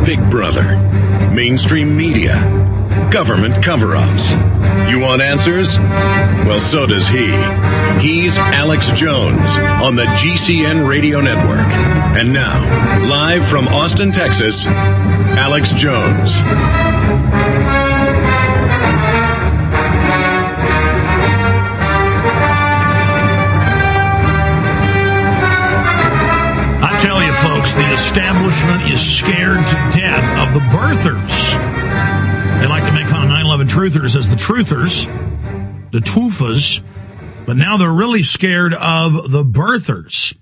Big Brother, mainstream media, government cover-ups. You want answers? Well, so does he. He's Alex Jones on the GCN Radio Network. And now, live from Austin, Texas, Alex Jones. Folks, the establishment is scared to death of the birthers. They like to make fun of 9/11 truthers as the truthers, the TWUFAs, but now they're really scared of the birthers.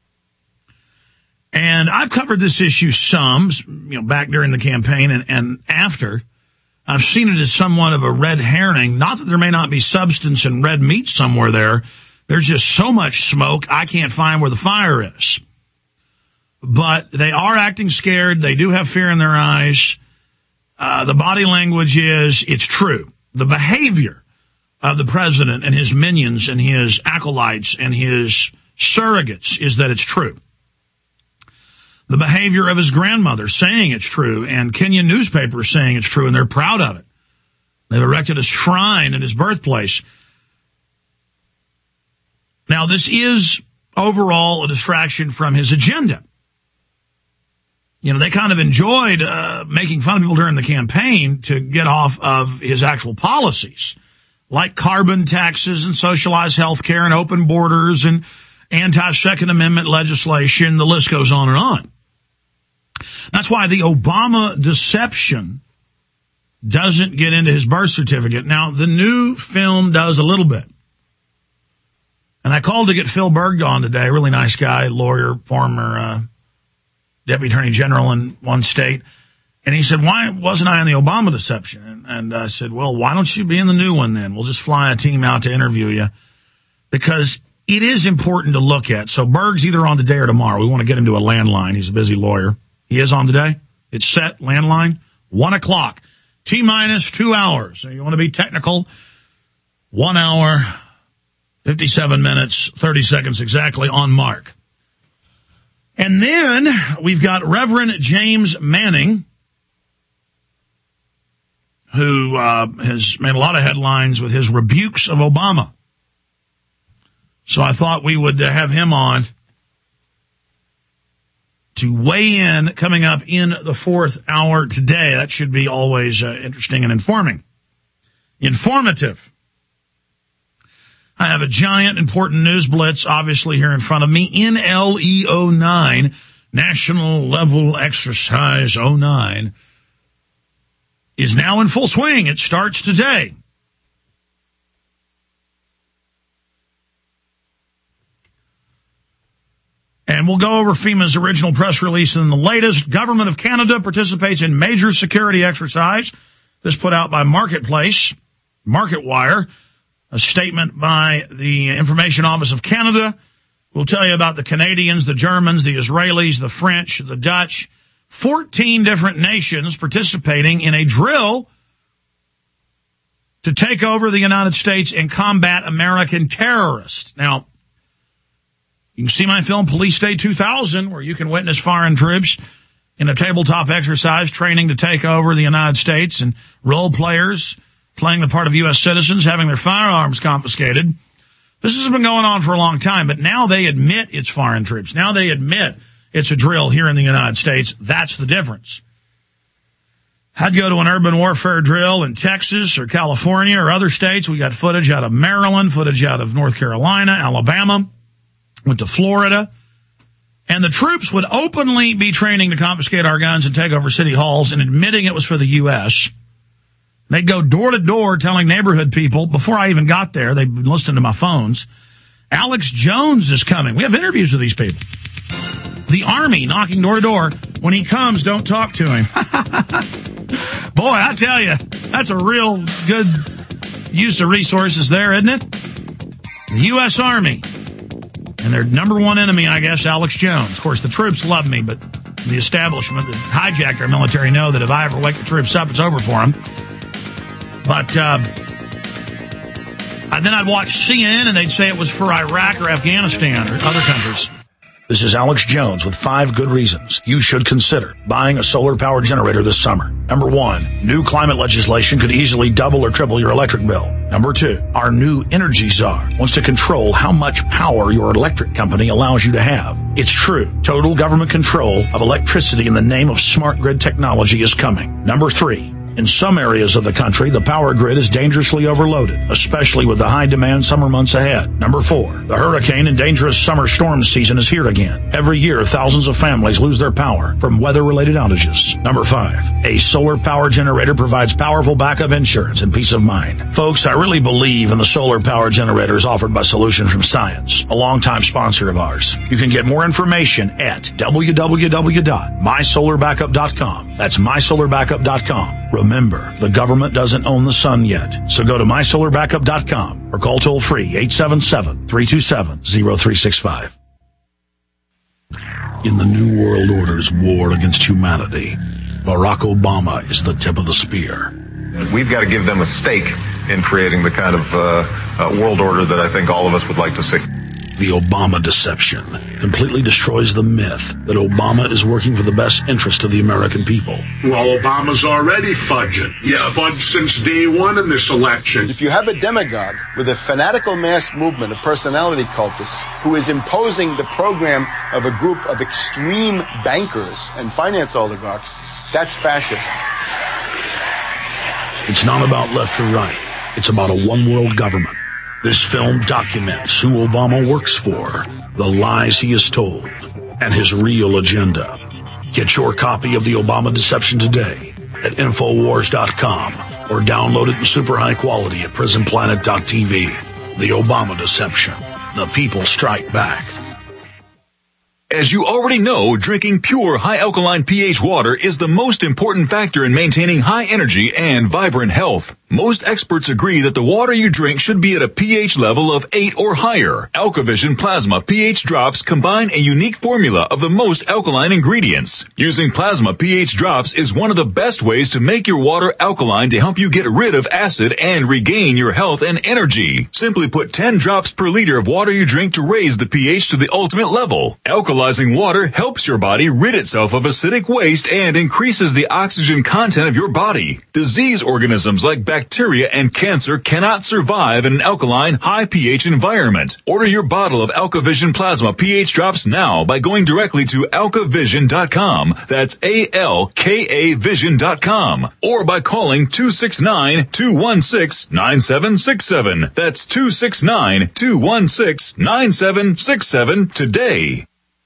And I've covered this issue some, back during the campaign and after. I've seen it as somewhat of a red herring. Not that there may not be substance in red meat somewhere there. There's just so much smoke, I can't find where the fire is. But they are acting scared. They do have fear in their eyes. The body language is, it's true. The behavior of the president and his minions and his acolytes and his surrogates is that it's true. The behavior of his grandmother saying it's true, and Kenyan newspapers saying it's true, and they're proud of it. They've erected a shrine in his birthplace. Now, this is overall a distraction from his agenda. They kind of enjoyed making fun of people during the campaign to get off of his actual policies, like carbon taxes and socialized health care and open borders and anti-Second Amendment legislation. The list goes on and on. That's why the Obama deception doesn't get into his birth certificate. Now, the new film does a little bit. And I called to get Phil Berg on today, a really nice guy, lawyer, former Deputy Attorney General in one state. And he said, why wasn't I on the Obama deception? And I said, well, why don't you be in the new one then? We'll just fly a team out to interview you. Because it is important to look at. So Berg's either on today or tomorrow. We want to get him to a landline. He's a busy lawyer. He is on today. It's set, landline, 1 o'clock. T-minus 2 hours. So you want to be technical. 1 hour, 57 minutes, 30 seconds exactly on mark. And then we've got Reverend James Manning, who has made a lot of headlines with his rebukes of Obama. So I thought we would have him on to weigh in coming up in the fourth hour today. That should be always interesting and informative. I have a giant important news blitz, obviously, here in front of me. NLE 09, National Level Exercise 09, is now in full swing. It starts today. And we'll go over FEMA's original press release and the latest. Government of Canada participates in major security exercise. This put out by Marketplace, MarketWire. A statement by the Information Office of Canada will tell you about the Canadians, the Germans, the Israelis, the French, the Dutch, 14 different nations participating in a drill to take over the United States and combat American terrorists. Now, you can see my film, Police State 2000, where you can witness foreign troops in a tabletop exercise training to take over the United States, and role players playing the part of U.S. citizens, having their firearms confiscated. This has been going on for a long time, but now they admit it's foreign troops. Now they admit it's a drill here in the United States. That's the difference. I'd go to an urban warfare drill in Texas or California or other states. We got footage out of Maryland, footage out of North Carolina, Alabama, went to Florida. And the troops would openly be training to confiscate our guns and take over city halls and admitting it was for the U.S. They'd go door to door telling neighborhood people, before I even got there, they'd been listening to my phones, Alex Jones is coming. We have interviews with these people. The Army knocking door to door. When he comes, don't talk to him. Boy, I tell you, that's a real good use of resources there, isn't it? The U.S. Army. And their number one enemy, I guess, Alex Jones. Of course, the troops love me, but the establishment that hijacked our military know that if I ever wake the troops up, it's over for them. But then I'd watch CNN, and they'd say it was for Iraq or Afghanistan or other countries. This is Alex Jones with 5 good reasons you should consider buying a solar power generator this summer. Number 1, new climate legislation could easily double or triple your electric bill. Number 2, our new energy czar wants to control how much power your electric company allows you to have. It's true. Total government control of electricity in the name of smart grid technology is coming. Number 3, in some areas of the country, the power grid is dangerously overloaded, especially with the high-demand summer months ahead. Number 4, the hurricane and dangerous summer storm season is here again. Every year, thousands of families lose their power from weather-related outages. Number 5, a solar power generator provides powerful backup insurance and peace of mind. Folks, I really believe in the solar power generators offered by Solutions from Science, a longtime sponsor of ours. You can get more information at www.mysolarbackup.com. That's mysolarbackup.com. Remember, the government doesn't own the sun yet, so go to mysolarbackup.com or call toll-free 877-327-0365. In the New World Order's war against humanity, Barack Obama is the tip of the spear. We've got to give them a stake in creating the kind of world order that I think all of us would like to see. The Obama deception completely destroys the myth that Obama is working for the best interest of the American people. Well, Obama's already fudging. He's fudged since day one in this election. If you have a demagogue with a fanatical mass movement of personality cultists who is imposing the program of a group of extreme bankers and finance oligarchs, that's fascism. It's not about left or right. It's about a one-world government. This film documents who Obama works for, the lies he has told, and his real agenda. Get your copy of The Obama Deception today at Infowars.com or download it in super high quality at PrisonPlanet.tv. The Obama Deception. The people strike back. As you already know, drinking pure high alkaline pH water is the most important factor in maintaining high energy and vibrant health. Most experts agree that the water you drink should be at a pH level of 8 or higher. AlkaVision Plasma pH drops combine a unique formula of the most alkaline ingredients. Using plasma pH drops is one of the best ways to make your water alkaline to help you get rid of acid and regain your health and energy. Simply put 10 drops per liter of water you drink to raise the pH to the ultimate level. Alkalizing water helps your body rid itself of acidic waste and increases the oxygen content of your body. Disease organisms like bacteria and cancer cannot survive in an alkaline, high pH environment. Order your bottle of AlkaVision Plasma pH drops now by going directly to alkavision.com. That's ALKA Vision.com. Or by calling 269-216-9767. That's 269-216-9767 today.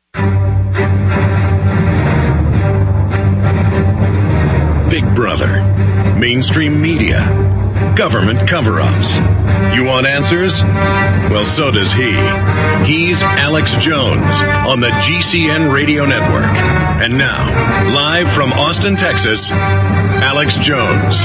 Big Brother, mainstream media, government cover-ups. You want answers? Well, so does he. He's Alex Jones on the GCN Radio Network. And now, live from Austin, Texas, Alex Jones.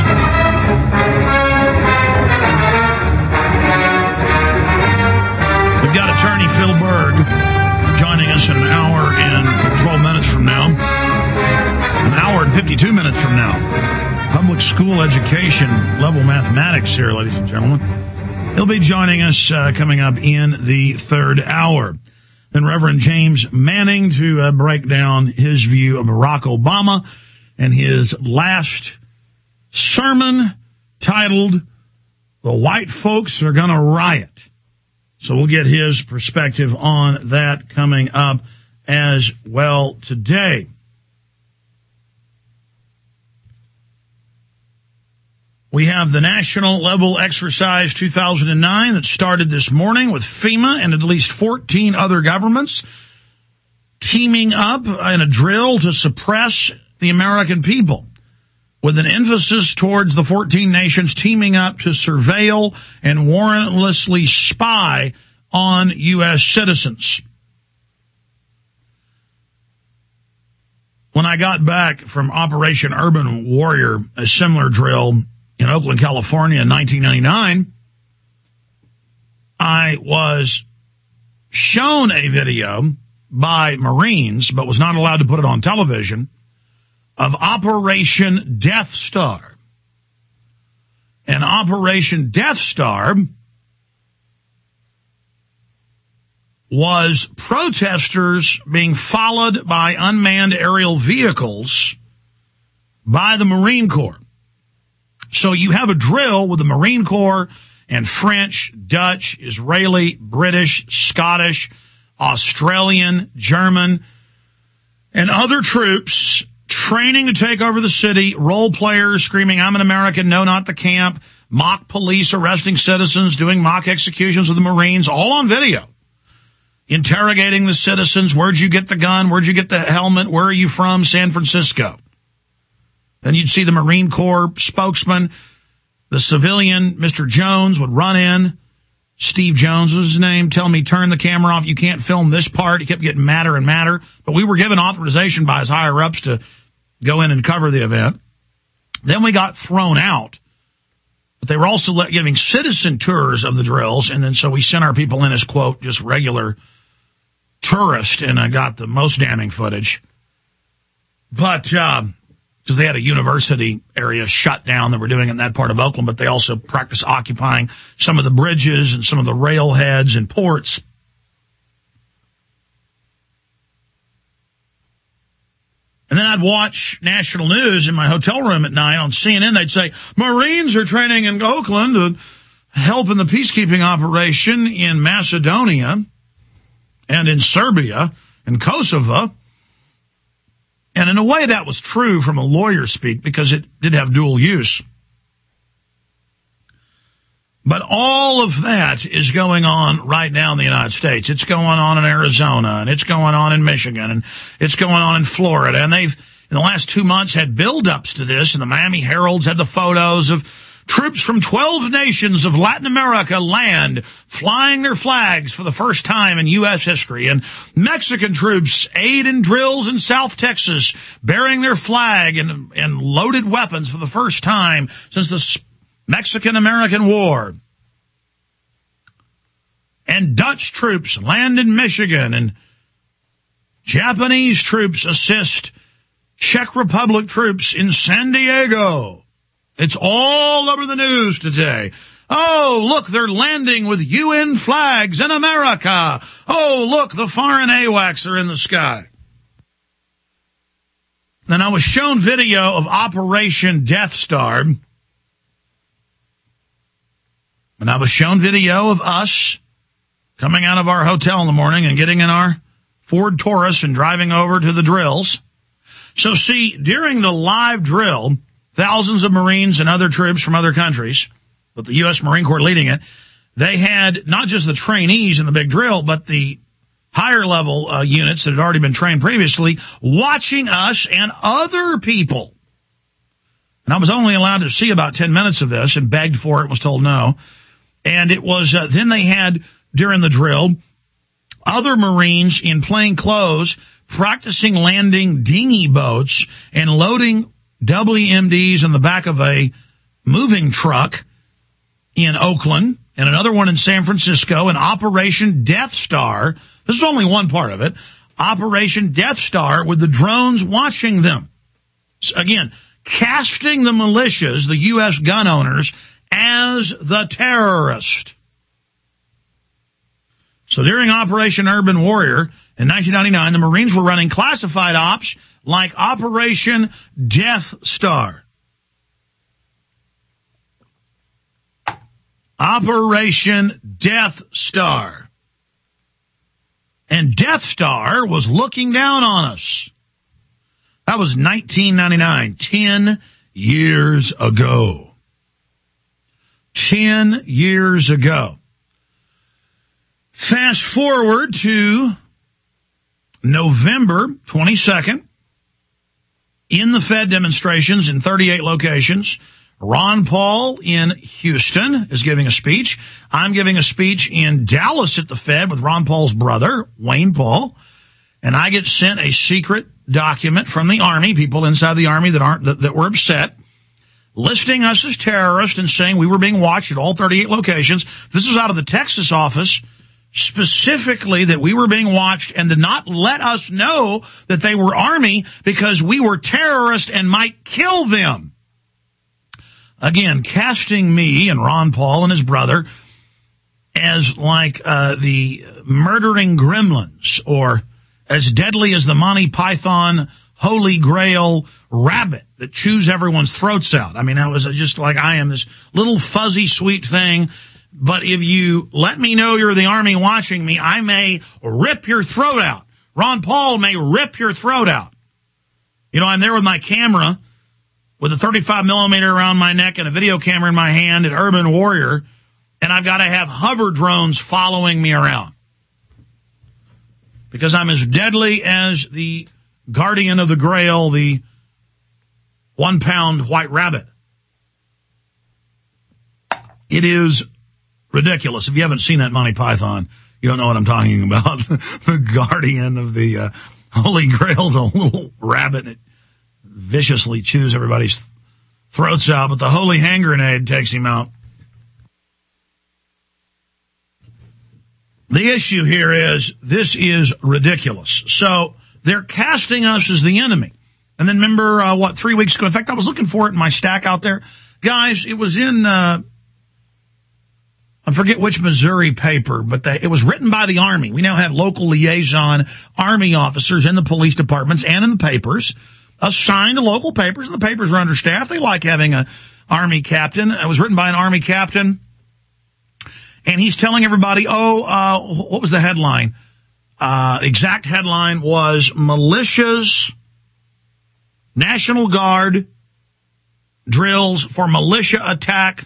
We've got attorney Phil Berg joining us in an hour and 12 minutes from now. An hour and 52 minutes from now. Public school education level mathematics here, ladies and gentlemen. He'll be joining us coming up in the third hour. Then Reverend James Manning to break down his view of Barack Obama and his last sermon titled, "The White Folks Are Gonna Riot." So we'll get his perspective on that coming up as well today. We have the National Level Exercise 2009 that started this morning with FEMA and at least 14 other governments teaming up in a drill to suppress the American people, with an emphasis towards the 14 nations teaming up to surveil and warrantlessly spy on U.S. citizens. When I got back from Operation Urban Warrior, a similar drill in Oakland, California in 1999, I was shown a video by Marines, but was not allowed to put it on television, of Operation Death Star. And Operation Death Star was protesters being followed by unmanned aerial vehicles by the Marine Corps. So you have a drill with the Marine Corps and French, Dutch, Israeli, British, Scottish, Australian, German, and other troops training to take over the city, role players screaming, "I'm an American, no, not the camp," mock police arresting citizens, doing mock executions with the Marines, all on video. Interrogating the citizens, where'd you get the gun, where'd you get the helmet, where are you from, San Francisco. Then you'd see the Marine Corps spokesman, the civilian, Mr. Jones, would run in. Steve Jones was his name. Tell me, turn the camera off. You can't film this part. He kept getting madder and madder. But we were given authorization by his higher ups to go in and cover the event. Then we got thrown out. But they were also giving citizen tours of the drills. And then so we sent our people in as, quote, just regular tourists. And I got the most damning footage. But, because they had a university area shut down that were doing it in that part of Oakland, but they also practiced occupying some of the bridges and some of the railheads and ports. And then I'd watch national news in my hotel room at night on CNN. They'd say, Marines are training in Oakland to help in the peacekeeping operation in Macedonia and in Serbia and Kosovo. And in a way that was true from a lawyer speak because it did have dual use. But all of that is going on right now in the United States. It's going on in Arizona, and it's going on in Michigan, and it's going on in Florida. And they've, in the last 2 months, had build-ups to this, and the Miami Herald's had the photos of troops from 12 nations of Latin America land, flying their flags for the first time in U.S. history, and Mexican troops aid in drills in South Texas, bearing their flag and loaded weapons for the first time since the Mexican-American War. And Dutch troops land in Michigan, and Japanese troops assist Czech Republic troops in San Diego. It's all over the news today. Oh, look, they're landing with UN flags in America. Oh, look, the foreign AWACS are in the sky. Then I was shown video of Operation Death Star. And I was shown video of us coming out of our hotel in the morning and getting in our Ford Taurus and driving over to the drills. So see, during the live drill, thousands of Marines and other troops from other countries, with the U.S. Marine Corps leading it, they had not just the trainees in the big drill, but the higher level units that had already been trained previously watching us and other people. And I was only allowed to see about 10 minutes of this and begged for it, was told no. And it was, then they had, during the drill, other Marines in plain clothes practicing landing dinghy boats and loading WMDs in the back of a moving truck in Oakland and another one in San Francisco, and Operation Death Star. This is only one part of it. Operation Death Star with the drones watching them. So again, casting the militias, the U.S. gun owners, as the terrorist. So during Operation Urban Warrior in 1999, the Marines were running classified ops like Operation Death Star. Operation Death Star. And Death Star was looking down on us. That was 1999, 10 years ago. 10 years ago. Fast forward to November 22nd. In the Fed demonstrations in 38 locations, Ron Paul in Houston is giving a speech. I'm giving a speech in Dallas at the Fed with Ron Paul's brother, Wayne Paul. And I get sent a secret document from the Army, people inside the Army that were upset, listing us as terrorists and saying we were being watched at all 38 locations. This was out of the Texas office, specifically that we were being watched and did not let us know that they were Army because we were terrorists and might kill them. Again, casting me and Ron Paul and his brother as like the murdering gremlins, or as deadly as the Monty Python Holy Grail rabbit that chews everyone's throats out. I mean, I was just like, I am this little fuzzy sweet thing. But if you let me know you're the Army watching me, I may rip your throat out. Ron Paul may rip your throat out. You know, I'm there with my camera with a 35 millimeter around my neck and a video camera in my hand at Urban Warrior, and I've got to have hover drones following me around. Because I'm as deadly as the guardian of the Grail, the 1 pound white rabbit. It is ridiculous. If you haven't seen that Monty Python, you don't know what I'm talking about. The guardian of the Holy Grail's a little rabbit that viciously chews everybody's throats out, but the holy hand grenade takes him out. The issue here is, this is ridiculous. So they're casting us as the enemy. And then remember, 3 weeks ago, in fact, I was looking for it in my stack out there. Guys, it was in, I forget which Missouri paper, but it was written by the Army. We now have local liaison Army officers in the police departments and in the papers, assigned to local papers, and the papers are understaffed. They like having an Army captain. It was written by an Army captain, and he's telling everybody, what was the headline? Exact headline was, militias, National Guard drills for militia attack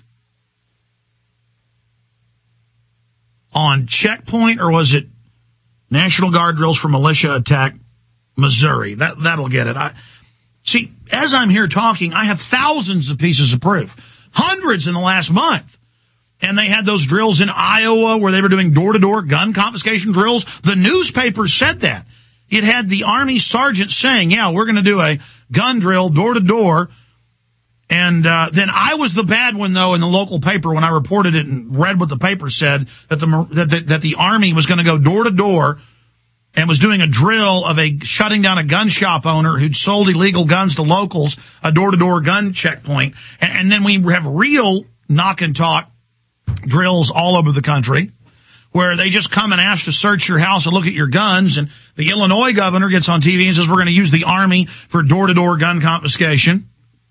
on checkpoint, or was it National Guard drills for militia attack Missouri? That'll get it. See, as I'm here talking, I have thousands of pieces of proof, hundreds in the last month. And they had those drills in Iowa where they were doing door-to-door gun confiscation drills. The newspaper said that. It had the Army sergeant saying, yeah, we're going to do a gun drill door-to-door. And then I was the bad one, though, in the local paper when I reported it and read what the paper said, that the Army was going to go door-to-door and was doing a drill of shutting down a gun shop owner who'd sold illegal guns to locals, a door-to-door gun checkpoint. And then we have real knock-and-talk drills all over the country where they just come and ask to search your house and look at your guns. And the Illinois governor gets on TV and says, we're going to use the Army for door-to-door gun confiscation.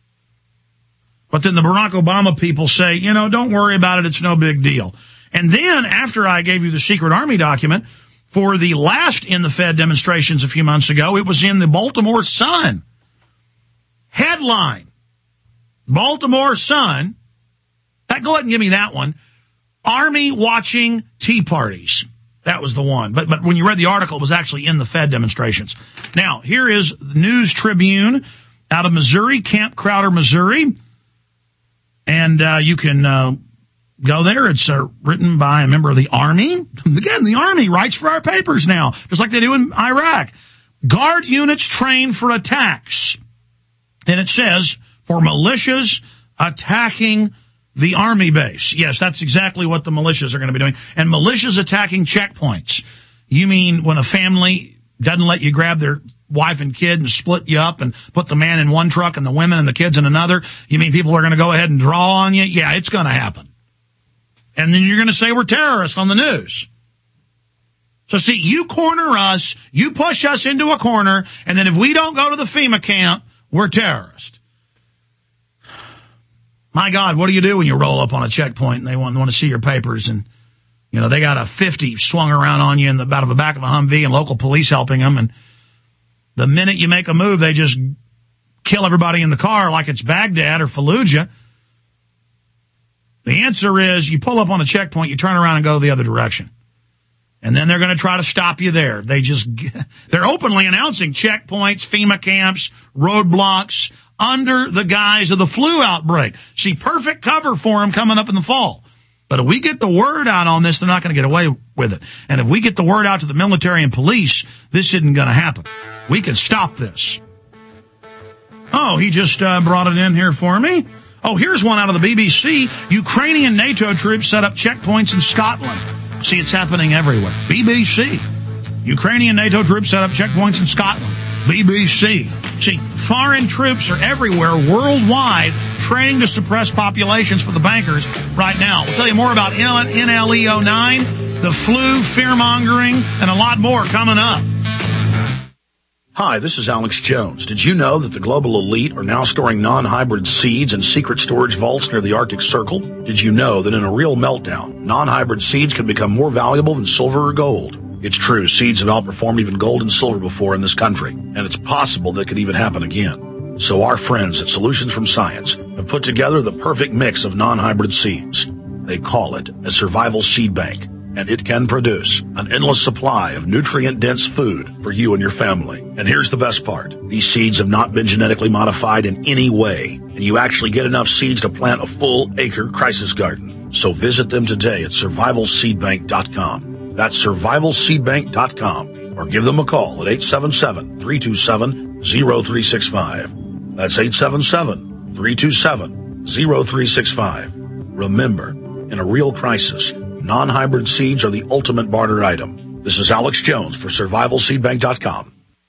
But then the Barack Obama people say, don't worry about it. It's no big deal. And then after I gave you the secret Army document for the last in the Fed demonstrations a few months ago, it was in the Baltimore Sun. Headline, Baltimore Sun. Go ahead and give me that one. Army watching tea parties. That was the one. But when you read the article, it was actually in the Fed demonstrations. Now, here is the News Tribune out of Missouri, Camp Crowder, Missouri. And you can go there. It's written by a member of the Army. Again, the Army writes for our papers now, just like they do in Iraq. Guard units trained for attacks. And it says, for militias attacking the Army base. Yes, that's exactly what the militias are going to be doing. And militias attacking checkpoints. You mean when a family doesn't let you grab their wife and kid and split you up and put the man in one truck and the women and the kids in another? You mean people are going to go ahead and draw on you? Yeah, it's going to happen. And then you're going to say we're terrorists on the news. So see, you corner us, you push us into a corner, and then if we don't go to the FEMA camp, we're terrorists. My God, what do you do when you roll up on a checkpoint and they want to see your papers, and they got a 50 swung around on you in the back of a Humvee and local police helping them, and the minute you make a move, they just kill everybody in the car like it's Baghdad or Fallujah. The answer is you pull up on a checkpoint, you turn around and go the other direction. And then they're going to try to stop you there. They're openly announcing checkpoints, FEMA camps, roadblocks under the guise of the flu outbreak. See, perfect cover for them coming up in the fall. But if we get the word out on this, they're not going to get away with it. And if we get the word out to the military and police, this isn't going to happen. We can stop this. Oh, he just brought it in here for me. Oh, here's one out of the BBC. Ukrainian NATO troops set up checkpoints in Scotland. See, it's happening everywhere. BBC. Ukrainian NATO troops set up checkpoints in Scotland. BBC. See, foreign troops are everywhere worldwide training to suppress populations for the bankers right now. We'll tell you more about NLE-09, the flu, fear-mongering, and a lot more coming up. Hi, this is Alex Jones. Did you know that the global elite are now storing non-hybrid seeds in secret storage vaults near the Arctic Circle? Did you know that in a real meltdown, non-hybrid seeds can become more valuable than silver or gold? It's true, seeds have outperformed even gold and silver before in this country, and it's possible that could even happen again. So our friends at Solutions from Science have put together the perfect mix of non-hybrid seeds. They call it a survival seed bank, and it can produce an endless supply of nutrient-dense food for you and your family. And here's the best part. These seeds have not been genetically modified in any way, and you actually get enough seeds to plant a full-acre crisis garden. So visit them today at survivalseedbank.com. That's survivalseedbank.com, or give them a call at 877-327-0365. That's 877-327-0365. Remember, in a real crisis, non-hybrid seeds are the ultimate barter item. This is Alex Jones for survivalseedbank.com.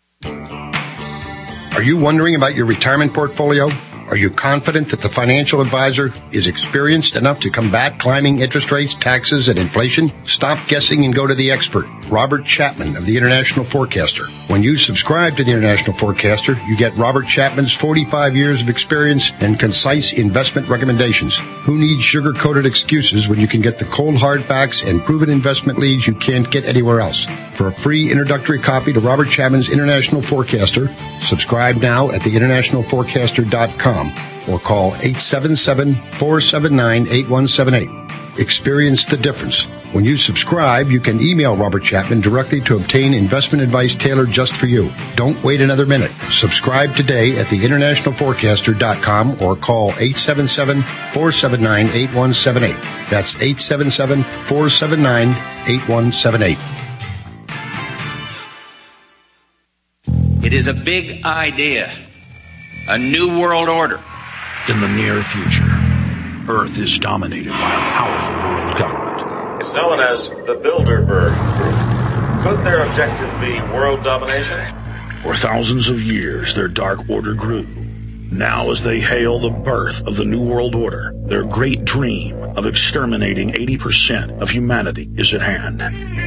Are you wondering about your retirement portfolio? Are you confident that the financial advisor is experienced enough to combat climbing interest rates, taxes, and inflation? Stop guessing and go to the expert, Robert Chapman of the International Forecaster. When you subscribe to the International Forecaster, you get Robert Chapman's 45 years of experience and concise investment recommendations. Who needs sugar-coated excuses when you can get the cold hard facts and proven investment leads you can't get anywhere else? For a free introductory copy to Robert Chapman's International Forecaster, subscribe now at theinternationalforecaster.com or call 877-479-8178. Experience the difference. When you subscribe, you can email Robert Chapman directly to obtain investment advice tailored just for you. Don't wait another minute. Subscribe today at theinternationalforecaster.com or call 877-479-8178. That's 877-479-8178. It is a big idea. A new world order. In the near future, Earth is dominated by a powerful world government. It's known as the Bilderberg Group. Could their objective be world domination? For thousands of years, their dark order grew. Now, as they hail the birth of the New World Order, their great dream of exterminating 80% of humanity is at hand.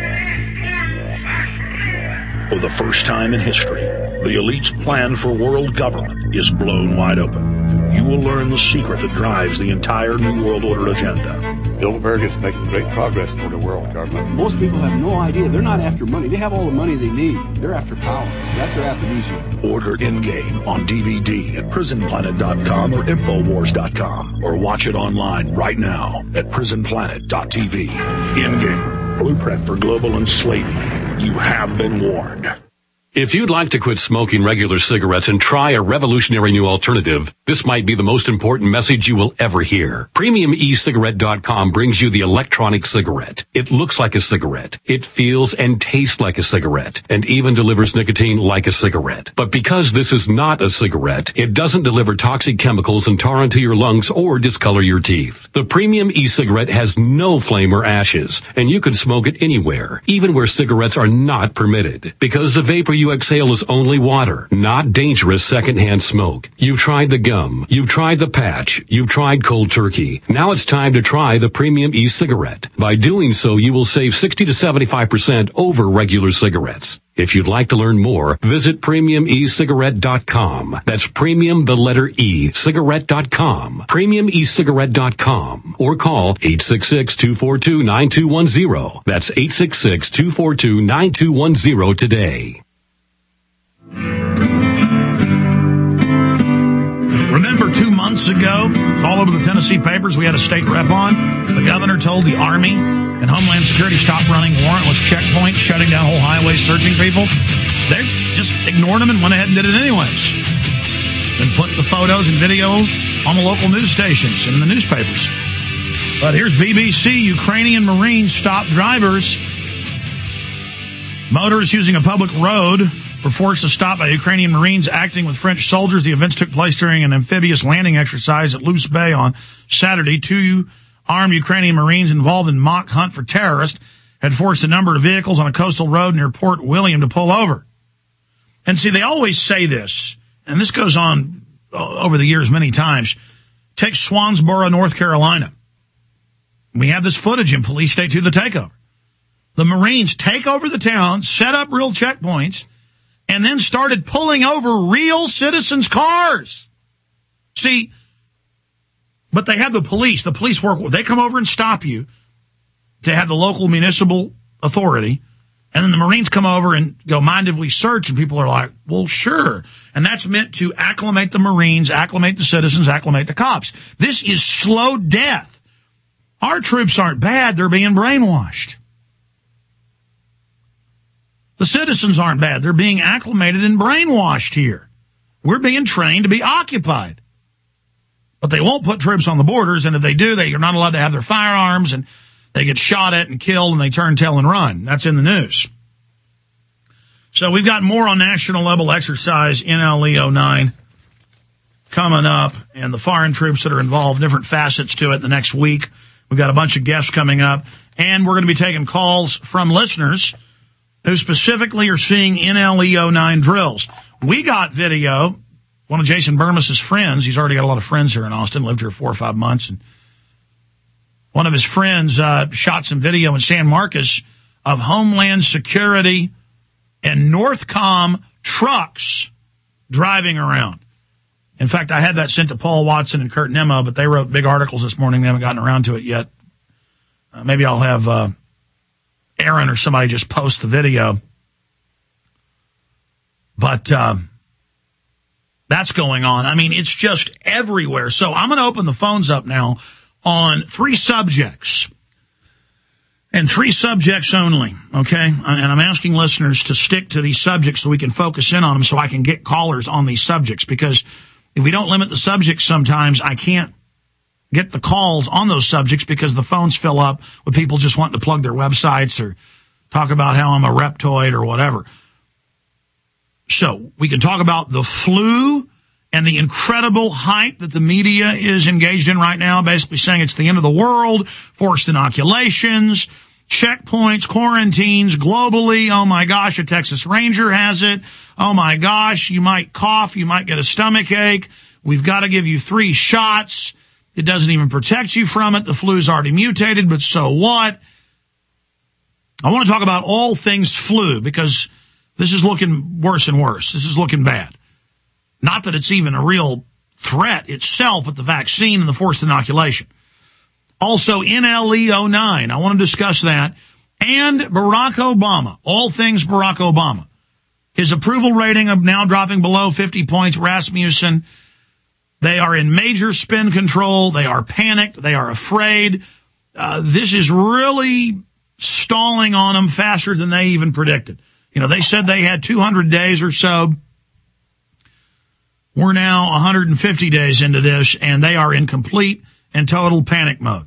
For the first time in history, the elite's plan for world government is blown wide open. You will learn the secret that drives the entire New World Order agenda. Bilderberg is making great progress toward a world government. Most people have no idea. They're not after money. They have all the money they need. They're after power. That's their aphrodisiac. Order Endgame on DVD at prisonplanet.com or Infowars.com, or watch it online right now at prisonplanet.tv. Endgame, blueprint for global enslavement. You have been warned. If you'd like to quit smoking regular cigarettes and try a revolutionary new alternative, this might be the most important message you will ever hear. PremiumECigarette.com brings you the electronic cigarette. It looks like a cigarette. It feels and tastes like a cigarette, and even delivers nicotine like a cigarette. But because this is not a cigarette, it doesn't deliver toxic chemicals and tar into your lungs or discolor your teeth. The Premium e-cigarette has no flame or ashes, and you can smoke it anywhere, even where cigarettes are not permitted. Because the vapor you exhale is only water, not dangerous secondhand smoke. You've tried the gum, you've tried the patch, you've tried cold turkey. Now it's time to try the Premium e-cigarette. By doing so, you will save 60 to 75% over regular cigarettes. If you'd like to learn more, visit PremiumECigarette.com. That's premium, the letter E, cigarette.com. PremiumECigarette.com. Or call 866-242-9210. That's 866-242-9210 today. Remember 2 months ago, it's all over the Tennessee papers, we had a state rep on. The governor told the Army and Homeland Security stop running warrantless checkpoints, shutting down whole highways, searching people. They just ignored them and went ahead and did it anyways. And put the photos and video on the local news stations and in the newspapers. But here's BBC. Ukrainian Marines stop drivers. Motorists using a public road were forced to stop by Ukrainian Marines acting with French soldiers. The events took place during an amphibious landing exercise at Luce Bay on Saturday. 2 armed Ukrainian Marines involved in mock hunt for terrorists had forced a number of vehicles on a coastal road near Port William to pull over. And see, they always say this, and this goes on over the years many times. Take Swansboro, North Carolina. We have this footage in Police State 2, the takeover. The Marines take over the town, set up real checkpoints, and then started pulling over real citizens' cars. See, but they have the police. The police work. They come over and stop you to have the local municipal authority. And then the Marines come over and go mindedly search. And people are like, well, sure. And that's meant to acclimate the Marines, acclimate the citizens, acclimate the cops. This is slow death. Our troops aren't bad. They're being brainwashed. The citizens aren't bad. They're being acclimated and brainwashed here. We're being trained to be occupied. But they won't put troops on the borders, and if they do, they're not allowed to have their firearms, and they get shot at and killed, and they turn tail and run. That's in the news. So we've got more on national level exercise NLE 09 coming up, and the foreign troops that are involved, different facets to it the next week. We've got a bunch of guests coming up, and we're going to be taking calls from listeners who specifically are seeing NLE 09 drills. We got video. One of Jason Burmis's friends, he's already got a lot of friends here in Austin, lived here 4 or 5 months, and one of his friends shot some video in San Marcos of Homeland Security and Northcom trucks driving around. In fact, I had that sent to Paul Watson and Kurt Nimmo, but they wrote big articles this morning. They haven't gotten around to it yet. Maybe I'll have Aaron or somebody just post the video. But that's going on. I mean, it's just everywhere. So I'm going to open the phones up now on 3 subjects. And 3 subjects only, okay? And I'm asking listeners to stick to these subjects so we can focus in on them so I can get callers on these subjects. Because if we don't limit the subjects sometimes, I can't get the calls on those subjects because the phones fill up with people just wanting to plug their websites or talk about how I'm a reptoid or whatever. So we can talk about the flu and the incredible hype that the media is engaged in right now, basically saying it's the end of the world, forced inoculations, checkpoints, quarantines globally. Oh my gosh, a Texas Ranger has it. Oh my gosh, you might cough, you might get a stomach ache. We've got to give you 3 shots. It doesn't even protect you from it. The flu's already mutated, but so what? I want to talk about all things flu because this is looking worse and worse. This is looking bad. Not that it's even a real threat itself, but the vaccine and the forced inoculation. Also, NLE 09. I want to discuss that. And Barack Obama. All things Barack Obama. His approval rating of now dropping below 50 points. Rasmussen. They are in major spin control. They are panicked. They are afraid. This is really stalling on them faster than they even predicted. You know, they said they had 200 days or so. We're now 150 days into this, and they are in complete and total panic mode.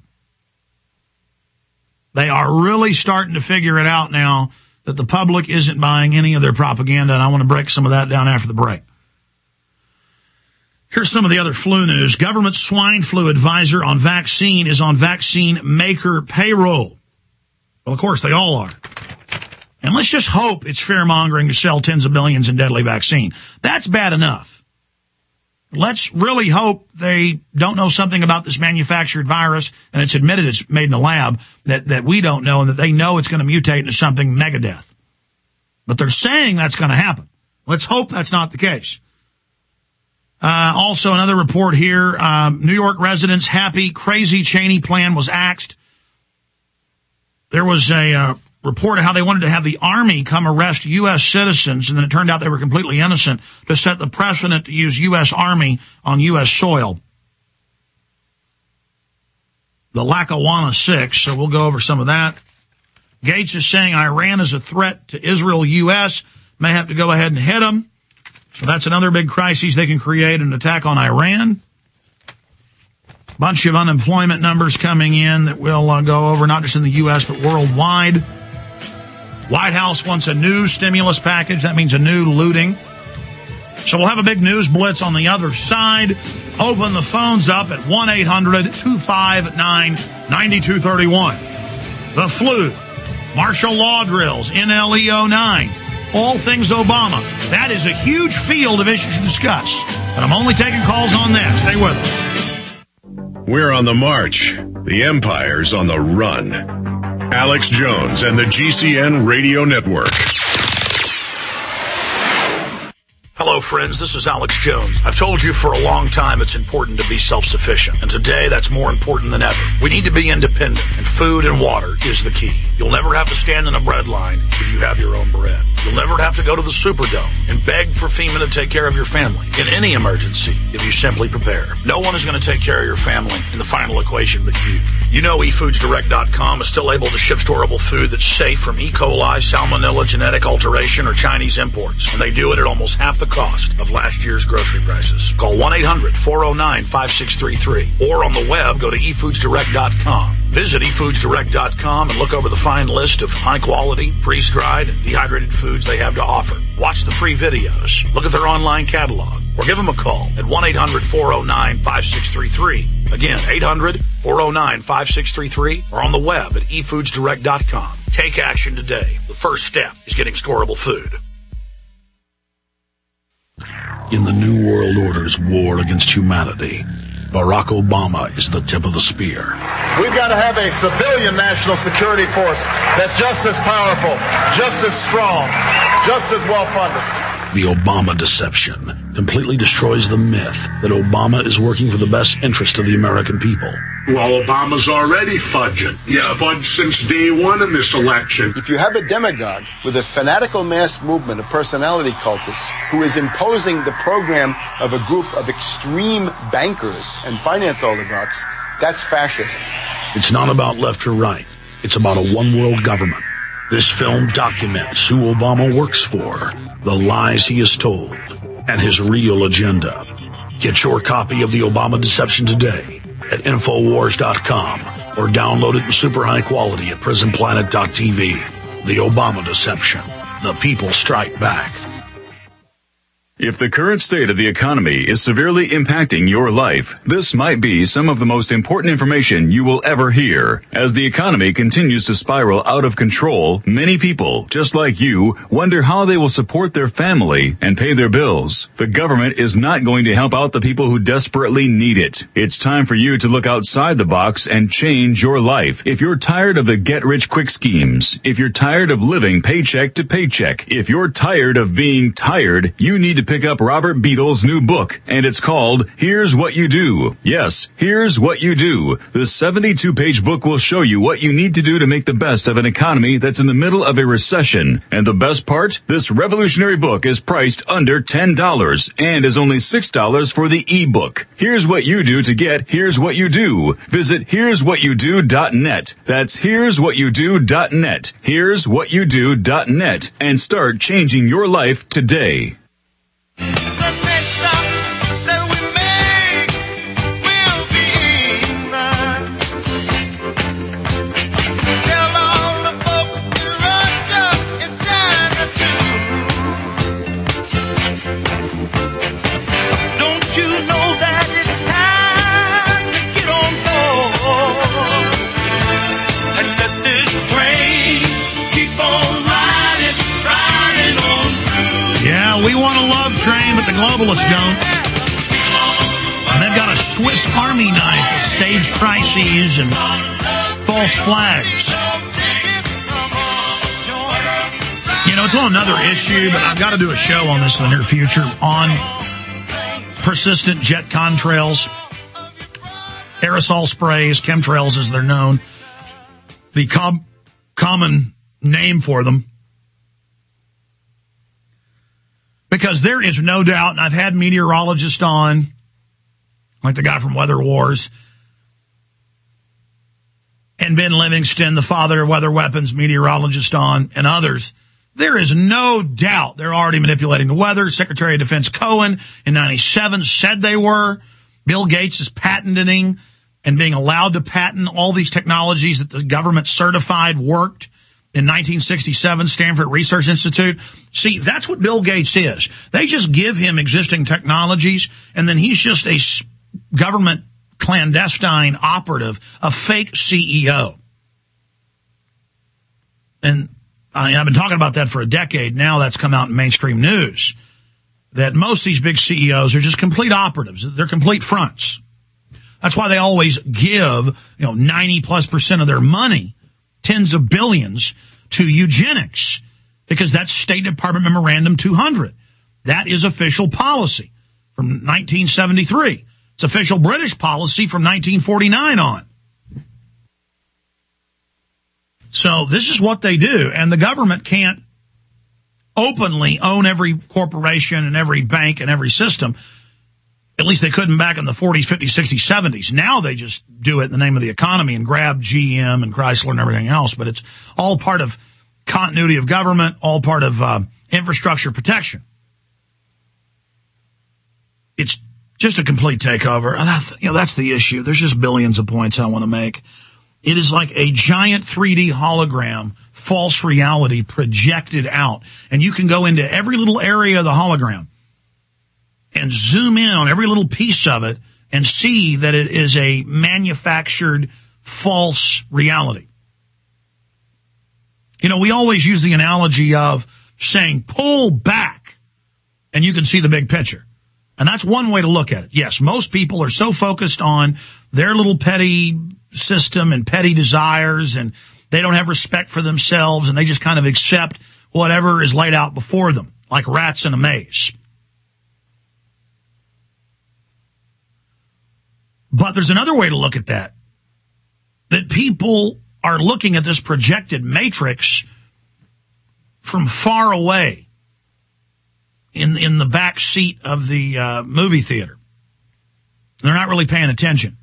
They are really starting to figure it out now that the public isn't buying any of their propaganda, and I want to break some of that down after the break. Here's some of the other flu news. Government swine flu advisor on vaccine is on vaccine maker payroll. Well, of course, they all are. And let's just hope it's fear-mongering to sell tens of billions in deadly vaccine. That's bad enough. Let's really hope they don't know something about this manufactured virus, and it's admitted it's made in a lab, that we don't know, and that they know it's going to mutate into something megadeath. But they're saying that's going to happen. Let's hope that's not the case. Also, another report here, New York residents happy, crazy Cheney plan was axed. There was a report of how they wanted to have the Army come arrest U.S. citizens, and then it turned out they were completely innocent, to set the precedent to use U.S. Army on U.S. soil. The Lackawanna 6, so we'll go over some of that. Gates is saying Iran is a threat to Israel, U.S., may have to go ahead and hit them. So that's another big crisis they can create, an attack on Iran. Bunch of unemployment numbers coming in that we'll go over, not just in the U.S., but worldwide. White House wants a new stimulus package. That means a new looting. So we'll have a big news blitz on the other side. Open the phones up at 1-800-259-9231. The flu, martial law drills, NLE 09, all things Obama. That is a huge field of issues to discuss. And I'm only taking calls on that. Stay with us. We're on the march. The empire's on the run. Alex Jones and the GCN Radio Network. Hello, friends. This is Alex Jones. I've told you for a long time it's important to be self-sufficient. And today, that's more important than ever. We need to be independent, and food and water is the key. You'll never have to stand in a bread line if you have your own bread. You'll never have to go to the Superdome and beg for FEMA to take care of your family in any emergency if you simply prepare. No one is going to take care of your family in the final equation but you. You know eFoodsDirect.com is still able to ship storable food that's safe from E. coli, salmonella, genetic alteration, or Chinese imports. And they do it at almost half the cost of last year's grocery prices. Call 1-800-409-5633 or on the web, go to eFoodsDirect.com. Visit eFoodsDirect.com and look over the fine list of high-quality, freeze-dried, and dehydrated foods they have to offer. Watch the free videos, look at their online catalog, or give them a call at 1-800-409-5633. Again, 800-409-5633 or on the web at eFoodsDirect.com. Take action today. The first step is getting storable food. In the New World Order's war against humanity, Barack Obama is the tip of the spear. We've got to have a civilian national security force that's just as powerful, just as strong, just as well-funded. The Obama deception completely destroys the myth that Obama is working for the best interest of the American people. Well, Obama's already fudging. He's fudged since day one in this election. If you have a demagogue with a fanatical mass movement of personality cultists who is imposing the program of a group of extreme bankers and finance oligarchs, that's fascism. It's not about left or right. It's about a one-world government. This film documents who Obama works for, the lies he has told, and his real agenda. Get your copy of The Obama Deception today at Infowars.com or download it in super high quality at PrisonPlanet.tv. The Obama Deception. The people strike back. If the current state of the economy is severely impacting your life, this might be some of the most important information you will ever hear. As the economy continues to spiral out of control, many people, just like you, wonder how they will support their family and pay their bills. The government is not going to help out the people who desperately need it. It's time for you to look outside the box and change your life. If you're tired of the get-rich-quick schemes, if you're tired of living paycheck to paycheck, if you're tired of being tired, you need to pick up Robert Beadle's new book, and it's called Here's What You Do. Yes, Here's What You Do. The 72-page book will show you what you need to do to make the best of an economy that's in the middle of a recession. And the best part? This revolutionary book is priced under $10 and is only $6 for the e-book. Here's what you do to get Here's What You Do. Visit here'swhatyoudo.net. That's here'swhatyoudo.net. Here'swhatyoudo.net and start changing your life today. We want a love train, but the globalists don't. And they've got a Swiss Army knife of staged crises and false flags. You know, it's on another issue, but I've got to do a show on this in the near future on persistent jet contrails, aerosol sprays, chemtrails as they're known, the common name for them. Because there is no doubt, and I've had meteorologists on, like the guy from Weather Wars, and Ben Livingston, the father of weather weapons meteorologist on, and others. There is no doubt they're already manipulating the weather. Secretary of Defense Cohen in 97 said they were. Bill Gates is patenting and being allowed to patent all these technologies that the government certified worked. In 1967, Stanford Research Institute. See, that's what Bill Gates is. They just give him existing technologies, and then he's just a government clandestine operative, a fake CEO. And I've been talking about that for a decade now. That's come out in mainstream news, that most of these big CEOs are just complete operatives. They're complete fronts. That's why they always give, 90+% of their money, tens of billions, to eugenics, because that's State Department Memorandum 200. That is official policy from 1973. It's official British policy from 1949 on. So this is what they do, and the government can't openly own every corporation and every bank and every system. At least they couldn't back in the 40s, 50s, 60s, 70s. Now they just do it in the name of the economy and grab GM and Chrysler and everything else, but it's all part of continuity of government, all part of infrastructure protection. It's just a complete takeover. That's the issue. There's just billions of points I want to make. It is like a giant 3D hologram, false reality projected out. And you can go into every little area of the hologram and zoom in on every little piece of it and see that it is a manufactured false reality. We always use the analogy of saying, pull back, and you can see the big picture. And that's one way to look at it. Yes, most people are so focused on their little petty system and petty desires, and they don't have respect for themselves, and they just kind of accept whatever is laid out before them, like rats in a maze. But there's another way to look at that people are looking at this projected matrix from far away in the back seat of the movie theater. They're not really paying attention.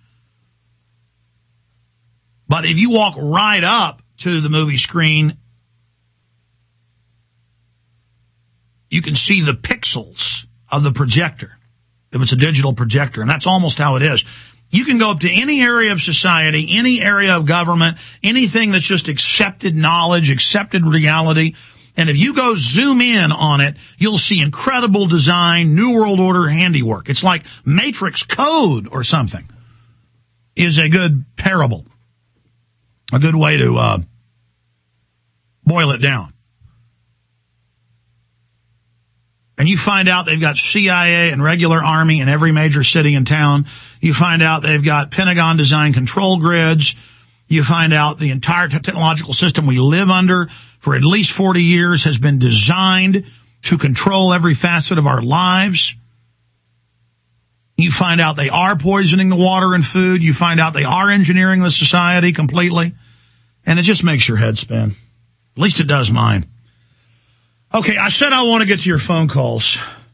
But if you walk right up to the movie screen, you can see the pixels of the projector, if it's a digital projector, and that's almost how it is. You can go up to any area of society, any area of government, anything that's just accepted knowledge, accepted reality, and if you go zoom in on it, you'll see incredible design, New World Order handiwork. It's like Matrix Code or something is a good parable, a good way to boil it down. And you find out they've got CIA and regular army in every major city and town. You find out they've got Pentagon-designed control grids. You find out the entire technological system we live under for at least 40 years has been designed to control every facet of our lives. You find out they are poisoning the water and food. You find out they are engineering the society completely. And it just makes your head spin. At least it does mine. Okay, I said I want to get to your phone calls.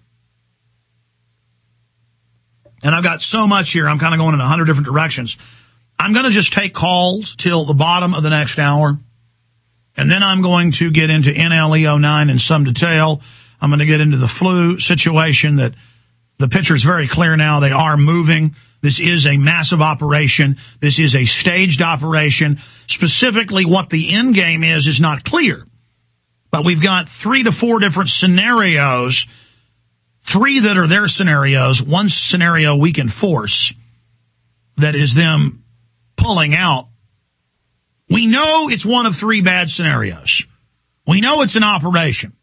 And I've got so much here, I'm kind of going in 100 different directions. I'm going to just take calls till the bottom of the next hour. And then I'm going to get into NLE09 in some detail. I'm going to get into the flu situation that the picture is very clear now. They are moving. This is a massive operation. This is a staged operation. Specifically, what the end game is not clear. But we've got 3 to 4 different scenarios, 3 that are their scenarios, 1 scenario we can force that is them pulling out. We know it's one of 3 bad scenarios. We know it's an operation.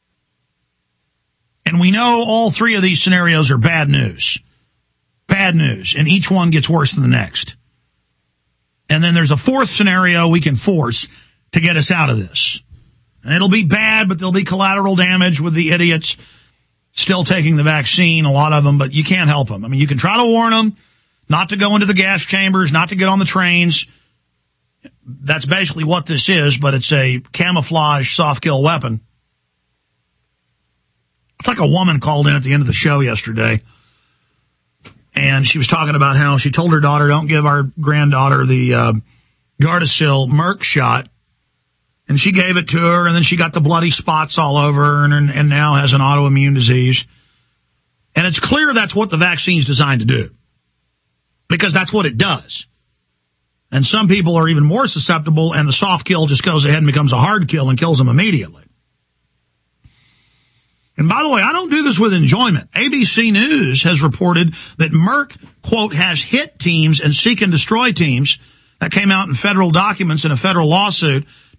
And we know all 3 of these scenarios are bad news. Bad news. And each one gets worse than the next. And then there's a 4th scenario we can force to get us out of this. And it'll be bad, but there'll be collateral damage with the idiots still taking the vaccine, a lot of them, but you can't help them. I mean, you can try to warn them not to go into the gas chambers, not to get on the trains. That's basically what this is, but it's a camouflage soft kill weapon. It's like a woman called in at the end of the show yesterday, and she was talking about how she told her daughter, don't give our granddaughter the Gardasil Merck shot. And she gave it to her, and then she got the bloody spots all over her and now has an autoimmune disease. And it's clear that's what the vaccine's designed to do, because that's what it does. And some people are even more susceptible, and the soft kill just goes ahead and becomes a hard kill and kills them immediately. And by the way, I don't do this with enjoyment. ABC News has reported that Merck, quote, has hit teams and seek and destroy teams. That came out in federal documents in a federal lawsuit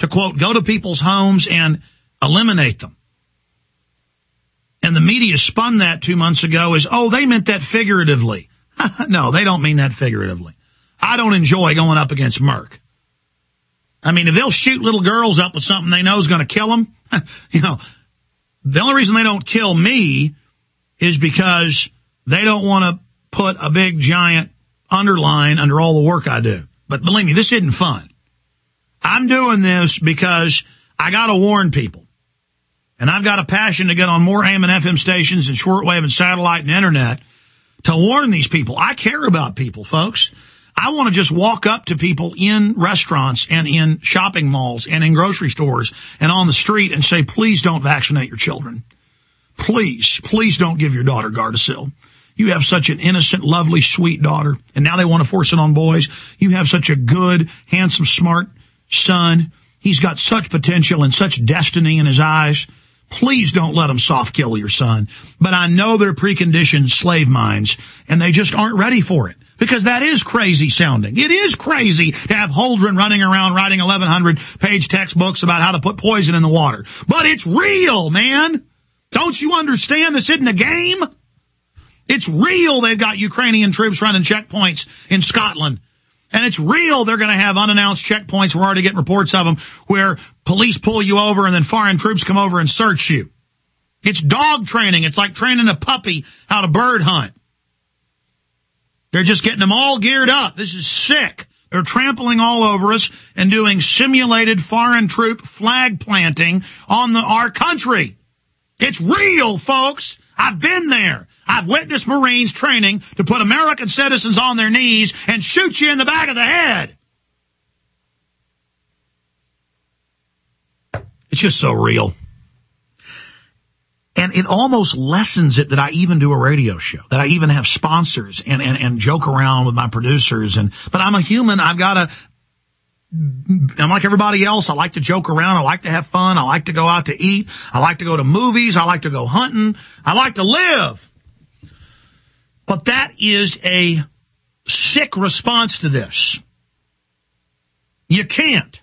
to, quote, go to people's homes and eliminate them. And the media spun that 2 months ago as, oh, they meant that figuratively. No, they don't mean that figuratively. I don't enjoy going up against Merck. I mean, if they'll shoot little girls up with something they know is going to kill them, the only reason they don't kill me is because they don't want to put a big, giant underline under all the work I do. But believe me, this isn't fun. I'm doing this because I got to warn people. And I've got a passion to get on more AM and FM stations and shortwave and satellite and internet to warn these people. I care about people, folks. I want to just walk up to people in restaurants and in shopping malls and in grocery stores and on the street and say, please don't vaccinate your children. Please don't give your daughter Gardasil. You have such an innocent, lovely, sweet daughter, and now they want to force it on boys. You have such a good, handsome, smart son. He's got such potential and such destiny in his eyes. Please don't let them soft kill your son. But I know they're preconditioned slave minds, and they just aren't ready for it. Because that is crazy sounding. It is crazy to have Holdren running around writing 1,100-page textbooks about how to put poison in the water. But it's real, man. Don't you understand? This isn't a game. It's real they've got Ukrainian troops running checkpoints in Scotland. And it's real they're going to have unannounced checkpoints. We're already getting reports of them where police pull you over and then foreign troops come over and search you. It's dog training. It's like training a puppy how to bird hunt. They're just getting them all geared up. This is sick. They're trampling all over us and doing simulated foreign troop flag planting on our country. It's real, folks. I've been there. I've witnessed Marines training to put American citizens on their knees and shoot you in the back of the head. It's just so real. And it almost lessens it that I even do a radio show, that I even have sponsors and joke around with my producers. But I'm a human. I'm like everybody else. I like to joke around. I like to have fun. I like to go out to eat. I like to go to movies. I like to go hunting. I like to live. But that is a sick response to this. You can't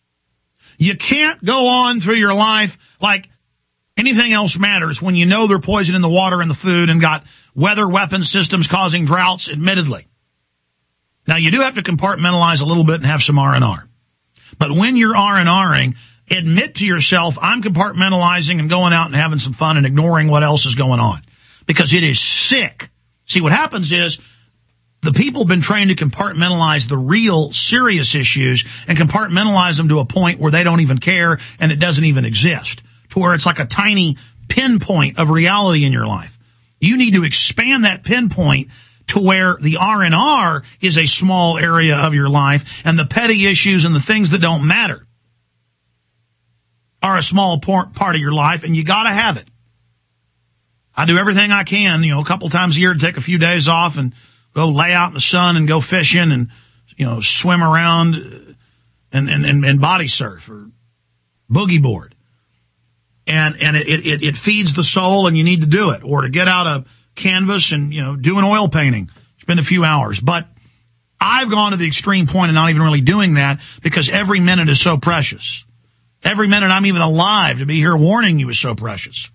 go on through your life like anything else matters when you know they're poisoning the water and the food and got weather weapon systems causing droughts, admittedly. Now, you do have to compartmentalize a little bit and have some R&R. But when you're R&Ring, admit to yourself, I'm compartmentalizing and going out and having some fun and ignoring what else is going on. Because it is sick. See, what happens is the people have been trained to compartmentalize the real serious issues and compartmentalize them to a point where they don't even care and it doesn't even exist. To where it's like a tiny pinpoint of reality in your life. You need to expand that pinpoint to where the R&R is a small area of your life and the petty issues and the things that don't matter are a small part of your life, and you got to have it. I do everything I can, a couple times a year to take a few days off and go lay out in the sun and go fishing and, swim around and body surf or boogie board. And it feeds the soul, and you need to do it. Or to get out a canvas and, do an oil painting. Spend a few hours. But I've gone to the extreme point of not even really doing that because every minute is so precious. Every minute I'm even alive to be here warning you is so precious.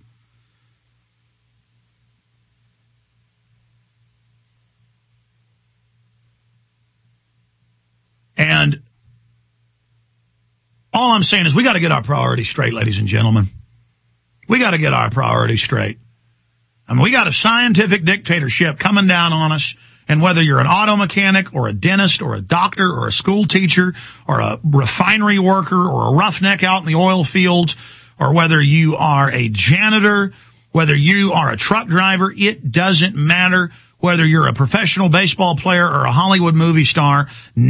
And all I'm saying is we got to get our priorities straight, ladies and gentlemen. We got to get our priorities straight. I mean, we got a scientific dictatorship coming down on us. And whether you're an auto mechanic or a dentist or a doctor or a school teacher or a refinery worker or a roughneck out in the oil fields, or whether you are a janitor, whether you are a truck driver, it doesn't matter. Whether you're a professional baseball player or a Hollywood movie star,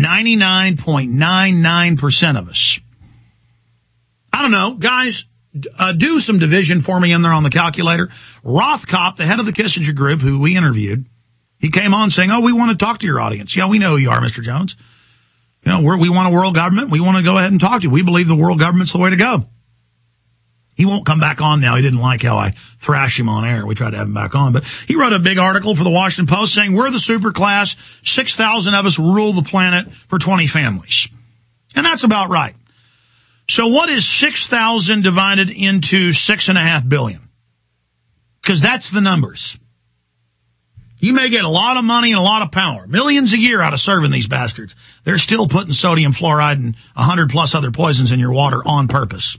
99.99% of us. I don't know, guys, do some division for me in there on the calculator. Rothkopf, the head of the Kissinger Group, who we interviewed, he came on saying, we want to talk to your audience. Yeah, we know who you are, Mr. Jones. We want a world government. We want to go ahead and talk to you. We believe the world government's the way to go. He won't come back on now. He didn't like how I thrashed him on air. We tried to have him back on. But he wrote a big article for the Washington Post saying, we're the super class. 6,000 of us rule the planet for 20 families. And that's about right. So what is 6,000 divided into 6.5 billion? Because that's the numbers. You may get a lot of money and a lot of power, millions a year out of serving these bastards. They're still putting sodium fluoride and 100 plus other poisons in your water on purpose.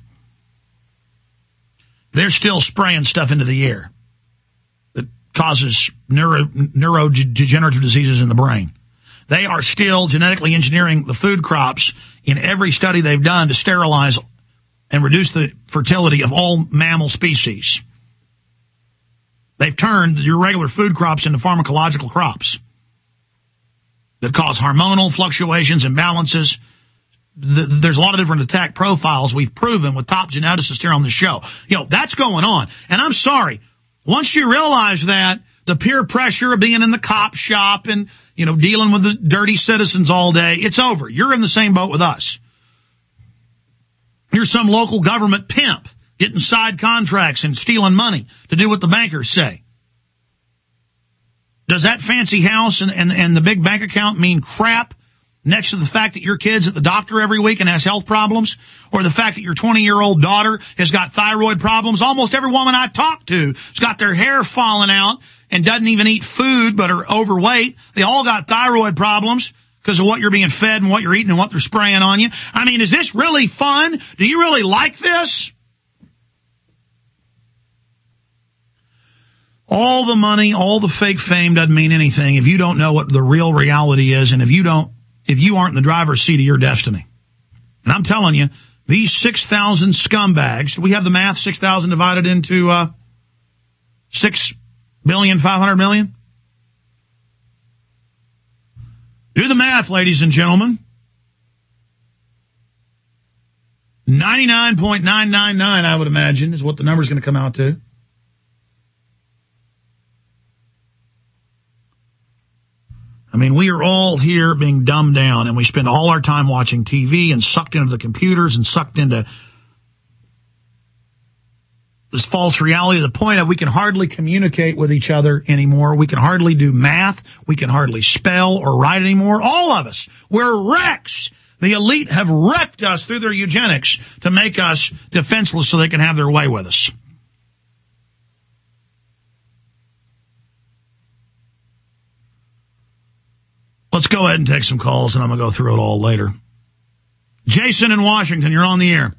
They're still spraying stuff into the air that causes neurodegenerative diseases in the brain. They are still genetically engineering the food crops in every study they've done to sterilize and reduce the fertility of all mammal species. They've turned your regular food crops into pharmacological crops that cause hormonal fluctuations, imbalances. There's a lot of different attack profiles we've proven with top geneticists here on the show. That's going on. And I'm sorry, once you realize that, the peer pressure of being in the cop shop and, dealing with the dirty citizens all day, it's over. You're in the same boat with us. You're some local government pimp getting side contracts and stealing money to do what the bankers say. Does that fancy house and the big bank account mean crap next to the fact that your kid's at the doctor every week and has health problems? Or the fact that your 20-year-old daughter has got thyroid problems? Almost every woman I talk to has got their hair falling out and doesn't even eat food but are overweight. They all got thyroid problems because of what you're being fed and what you're eating and what they're spraying on you. I mean, is this really fun? Do you really like this? All the money, all the fake fame doesn't mean anything if you don't know what the real reality is and if you aren't in the driver's seat of your destiny. And I'm telling you, these 6,000 scumbags, do we have the math? 6,000 divided into 6,500,000,000? Do the math, ladies and gentlemen. 99.999, I would imagine, is what the number's going to come out to. I mean, we are all here being dumbed down, and we spend all our time watching TV and sucked into the computers and sucked into this false reality to the point of we can hardly communicate with each other anymore. We can hardly do math. We can hardly spell or write anymore. All of us, we're wrecks. The elite have wrecked us through their eugenics to make us defenseless so they can have their way with us. Let's go ahead and take some calls, and I'm going to go through it all later. Jason in Washington, you're on the air.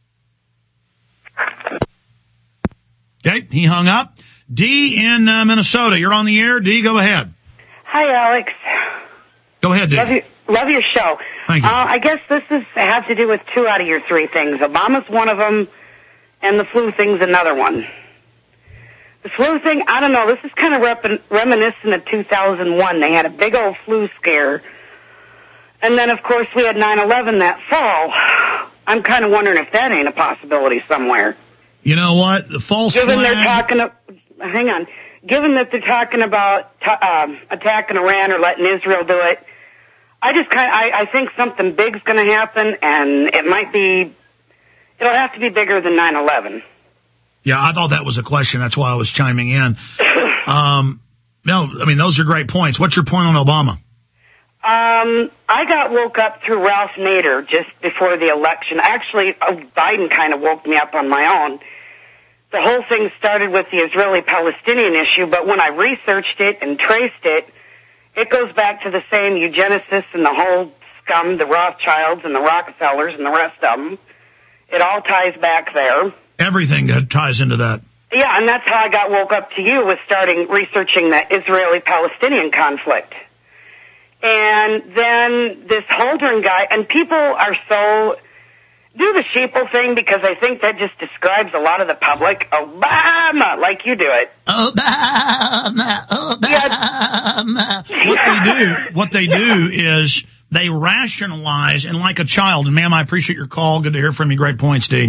Okay, he hung up. Dee in Minnesota, you're on the air. Dee, go ahead. Hi, Alex. Go ahead, Dee. Love your show. Thank you. I guess this has to do with 2 out of your 3 things. Obama's one of them, and the flu thing's another one. The flu thing, I don't know, this is kind of reminiscent of 2001. They had a big old flu scare. And then, of course, we had 9/11 that fall. I'm kind of wondering if that ain't a possibility somewhere. You know what? The false Given flag... they're talking... Hang on. Given that they're talking about attacking Iran or letting Israel do it, I think something big's going to happen, and it'll have to be bigger than 9/11. Yeah, I thought that was a question. That's why I was chiming in. No, I mean, those are great points. What's your point on Obama? I got woke up through Ralph Nader just before the election. Actually, Biden kind of woke me up on my own. The whole thing started with the Israeli-Palestinian issue, but when I researched it and traced it, it goes back to the same eugenicists and the whole scum, the Rothschilds and the Rockefellers and the rest of them. It all ties back there. Everything ties into that. Yeah, and that's how I got woke up to you, was starting researching the Israeli-Palestinian conflict. And then this Holdren guy, and people are so... Do the sheeple thing, because I think that just describes a lot of the public. Obama, like you do it. Obama. Yeah. What they do is they rationalize, and like a child, and ma'am, I appreciate your call. Good to hear from you. Great points, Dee.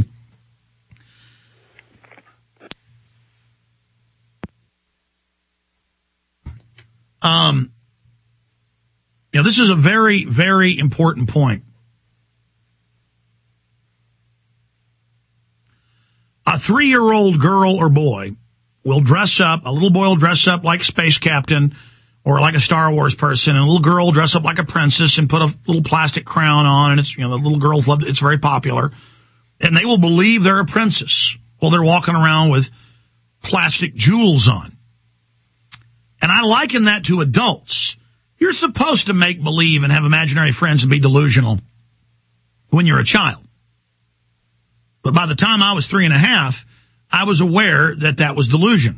This is a very, very important point. A 3-year-old girl or boy will dress up, a little boy will dress up like a space captain or like a Star Wars person, and a little girl will dress up like a princess and put a little plastic crown on, and it's, the little girls love it. It's very popular. And they will believe they're a princess while they're walking around with plastic jewels on. And I liken that to adults. You're supposed to make believe and have imaginary friends and be delusional when you're a child. But by the time I was 3.5, I was aware that that was delusion.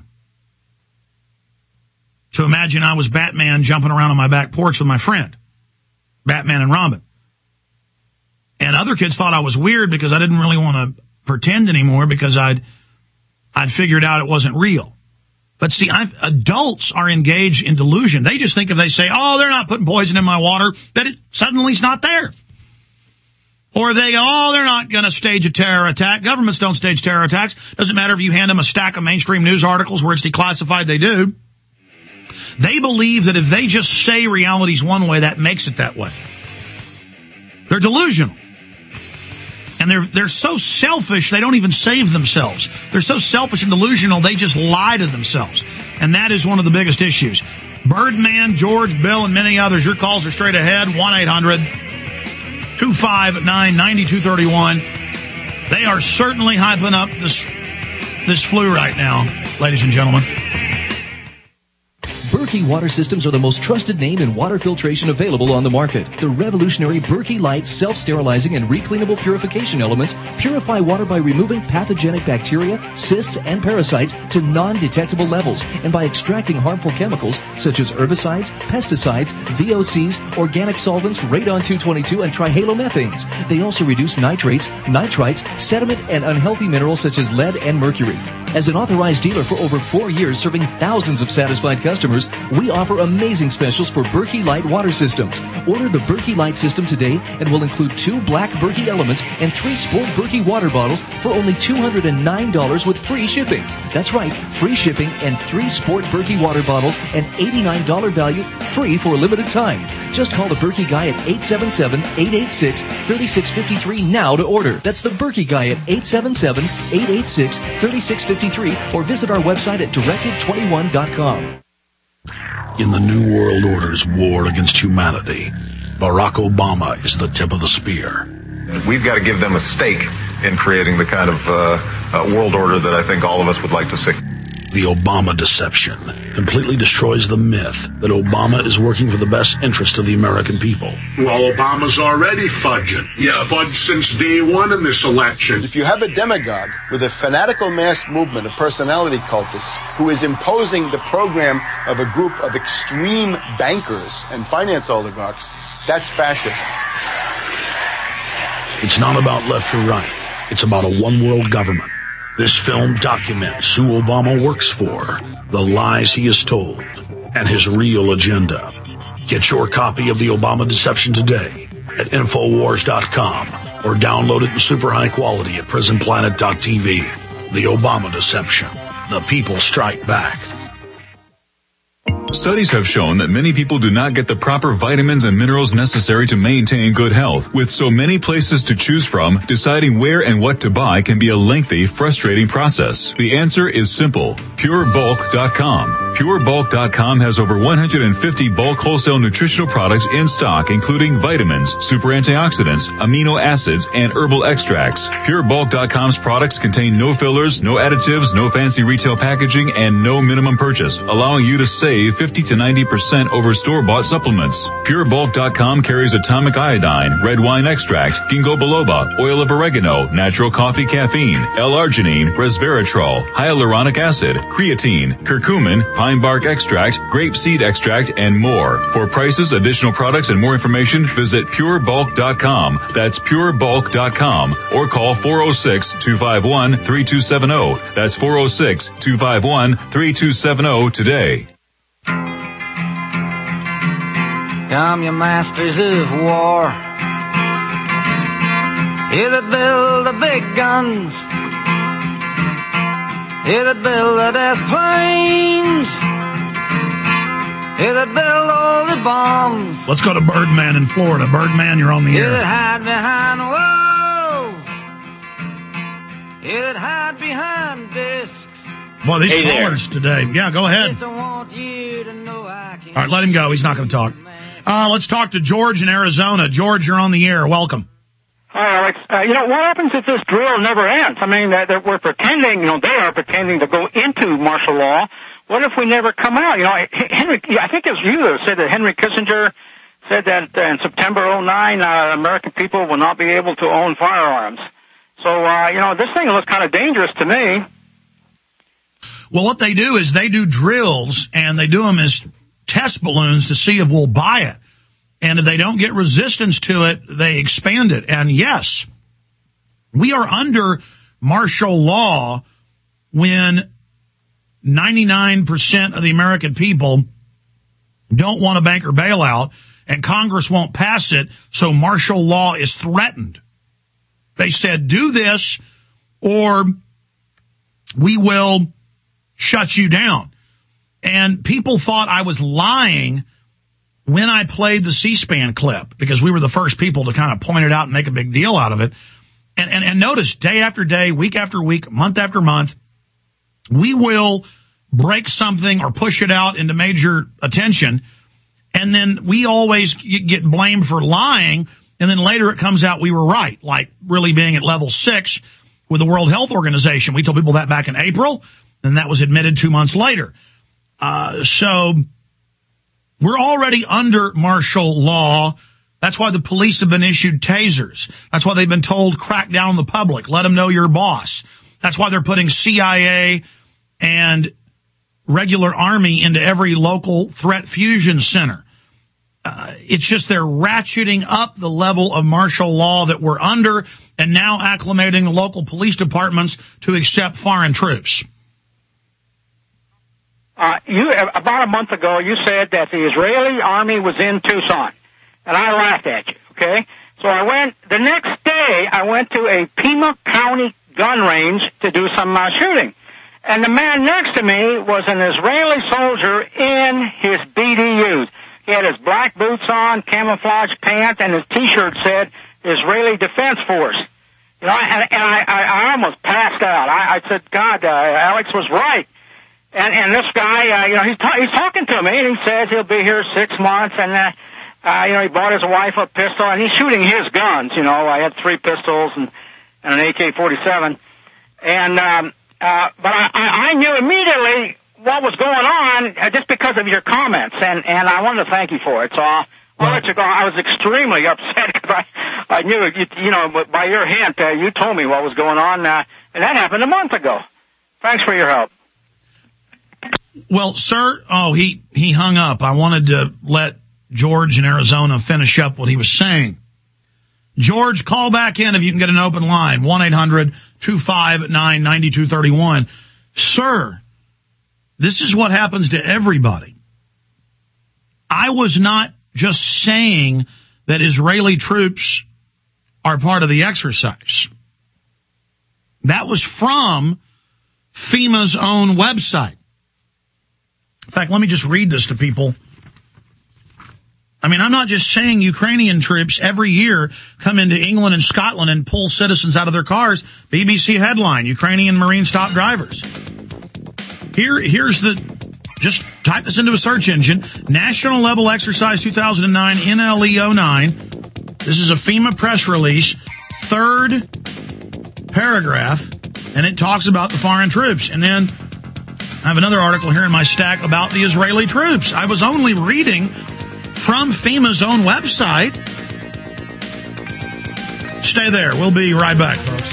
To imagine I was Batman jumping around on my back porch with my friend, Batman and Robin. And other kids thought I was weird because I didn't really want to pretend anymore because I'd figured out it wasn't real. But see, adults are engaged in delusion. They just think if they say, oh, they're not putting poison in my water, that it suddenly is not there. Or they go, oh, they're not going to stage a terror attack. Governments don't stage terror attacks. Doesn't matter if you hand them a stack of mainstream news articles where it's declassified, they do. They believe that if they just say reality's one way, that makes it that way. They're delusional. And they're so selfish, they don't even save themselves. They're so selfish and delusional, they just lie to themselves. And that is one of the biggest issues. Birdman, George, Bill, and many others, your calls are straight ahead, 1-800-259-9231. They are certainly hyping up this flu right now, ladies and gentlemen. Berkey Water Systems are the most trusted name in water filtration available on the market. The revolutionary Berkey Light self-sterilizing and recleanable purification elements purify water by removing pathogenic bacteria, cysts, and parasites to non-detectable levels and by extracting harmful chemicals such as herbicides, pesticides, VOCs, organic solvents, radon-222, and trihalomethanes. They also reduce nitrates, nitrites, sediment, and unhealthy minerals such as lead and mercury. As an authorized dealer for over 4 years serving thousands of satisfied customers, we offer amazing specials for Berkey Light water systems. Order the Berkey Light system today and we'll include 2 black Berkey elements and 3 Sport Berkey water bottles for only $209 with free shipping. That's right, free shipping and 3 Sport Berkey water bottles and $89 value free for a limited time. Just call the Berkey Guy at 877-886-3653 now to order. That's the Berkey Guy at 877-886-3653 or visit our website at directive21.com. In the New World Order's war against humanity, Barack Obama is the tip of the spear. We've got to give them a stake in creating the kind of world order that I think all of us would like to see. The Obama deception completely destroys the myth that Obama is working for the best interest of the American people. Well, Obama's already fudging. He's fudged since day one in this election. If you have a demagogue with a fanatical mass movement of personality cultists who is imposing the program of a group of extreme bankers and finance oligarchs, that's fascism. It's not about left or right. It's about a one-world government. This film documents who Obama works for, the lies he has told, and his real agenda. Get your copy of The Obama Deception today at Infowars.com or download it in super high quality at PrisonPlanet.tv. The Obama Deception. The people strike back. Studies have shown that many people do not get the proper vitamins and minerals necessary to maintain good health. With so many places to choose from, deciding where and what to buy can be a lengthy, frustrating process. The answer is simple. PureBulk.com. PureBulk.com has over 150 bulk wholesale nutritional products in stock, including vitamins, super antioxidants, amino acids, and herbal extracts. PureBulk.com's products contain no fillers, no additives, no fancy retail packaging, and no minimum purchase, allowing you to save 50 to 90% over store-bought supplements. PureBulk.com carries atomic iodine, red wine extract, ginkgo biloba, oil of oregano, natural coffee caffeine, L-arginine, resveratrol, hyaluronic acid, creatine, curcumin, pine bark extract, grape seed extract, and more. For prices, additional products, and more information, visit PureBulk.com. That's PureBulk.com. Or call 406-251-3270. That's 406-251-3270 today. Come, you masters of war, you that build the big guns, you that build the death planes, you that build all the bombs. Let's go to Birdman in Florida. Birdman, you're on the air. You that hide behind walls, you that hide behind discs. Boy, these callers today. Yeah, go ahead. All right, let him go. He's not going to talk. Let's talk to George in Arizona. George, you're on the air. Welcome. Hi, Alex. What happens if this drill never ends? I mean, that we're pretending, they are pretending to go into martial law. What if we never come out? Henry, I think it was you that said that Henry Kissinger said that in September 2009, American people will not be able to own firearms. So, this thing looks kind of dangerous to me. Well, what they do is they do drills, and they do them as test balloons to see if we'll buy it. And if they don't get resistance to it, they expand it. And yes, we are under martial law when 99% of the American people don't want a banker bailout, and Congress won't pass it, so martial law is threatened. They said, do this, or we will shut you down. And people thought I was lying when I played the C-SPAN clip, because we were the first people to kind of point it out and make a big deal out of it. And notice, day after day, week after week, month after month, we will break something or push it out into major attention, and then we always get blamed for lying, and then later it comes out we were right, like really being at level 6 with the World Health Organization. We told people that back in April, and that was admitted 2 months later. So we're already under martial law. That's why the police have been issued tasers. That's why they've been told crack down on the public, let them know your boss. That's why they're putting CIA and regular army into every local threat fusion center. It's just they're ratcheting up the level of martial law that we're under, and now acclimating the local police departments to accept foreign troops. About a month ago, you said that the Israeli army was in Tucson, and I laughed at you, okay? So the next day, I went to a Pima County gun range to do some shooting. And the man next to me was an Israeli soldier in his BDUs. He had his black boots on, camouflage pants, and his T-shirt said Israeli Defense Force. And I almost passed out. I said, God, Alex was right. And this guy, he's talking to me, and he says he'll be here 6 months, and he bought his wife a pistol, and he's shooting his guns. I had 3 pistols and an AK-47, but I knew immediately what was going on just because of your comments, and I wanted to thank you for it. So I'll let you go. I was extremely upset because I knew, by your hint, you told me what was going on, and that happened a month ago. Thanks for your help. Well, sir, he hung up. I wanted to let George in Arizona finish up what he was saying. George, call back in if you can get an open line, 1-800-259-9231. Sir, this is what happens to everybody. I was not just saying that Israeli troops are part of the exercise. That was from FEMA's own website. In fact, let me just read this to people. I mean, I'm not just saying Ukrainian troops every year come into England and Scotland and pull citizens out of their cars. BBC headline, Ukrainian Marines stop drivers. Here's just type this into a search engine. National Level Exercise 2009, NLE09. This is a FEMA press release, 3rd paragraph, and it talks about the foreign troops. And then I have another article here in my stack about the Israeli troops. I was only reading from FEMA's own website. Stay there. We'll be right back, folks.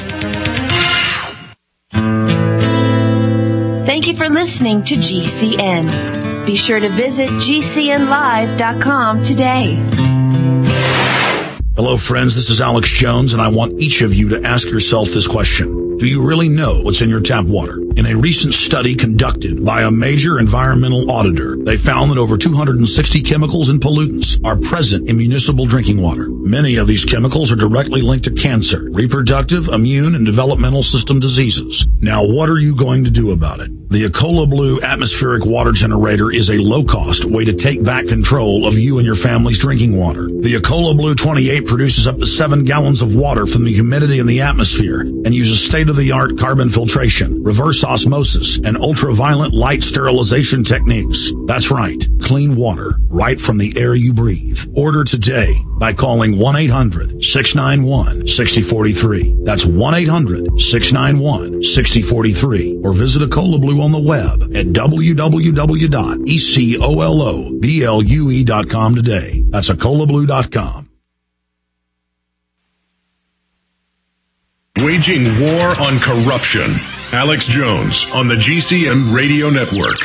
Thank you for listening to GCN. Be sure to visit GCNlive.com today. Hello, friends. This is Alex Jones, and I want each of you to ask yourself this question. Do you really know what's in your tap water? In a recent study conducted by a major environmental auditor, they found that over 260 chemicals and pollutants are present in municipal drinking water. Many of these chemicals are directly linked to cancer, reproductive, immune, and developmental system diseases. Now, what are you going to do about it? The Ecola Blue atmospheric water generator is a low-cost way to take back control of you and your family's drinking water. The Ecola Blue 28 produces up to 7 gallons of water from the humidity in the atmosphere and uses state-of-the-art carbon filtration, reverse reverse osmosis, and ultraviolet light sterilization techniques. That's right, clean water right from the air you breathe. Order today by calling 1-800-691-6043. That's 1-800-691-6043. Or visit Ecola Blue on the web at www.ecoloblu.com today. That's EcolaBlue.com. Waging war on corruption. Alex Jones on the GCN Radio Network.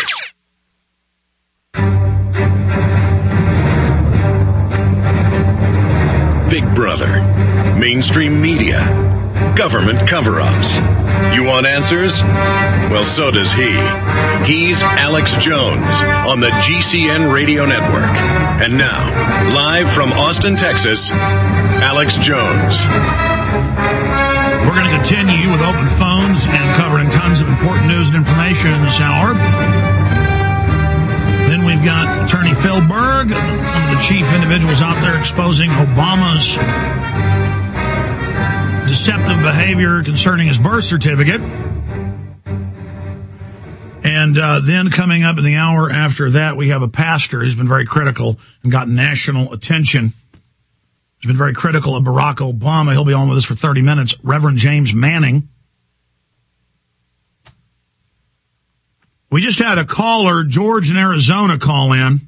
Big Brother, mainstream media, government cover-ups. You want answers? Well, so does he. He's Alex Jones on the GCN Radio Network. And now, live from Austin, Texas, Alex Jones. We're going to continue with open phones and covering tons of important news and information in this hour. Then we've got Attorney Phil Berg, one of the chief individuals out there exposing Obama's deceptive behavior concerning his birth certificate. And then coming up in the hour after that, we have a pastor who's been very critical and got national attention. He's been very critical of Barack Obama. He'll be on with us for 30 minutes. Reverend James Manning. We just had a caller, George in Arizona, call in.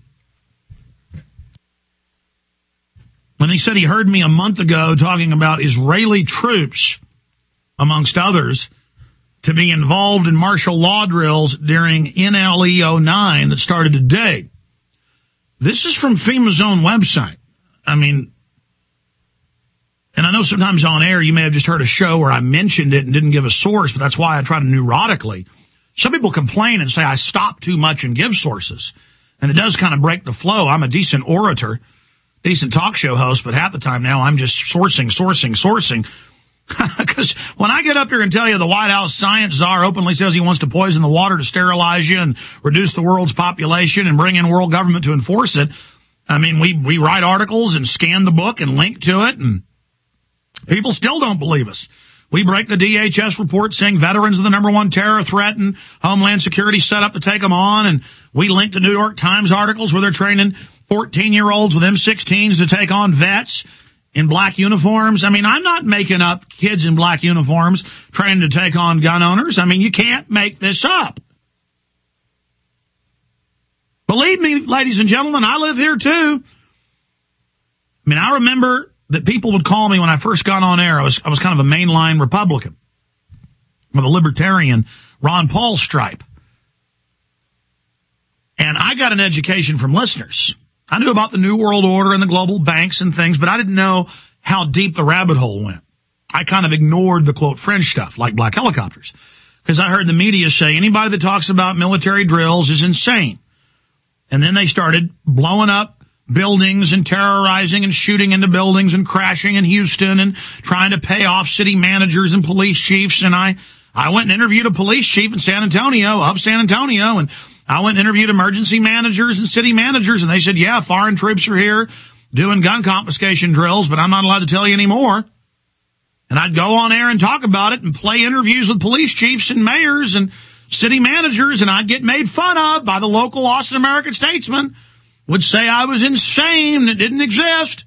And he said he heard me a month ago talking about Israeli troops, amongst others, to be involved in martial law drills during NLE 09 that started today. This is from FEMA's own website. I mean, and I know sometimes on air you may have just heard a show where I mentioned it and didn't give a source, but that's why I try to neurotically. Some people complain and say I stop too much and give sources, and it does kind of break the flow. I'm a decent orator, decent talk show host, but half the time now I'm just sourcing. Because when I get up here and tell you the White House science czar openly says he wants to poison the water to sterilize you and reduce the world's population and bring in world government to enforce it, I mean, we write articles and scan the book and link to it, and people still don't believe us. We break the DHS report saying veterans are the number one terror threat and Homeland Security set up to take them on. And we link to New York Times articles where they're training 14-year-olds with M16s to take on vets in black uniforms. I mean, I'm not making up kids in black uniforms training to take on gun owners. I mean, you can't make this up. Believe me, ladies and gentlemen, I live here too. I mean, I remember that people would call me when I first got on air. I was kind of a mainline Republican with a libertarian Ron Paul stripe. And I got an education from listeners. I knew about the New World Order and the global banks and things, but I didn't know how deep the rabbit hole went. I kind of ignored the, quote, fringe stuff, like black helicopters, because I heard the media say anybody that talks about military drills is insane. And then they started blowing up buildings and terrorizing and shooting into buildings and crashing in Houston and trying to pay off city managers and police chiefs. And I went and interviewed a police chief in San Antonio, and I went and interviewed emergency managers and city managers, and they said, yeah, foreign troops are here doing gun confiscation drills, but I'm not allowed to tell you anymore. And I'd go on air and talk about it and play interviews with police chiefs and mayors and city managers, and I'd get made fun of by the local Austin American Statesman, would say I was insane, it didn't exist.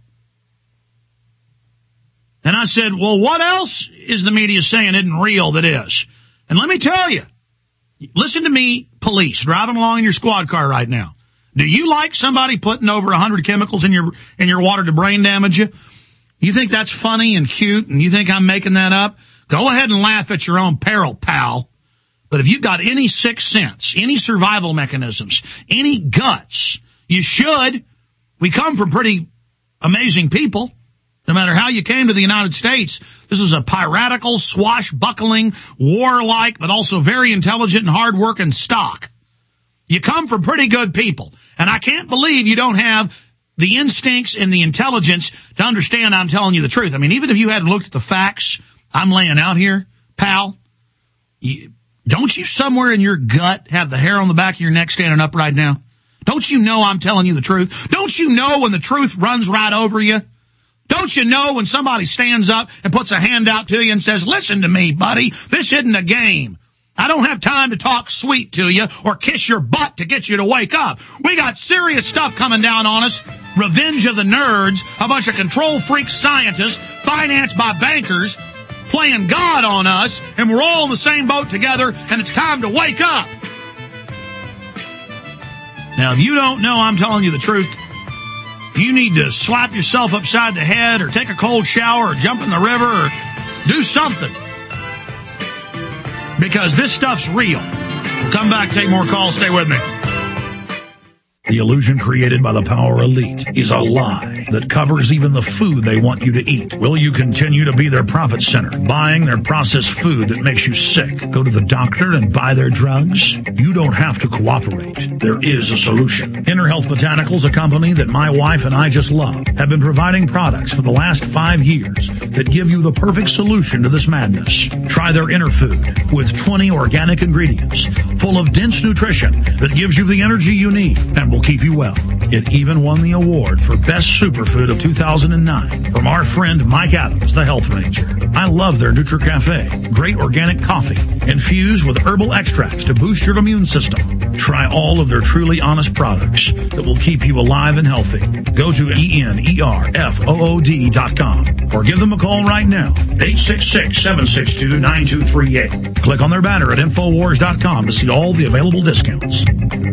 And I said, well, what else is the media saying isn't real that is? And let me tell you, listen to me, police, driving along in your squad car right now. Do you like somebody putting over 100 chemicals in your water to brain damage you? You think that's funny and cute, and you think I'm making that up? Go ahead and laugh at your own peril, pal. But if you've got any sixth sense, any survival mechanisms, any guts, you should. We come from pretty amazing people. No matter how you came to the United States, this is a piratical, swashbuckling, warlike, but also very intelligent and hard-working stock. You come from pretty good people. And I can't believe you don't have the instincts and the intelligence to understand I'm telling you the truth. I mean, even if you hadn't looked at the facts I'm laying out here, pal, don't you somewhere in your gut have the hair on the back of your neck standing up right now? Don't you know I'm telling you the truth? Don't you know when the truth runs right over you? Don't you know when somebody stands up and puts a hand out to you and says, listen to me, buddy, this isn't a game. I don't have time to talk sweet to you or kiss your butt to get you to wake up. We got serious stuff coming down on us. Revenge of the nerds, a bunch of control freak scientists financed by bankers playing God on us, and we're all in the same boat together, and it's time to wake up. Now, if you don't know I'm telling you the truth, you need to slap yourself upside the head or take a cold shower or jump in the river or do something. Because this stuff's real. We'll come back, take more calls. Stay with me. The illusion created by the power elite is a lie that covers even the food they want you to eat. Will you continue to be their profit center, buying their processed food that makes you sick? Go to the doctor and buy their drugs? You don't have to cooperate. There is a solution. Inner Health Botanicals, a company that my wife and I just love, have been providing products for the last 5 years that give you the perfect solution to this madness. Try their Inner Food with 20 organic ingredients full of dense nutrition that gives you the energy you need and will keep you well. It even won the award for Best Superfood of 2009 from our friend Mike Adams, the Health Ranger. I love their NutriCafe. Great organic coffee infused with herbal extracts to boost your immune system. Try all of their truly honest products that will keep you alive and healthy. Go to ENERFOOD.com or give them a call right now, 866-762-9238. Click on their banner at Infowars.com to see all the available discounts.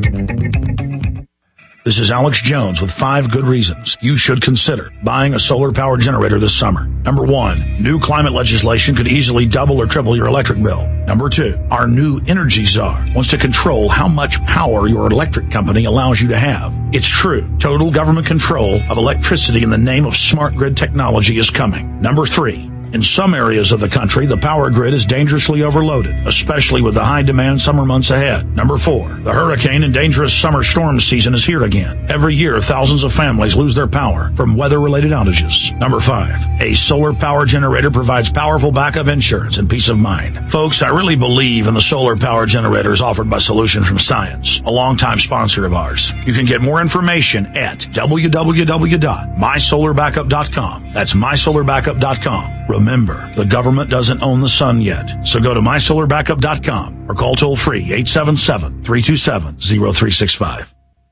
This is Alex Jones with 5 good reasons you should consider buying a solar power generator this summer. Number 1, new climate legislation could easily double or triple your electric bill. Number 2, our new energy czar wants to control how much power your electric company allows you to have. It's true. Total government control of electricity in the name of smart grid technology is coming. Number 3, in some areas of the country, the power grid is dangerously overloaded, especially with the high-demand summer months ahead. Number 4, the hurricane and dangerous summer storm season is here again. Every year, thousands of families lose their power from weather-related outages. Number 5, a solar power generator provides powerful backup insurance and peace of mind. Folks, I really believe in the solar power generators offered by Solution from Science, a longtime sponsor of ours. You can get more information at www.mysolarbackup.com. That's mysolarbackup.com. Remember, the government doesn't own the sun yet. So go to mysolarbackup.com or call toll-free 877-327-0365.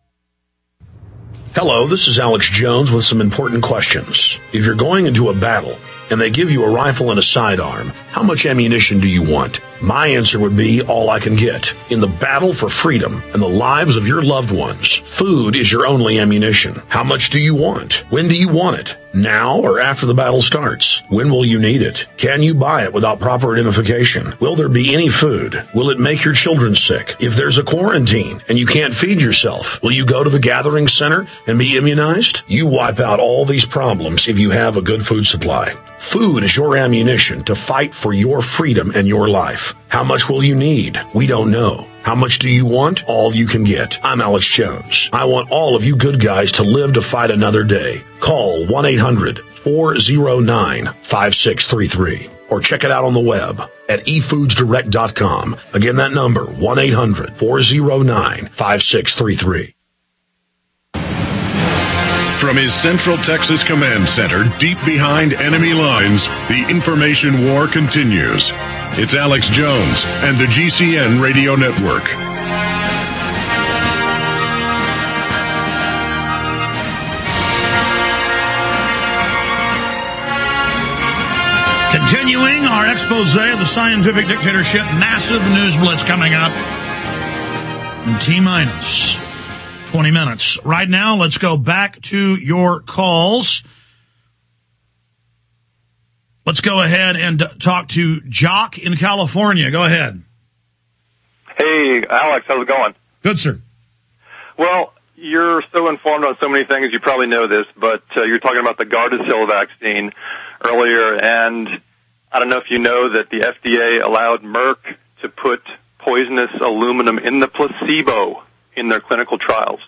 Hello, this is Alex Jones with some important questions. If you're going into a battle and they give you a rifle and a sidearm, how much ammunition do you want? My answer would be all I can get. In the battle for freedom and the lives of your loved ones, food is your only ammunition. How much do you want? When do you want it? Now or after the battle starts? When will you need it? Can you buy it without proper identification? Will there be any food? Will it make your children sick? If there's a quarantine and you can't feed yourself, will you go to the gathering center and be immunized? You wipe out all these problems if you have a good food supply. Food is your ammunition to fight for your freedom and your life. How much will you need? We don't know. How much do you want? All you can get. I'm Alex Jones. I want all of you good guys to live to fight another day. Call 1-800-409-5633 or check it out on the web at efoodsdirect.com. Again, that number, 1-800-409-5633. From his Central Texas Command Center, deep behind enemy lines, the information war continues. It's Alex Jones and the GCN Radio Network. Continuing our expose of the scientific dictatorship, massive news blitz coming up in T-minus 20 minutes. Right now, let's go back to your calls. Let's go ahead and talk to Jock in California. Go ahead. Hey, Alex, how's it going? Good, sir. Well, you're so informed on so many things, you probably know this, but you're talking about the Gardasil vaccine earlier, and I don't know if you know that the FDA allowed Merck to put poisonous aluminum in the placebo in their clinical trials.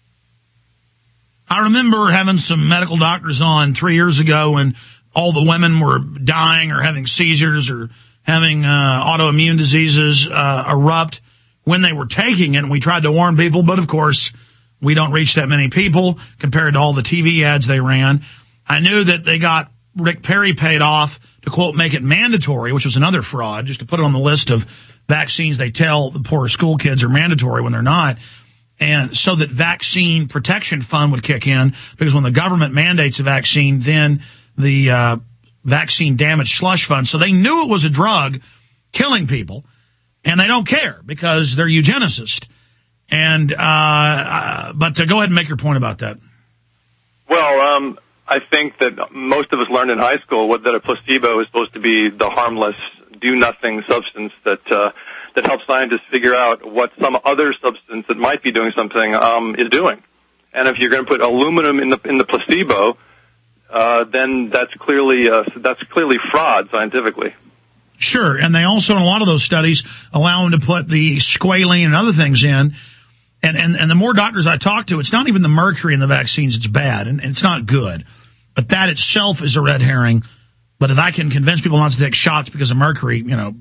I remember having some medical doctors on 3 years ago when all the women were dying or having seizures or having autoimmune diseases erupt when they were taking it, and we tried to warn people, but of course we don't reach that many people compared to all the TV ads they ran. I knew that they got Rick Perry paid off to, quote, make it mandatory, which was another fraud, just to put it on the list of vaccines they tell the poor school kids are mandatory when they're not. And so that vaccine protection fund would kick in, because when the government mandates a vaccine, then the vaccine damage slush fund. So they knew it was a drug killing people, and they don't care because they're eugenicists. And but to go ahead and make your point about that. Well, I think that most of us learned in high school that a placebo is supposed to be the harmless, do-nothing substance that helps scientists figure out what some other substance that might be doing something is doing. And if you're going to put aluminum in the placebo, then that's clearly fraud scientifically. Sure, and they also, in a lot of those studies, allow them to put the squalene and other things in. And the more doctors I talk to, it's not even the mercury in the vaccines it's bad, and it's not good. But that itself is a red herring. But if I can convince people not to take shots because of mercury,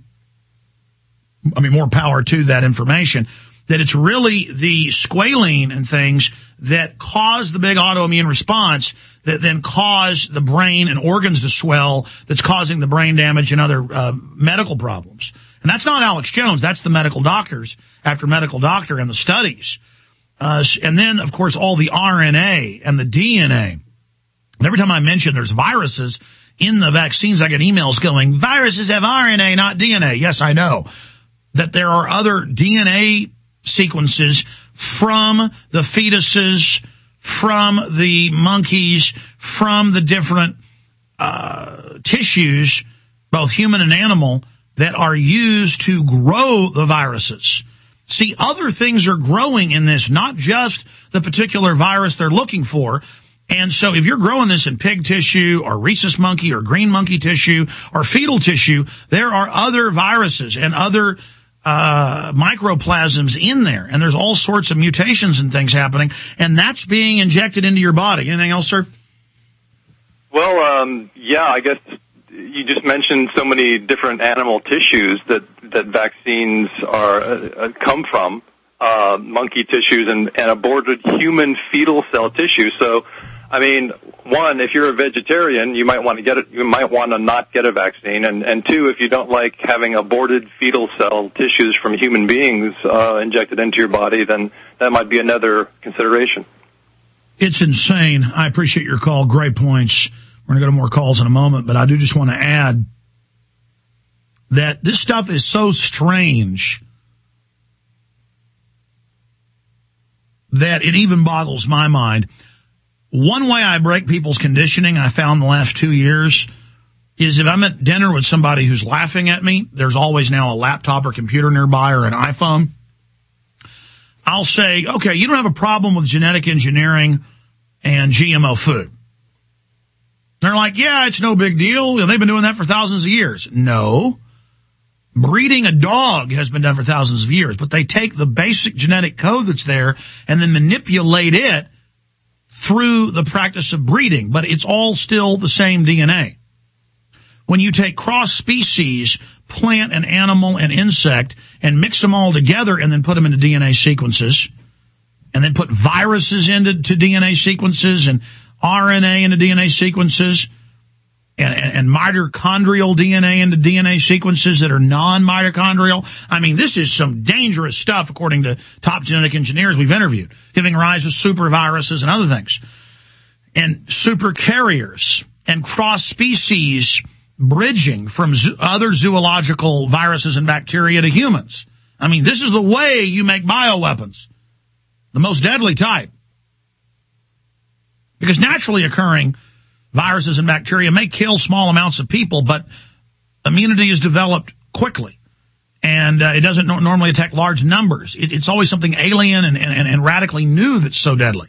more power to that information, that it's really the squalene and things that cause the big autoimmune response that then cause the brain and organs to swell, that's causing the brain damage and other medical problems. And that's not Alex Jones. That's the medical doctors after medical doctor and the studies. And then, of course, all the RNA and the DNA. And every time I mention there's viruses in the vaccines, I get emails going, viruses have RNA, not DNA. Yes, I know that there are other DNA sequences from the fetuses, from the monkeys, from the different tissues, both human and animal, that are used to grow the viruses. See, other things are growing in this, not just the particular virus they're looking for. And so if you're growing this in pig tissue or rhesus monkey or green monkey tissue or fetal tissue, there are other viruses and other microplasms in there. And there's all sorts of mutations and things happening. And that's being injected into your body. Anything else, sir? Well, yeah, I guess you just mentioned so many different animal tissues that vaccines are come from, monkey tissues and aborted human fetal cell tissue. So, I mean, one, if you're a vegetarian, you might want to get it. You might want to not get a vaccine, and two, if you don't like having aborted fetal cell tissues from human beings injected into your body, then that might be another consideration. It's insane. I appreciate your call. Great points. We're going to go to more calls in a moment, but I do just want to add that this stuff is so strange that it even boggles my mind. One way I break people's conditioning, I found the last 2 years, is if I'm at dinner with somebody who's laughing at me, there's always now a laptop or computer nearby or an iPhone. I'll say, okay, you don't have a problem with genetic engineering and GMO food. They're like, yeah, it's no big deal. They've been doing that for thousands of years. No. Breeding a dog has been done for thousands of years, but they take the basic genetic code that's there and then manipulate it through the practice of breeding, but it's all still the same DNA. When you take cross species, plant and animal and insect, and mix them all together and then put them into DNA sequences, and then put viruses into DNA sequences and RNA into DNA sequences, and mitochondrial DNA into DNA sequences that are non-mitochondrial. I mean, this is some dangerous stuff, according to top genetic engineers we've interviewed, giving rise to super viruses and other things, and super carriers and cross-species bridging from other zoological viruses and bacteria to humans. I mean, this is the way you make bioweapons, the most deadly type. Because naturally occurring viruses and bacteria may kill small amounts of people, but immunity is developed quickly. And it doesn't normally attack large numbers. It's always something alien and radically new that's so deadly.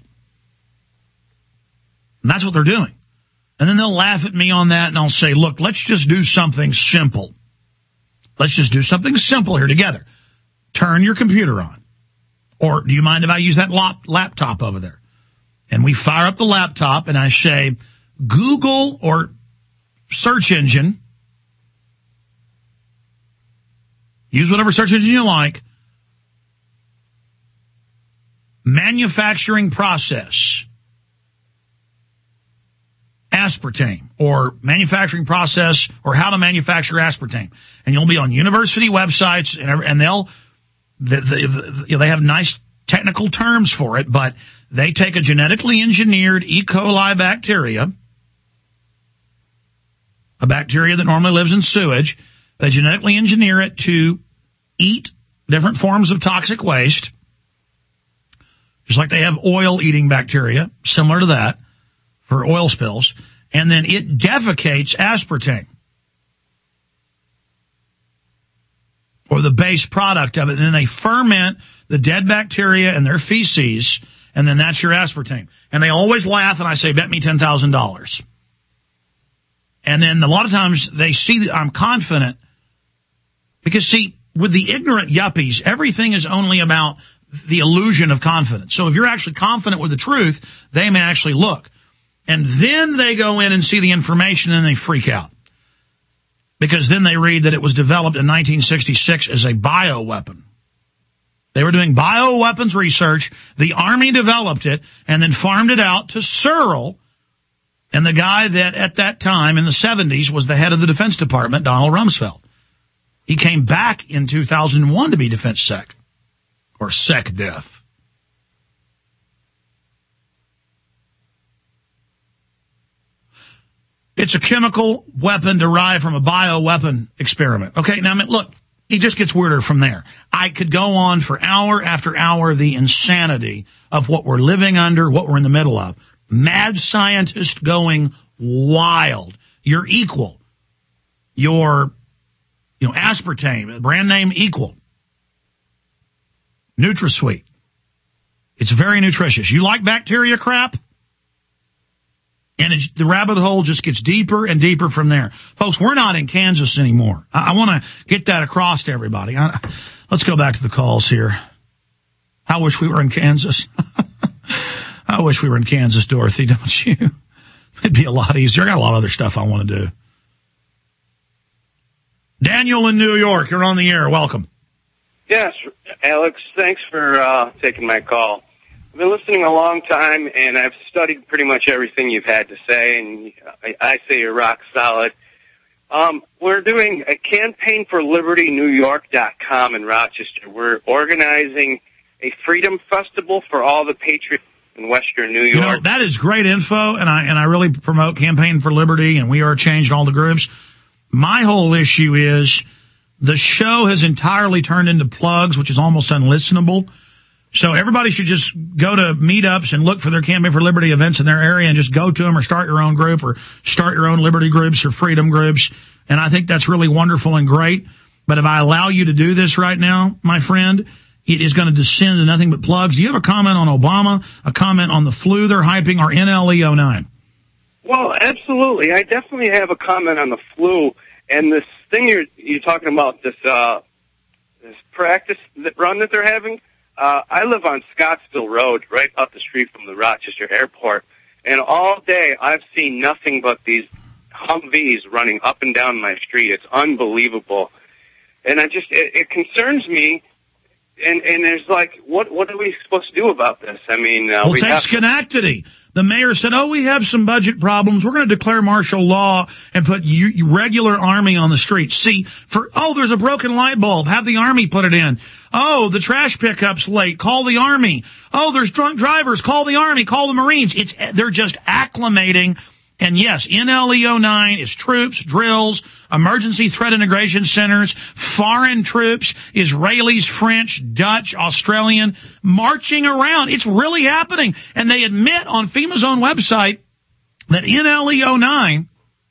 And that's what they're doing. And then they'll laugh at me on that, and I'll say, look, let's just do something simple. Let's just do something simple here together. Turn your computer on. Or do you mind if I use that laptop over there? And we fire up the laptop, and I say, Google or search engine, use whatever search engine you like, manufacturing process, aspartame or manufacturing process or how to manufacture aspartame. And you'll be on university websites and they have nice technical terms for it, but they take a genetically engineered E. coli bacteria, a bacteria that normally lives in sewage. They genetically engineer it to eat different forms of toxic waste, just like they have oil-eating bacteria, similar to that, for oil spills. And then it defecates aspartame, or the base product of it. And then they ferment the dead bacteria and their feces, and then that's your aspartame. And they always laugh, and I say, bet me $10,000. And then a lot of times they see that I'm confident, because, see, with the ignorant yuppies, everything is only about the illusion of confidence. So if you're actually confident with the truth, they may actually look. And then they go in and see the information and they freak out. Because then they read that it was developed in 1966 as a bioweapon. They were doing bioweapons research. The Army developed it and then farmed it out to Searle. And the guy that at that time in the 70s was the head of the Defense Department, Donald Rumsfeld. He came back in 2001 to be Defense Sec, or SecDef. It's a chemical weapon derived from a bioweapon experiment. Okay, now, I mean, look, it just gets weirder from there. I could go on for hour after hour, the insanity of what we're living under, what we're in the middle of. Mad scientists going wild. Your Equal, your aspartame, brand name Equal, NutraSweet. It's very nutritious. You like bacteria crap? And the rabbit hole just gets deeper and deeper from there. Folks, we're not in Kansas anymore. I want to get that across to everybody. Let's go back to the calls here. I wish we were in Kansas. I wish we were in Kansas, Dorothy, don't you? It'd be a lot easier. I got a lot of other stuff I want to do. Daniel in New York, you're on the air. Welcome. Yes, Alex, thanks for taking my call. I've been listening a long time, and I've studied pretty much everything you've had to say, and I say you're rock solid. We're doing a CampaignForLibertyNewYork.com in Rochester. We're organizing a freedom festival for all the patriots in Western New York. You know, that is great info, and I really promote Campaign for Liberty and We Are Change and all the groups. My whole issue is the show has entirely turned into plugs, which is almost unlistenable. So everybody should just go to meetups and look for their Campaign for Liberty events in their area and just go to them, or start your own group, or start your own liberty groups or freedom groups. And I think that's really wonderful and great. But if I allow you to do this right now, my friend, it is going to descend to nothing but plugs. Do you have a comment on Obama, a comment on the flu they're hyping, or NLE09? Well, absolutely. I definitely have a comment on the flu. And this thing you're talking about, this practice run that they're having, I live on Scottsville Road, right up the street from the Rochester Airport, and all day I've seen nothing but these Humvees running up and down my street. It's unbelievable. And it concerns me, and there's like, what are we supposed to do about this? I mean, well, take Schenectady. The mayor said, we have some budget problems. We're going to declare martial law and put regular Army on the streets. See, there's a broken light bulb. Have the Army put it in. Oh, the trash pickup's late. Call the Army. Oh, there's drunk drivers. Call the Army. Call the Marines. They're just acclimating. And yes, NLE09 is troops, drills, emergency threat integration centers, foreign troops, Israelis, French, Dutch, Australian, marching around. It's really happening. And they admit on FEMA's own website that NLE09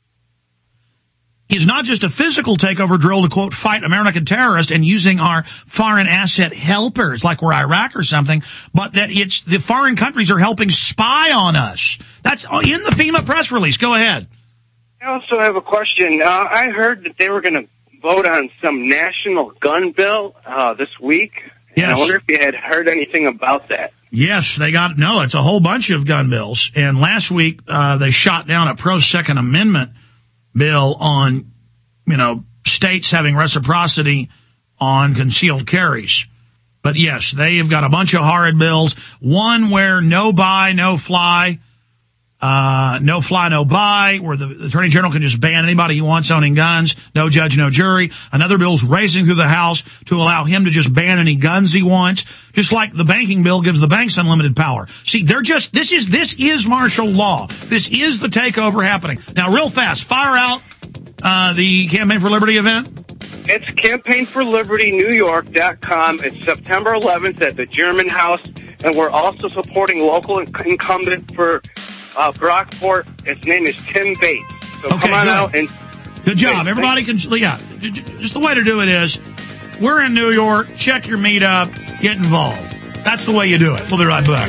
is not just a physical takeover drill to, quote, fight American terrorists and using our foreign asset helpers like we're Iraq or something, but that it's the foreign countries are helping spy on us. That's in the FEMA press release. Go ahead. I also have a question. I heard that they were going to vote on some national gun bill this week. Yes. And I wonder if you had heard anything about that. Yes, it's a whole bunch of gun bills. And last week, they shot down a pro-Second Amendment bill on, states having reciprocity on concealed carries. But yes, they have got a bunch of horrid bills. One where no buy, no fly. no fly, no buy, where the Attorney General can just ban anybody he wants owning guns, no judge, no jury. Another bill's racing through the House to allow him to just ban any guns he wants, just like the banking bill gives the banks unlimited power. See, this is martial law. This is the takeover happening. Now, real fast, fire out the Campaign for Liberty event. It's campaignforlibertynewyork.com. It's September 11th at the German House, and we're also supporting local incumbent for Brockport. His name is Tim Bates. So okay, come on out and good job. Everybody can, yeah. Just the way to do it is, we're in New York. Check your meetup. Get involved. That's the way you do it. We'll be right back.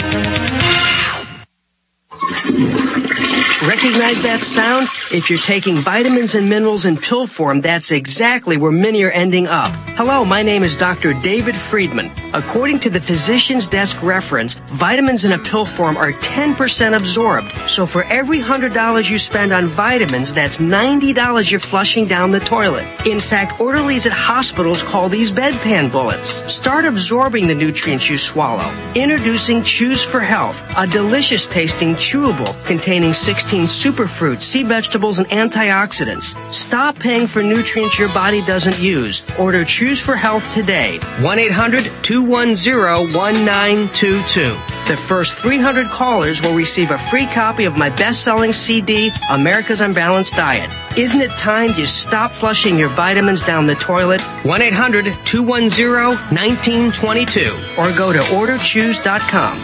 Recognize that sound? If you're taking vitamins and minerals in pill form, that's exactly where many are ending up. Hello, my name is Dr. David Friedman. According to the Physician's Desk reference, vitamins in a pill form are 10% absorbed. So for every $100 you spend on vitamins, that's $90 you're flushing down the toilet. In fact, orderlies at hospitals call these bedpan bullets. Start absorbing the nutrients you swallow. Introducing Chews for Health, a delicious tasting chewable containing 16 superfruits, sea vegetables, and antioxidants. Stop paying for nutrients your body doesn't use. Order Choose for Health today. 1-800-210-1922. The first 300 callers will receive a free copy of my best-selling CD, America's Unbalanced Diet. Isn't it time you stop flushing your vitamins down the toilet? 1-800-210-1922 or go to orderchoose.com.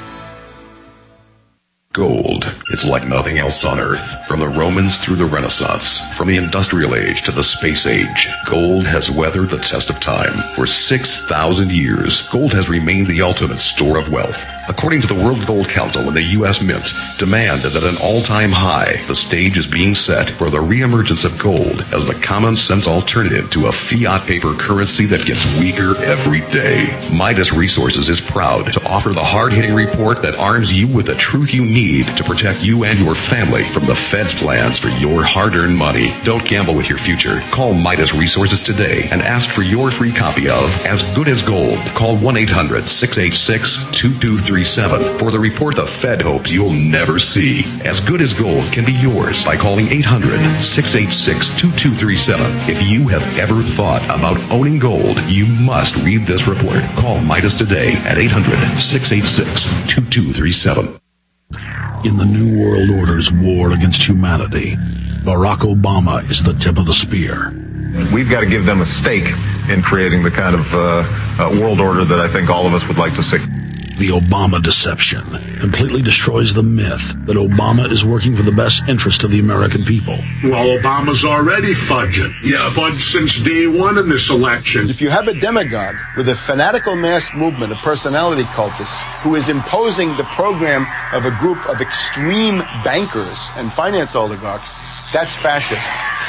Gold. It's like nothing else on Earth. From the Romans through the Renaissance, from the Industrial Age to the Space Age, gold has weathered the test of time. For 6,000 years, gold has remained the ultimate store of wealth. According to the World Gold Council and the U.S. Mint, demand is at an all-time high. The stage is being set for the reemergence of gold as the common-sense alternative to a fiat paper currency that gets weaker every day. Midas Resources is proud to offer the hard-hitting report that arms you with the truth you need to protect you and your family from the Fed's plans for your hard-earned money. Don't gamble with your future. Call Midas Resources today and ask for your free copy of As Good as Gold. Call 1-800-686-2237 for the report the Fed hopes you'll never see. As Good as Gold can be yours by calling 800-686-2237. If you have ever thought about owning gold, you must read this report. Call Midas today at 800-686-2237. In the New World Order's war against humanity, Barack Obama is the tip of the spear. We've got to give them a stake in creating the kind of world order that I think all of us would like to see. The Obama deception completely destroys the myth that Obama is working for the best interest of the American people. Well, Obama's already fudging. He's fudged since day one in this election. If you have a demagogue with a fanatical mass movement of personality cultists who is imposing the program of a group of extreme bankers and finance oligarchs, that's fascism.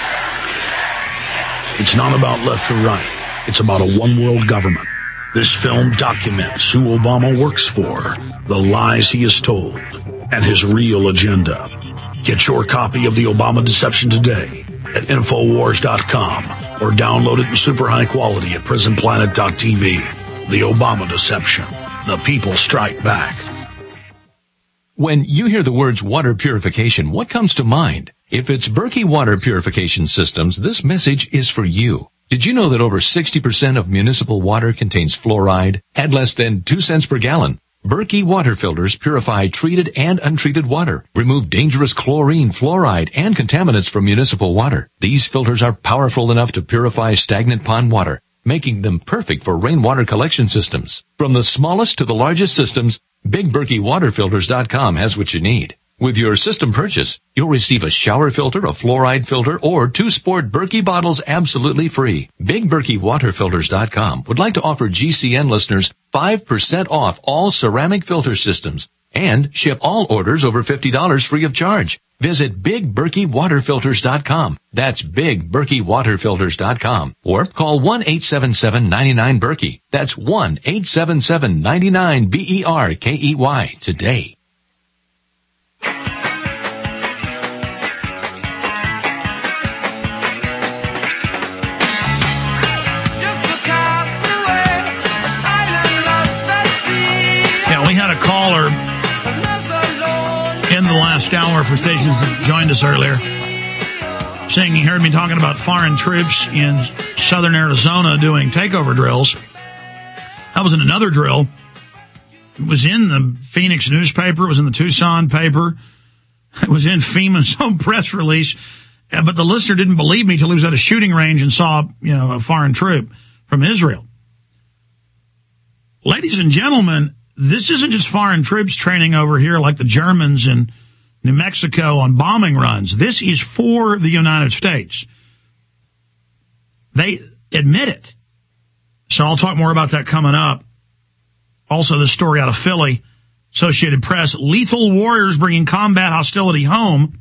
It's not about left or right. It's about a one-world government. This film documents who Obama works for, the lies he has told, and his real agenda. Get your copy of The Obama Deception today at Infowars.com or download it in super high quality at PrisonPlanet.tv. The Obama Deception. The people strike back. When you hear the words water purification, what comes to mind? If it's Berkey Water Purification Systems, this message is for you. Did you know that over 60% of municipal water contains fluoride at less than 2 cents per gallon? Berkey water filters purify treated and untreated water, remove dangerous chlorine, fluoride, and contaminants from municipal water. These filters are powerful enough to purify stagnant pond water, making them perfect for rainwater collection systems. From the smallest to the largest systems, BigBerkeyWaterFilters.com has what you need. With your system purchase, you'll receive a shower filter, a fluoride filter, or 2 sport Berkey bottles absolutely free. BigBerkeyWaterFilters.com would like to offer GCN listeners 5% off all ceramic filter systems and ship all orders over $50 free of charge. Visit BigBerkeyWaterFilters.com. That's BigBerkeyWaterFilters.com. Or call 1-877-99-BERKEY. That's 1-877-99-BERKEY today. We had a caller in the the last hour for stations that joined us earlier. Saying he heard me talking about foreign troops in southern Arizona doing takeover drills. I was in another drill. It was in the Phoenix newspaper. It was in the Tucson paper. It was in FEMA's own press release. But the listener didn't believe me till he was at a shooting range and saw, a foreign troop from Israel. Ladies and gentlemen, this isn't just foreign troops training over here like the Germans in New Mexico on bombing runs. This is for the United States. They admit it. So I'll talk more about that coming up. Also, the story out of Philly, Associated Press, lethal warriors bringing combat hostility home.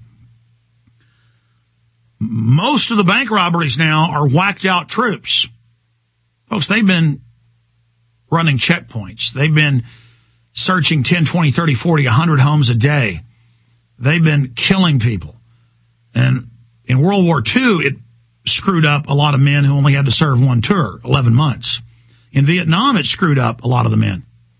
Most of the bank robberies now are whacked out troops. Folks, they've been running checkpoints. They've been searching 10, 20, 30, 40, 100 homes a day. They've been killing people. And in World War II, it screwed up a lot of men who only had to serve one tour, 11 months. In Vietnam, it screwed up a lot of the men.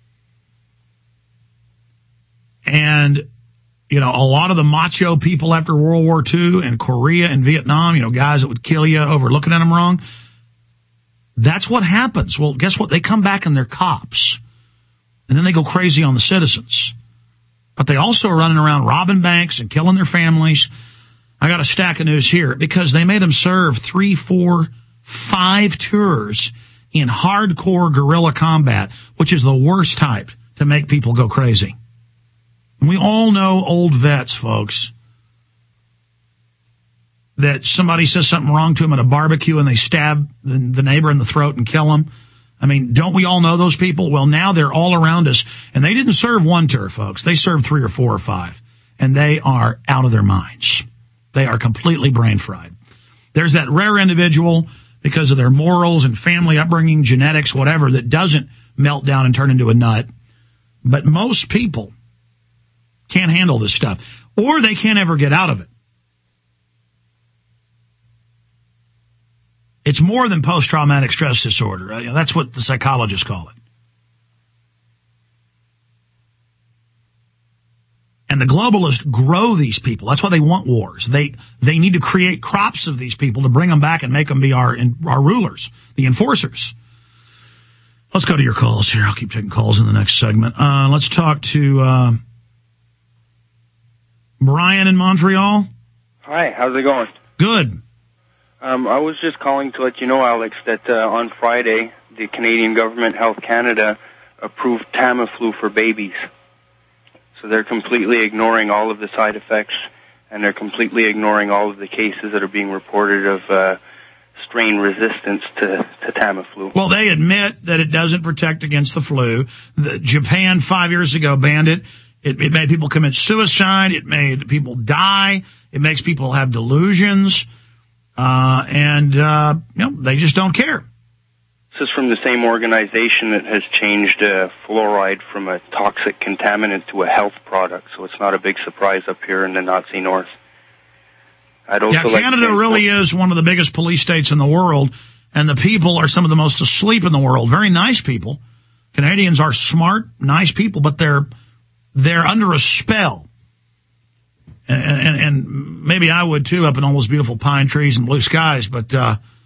And, a lot of the macho people after World War II in Korea and Vietnam, guys that would kill you over looking at them wrong. That's what happens. Well, guess what? They come back and they're cops. And then they go crazy on the citizens. But they also are running around robbing banks and killing their families. I got a stack of news here because they made them serve 3, 4, 5 tours in hardcore guerrilla combat, which is the worst type to make people go crazy. And we all know old vets, folks, that somebody says something wrong to them at a barbecue and they stab the neighbor in the throat and kill him. I mean, don't we all know those people? Well, now they're all around us. And they didn't serve one tour, folks. They served 3 or 4 or 5. And they are out of their minds. They are completely brain fried. There's that rare individual, because of their morals and family upbringing, genetics, whatever, that doesn't melt down and turn into a nut. But most people can't handle this stuff. Or they can't ever get out of it. It's more than post-traumatic stress disorder. That's what the psychologists call it. And the globalists grow these people. That's why they want wars. They need to create crops of these people to bring them back and make them be our rulers, the enforcers. Let's go to your calls here. I'll keep taking calls in the next segment. Let's talk to Brian in Montreal. Hi, how's it going? Good. I was just calling to let you know, Alex, that on Friday, the Canadian government, Health Canada, approved Tamiflu for babies. So they're completely ignoring all of the side effects, and they're completely ignoring all of the cases that are being reported of strain resistance to Tamiflu. Well, they admit that it doesn't protect against the flu. Japan 5 years ago banned it. It made people commit suicide. It made people die. It makes people have delusions. They just don't care. This is from the same organization that has changed fluoride from a toxic contaminant to a health product, so it's not a big surprise up here in the Nazi North. Canada really is one of the biggest police states in the world, and the people are some of the most asleep in the world. Very nice people. Canadians are smart, nice people, but they're under a spell. And maybe I would too, up in all those beautiful pine trees and blue skies, but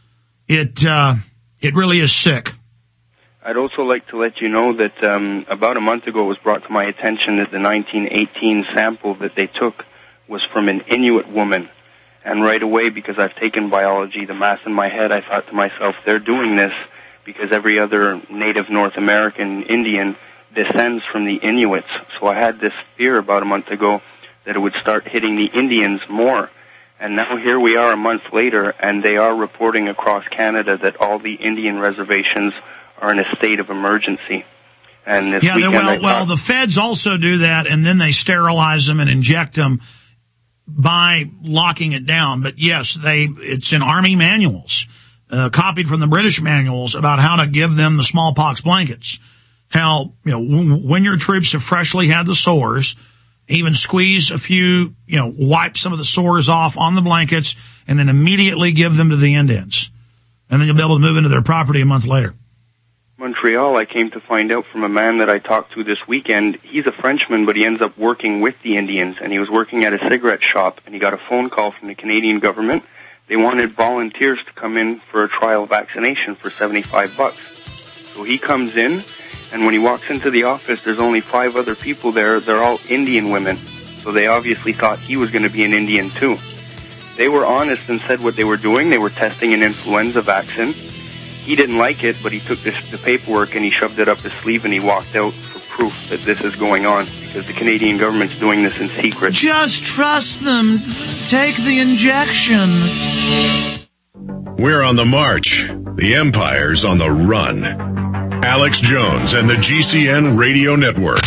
it really is sick. I'd also like to let you know that about a month ago it was brought to my attention that the 1918 sample that they took was from an Inuit woman. And right away, because I've taken biology, the math in my head, I thought to myself, they're doing this because every other native North American Indian descends from the Inuits. So I had this fear about a month ago that it would start hitting the Indians more. And now here we are a month later, and they are reporting across Canada that all the Indian reservations are in a state of emergency. And this weekend, the feds also do that, and then they sterilize them and inject them by locking it down. But yes, it's in Army manuals, copied from the British manuals about how to give them the smallpox blankets. How, when your troops have freshly had the sores, even squeeze a few, wipe some of the sores off on the blankets, and then immediately give them to the Indians. And then you'll be able to move into their property a month later. Montreal, I came to find out from a man that I talked to this weekend. He's a Frenchman, but he ends up working with the Indians, and he was working at a cigarette shop, and he got a phone call from the Canadian government. They wanted volunteers to come in for a trial vaccination for $75. So he comes in, and when he walks into the office, there's only 5 other people there. They're all Indian women. So they obviously thought he was going to be an Indian too. They were honest and said what they were doing. They were testing an influenza vaccine. He didn't like it, but he took the paperwork and he shoved it up his sleeve and he walked out for proof that this is going on, because the Canadian government's doing this in secret. Just trust them. Take the injection. We're on the march. The Empire's on the run. Alex Jones and the GCN Radio Network.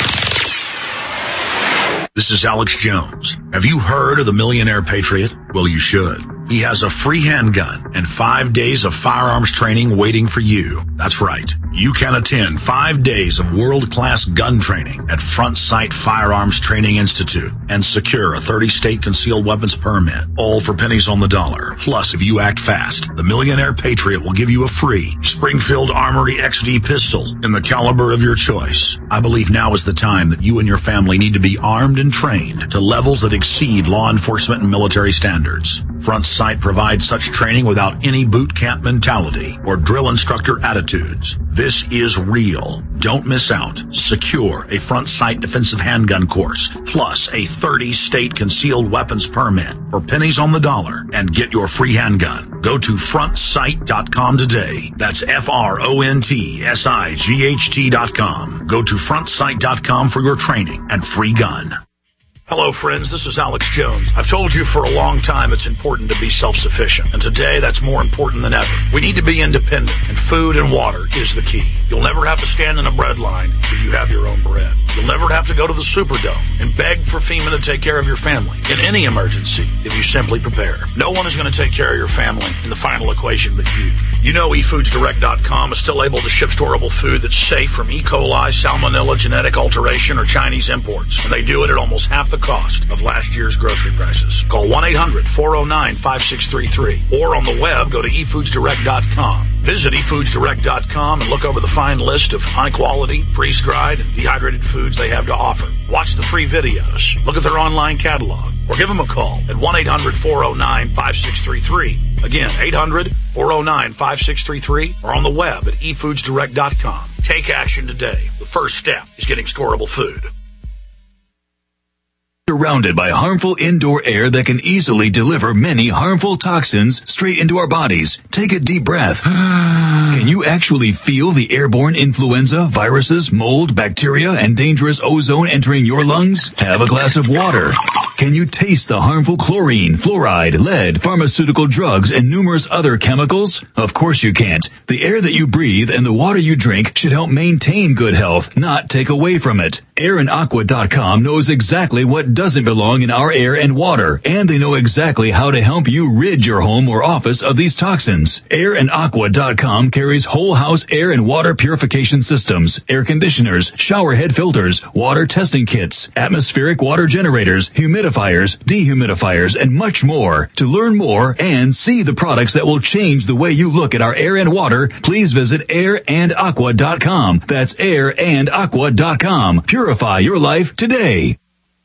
This is Alex Jones. Have you heard of the Millionaire Patriot? Well, you should. He has a free handgun and 5 days of firearms training waiting for you. That's right. You can attend 5 days of world-class gun training at Front Sight Firearms Training Institute and secure a 30-state concealed weapons permit, all for pennies on the dollar. Plus, if you act fast, the Millionaire Patriot will give you a free Springfield Armory XD pistol in the caliber of your choice. I believe now is the time that you and your family need to be armed and trained to levels that exceed law enforcement and military standards. Front Sight provides such training without any boot camp mentality or drill instructor attitudes. This is real. Don't miss out. Secure a Front Sight defensive handgun course, plus a 30-state concealed weapons permit for pennies on the dollar, and get your free handgun. Go to frontsight.com today. That's FRONTSIGHT.com. Go to frontsight.com for your training and free gun. Hello, friends. This is Alex Jones. I've told you for a long time it's important to be self-sufficient, and today that's more important than ever. We need to be independent, and food and water is the key. You'll never have to stand in a bread line if you have your own bread. You'll never have to go to the Superdome and beg for FEMA to take care of your family in any emergency if you simply prepare. No one is going to take care of your family in the final equation but you. You know eFoodsDirect.com is still able to ship storable food that's safe from E. coli, salmonella, genetic alteration, or Chinese imports, and they do it at almost half the cost of last year's grocery prices. Call 1-800-409-5633 or on the web, go to eFoodsDirect.com. Visit eFoodsDirect.com and look over the fine list of high-quality, freeze-dried, and dehydrated foods they have to offer. Watch the free videos, look at their online catalog, or give them a call at 1-800-409-5633. Again, 800-409-5633, or on the web at eFoodsDirect.com. Take action today. The first step is getting storable food. Surrounded by harmful indoor air that can easily deliver many harmful toxins straight into our bodies. Take a deep breath. Can you actually feel the airborne influenza, viruses, mold, bacteria, and dangerous ozone entering your lungs? Have a glass of water. Can you taste the harmful chlorine, fluoride, lead, pharmaceutical drugs, and numerous other chemicals? Of course you can't. The air that you breathe and the water you drink should help maintain good health, not take away from it. AirandAqua.com knows exactly what doesn't belong in our air and water, and they know exactly how to help you rid your home or office of these toxins. AirandAqua.com carries whole house air and water purification systems, air conditioners, shower head filters, water testing kits, atmospheric water generators, humidifiers, dehumidifiers, and much more. To learn more and see the products that will change the way you look at our air and water, please visit AirandAqua.com. That's AirandAqua.com. Purify your life today.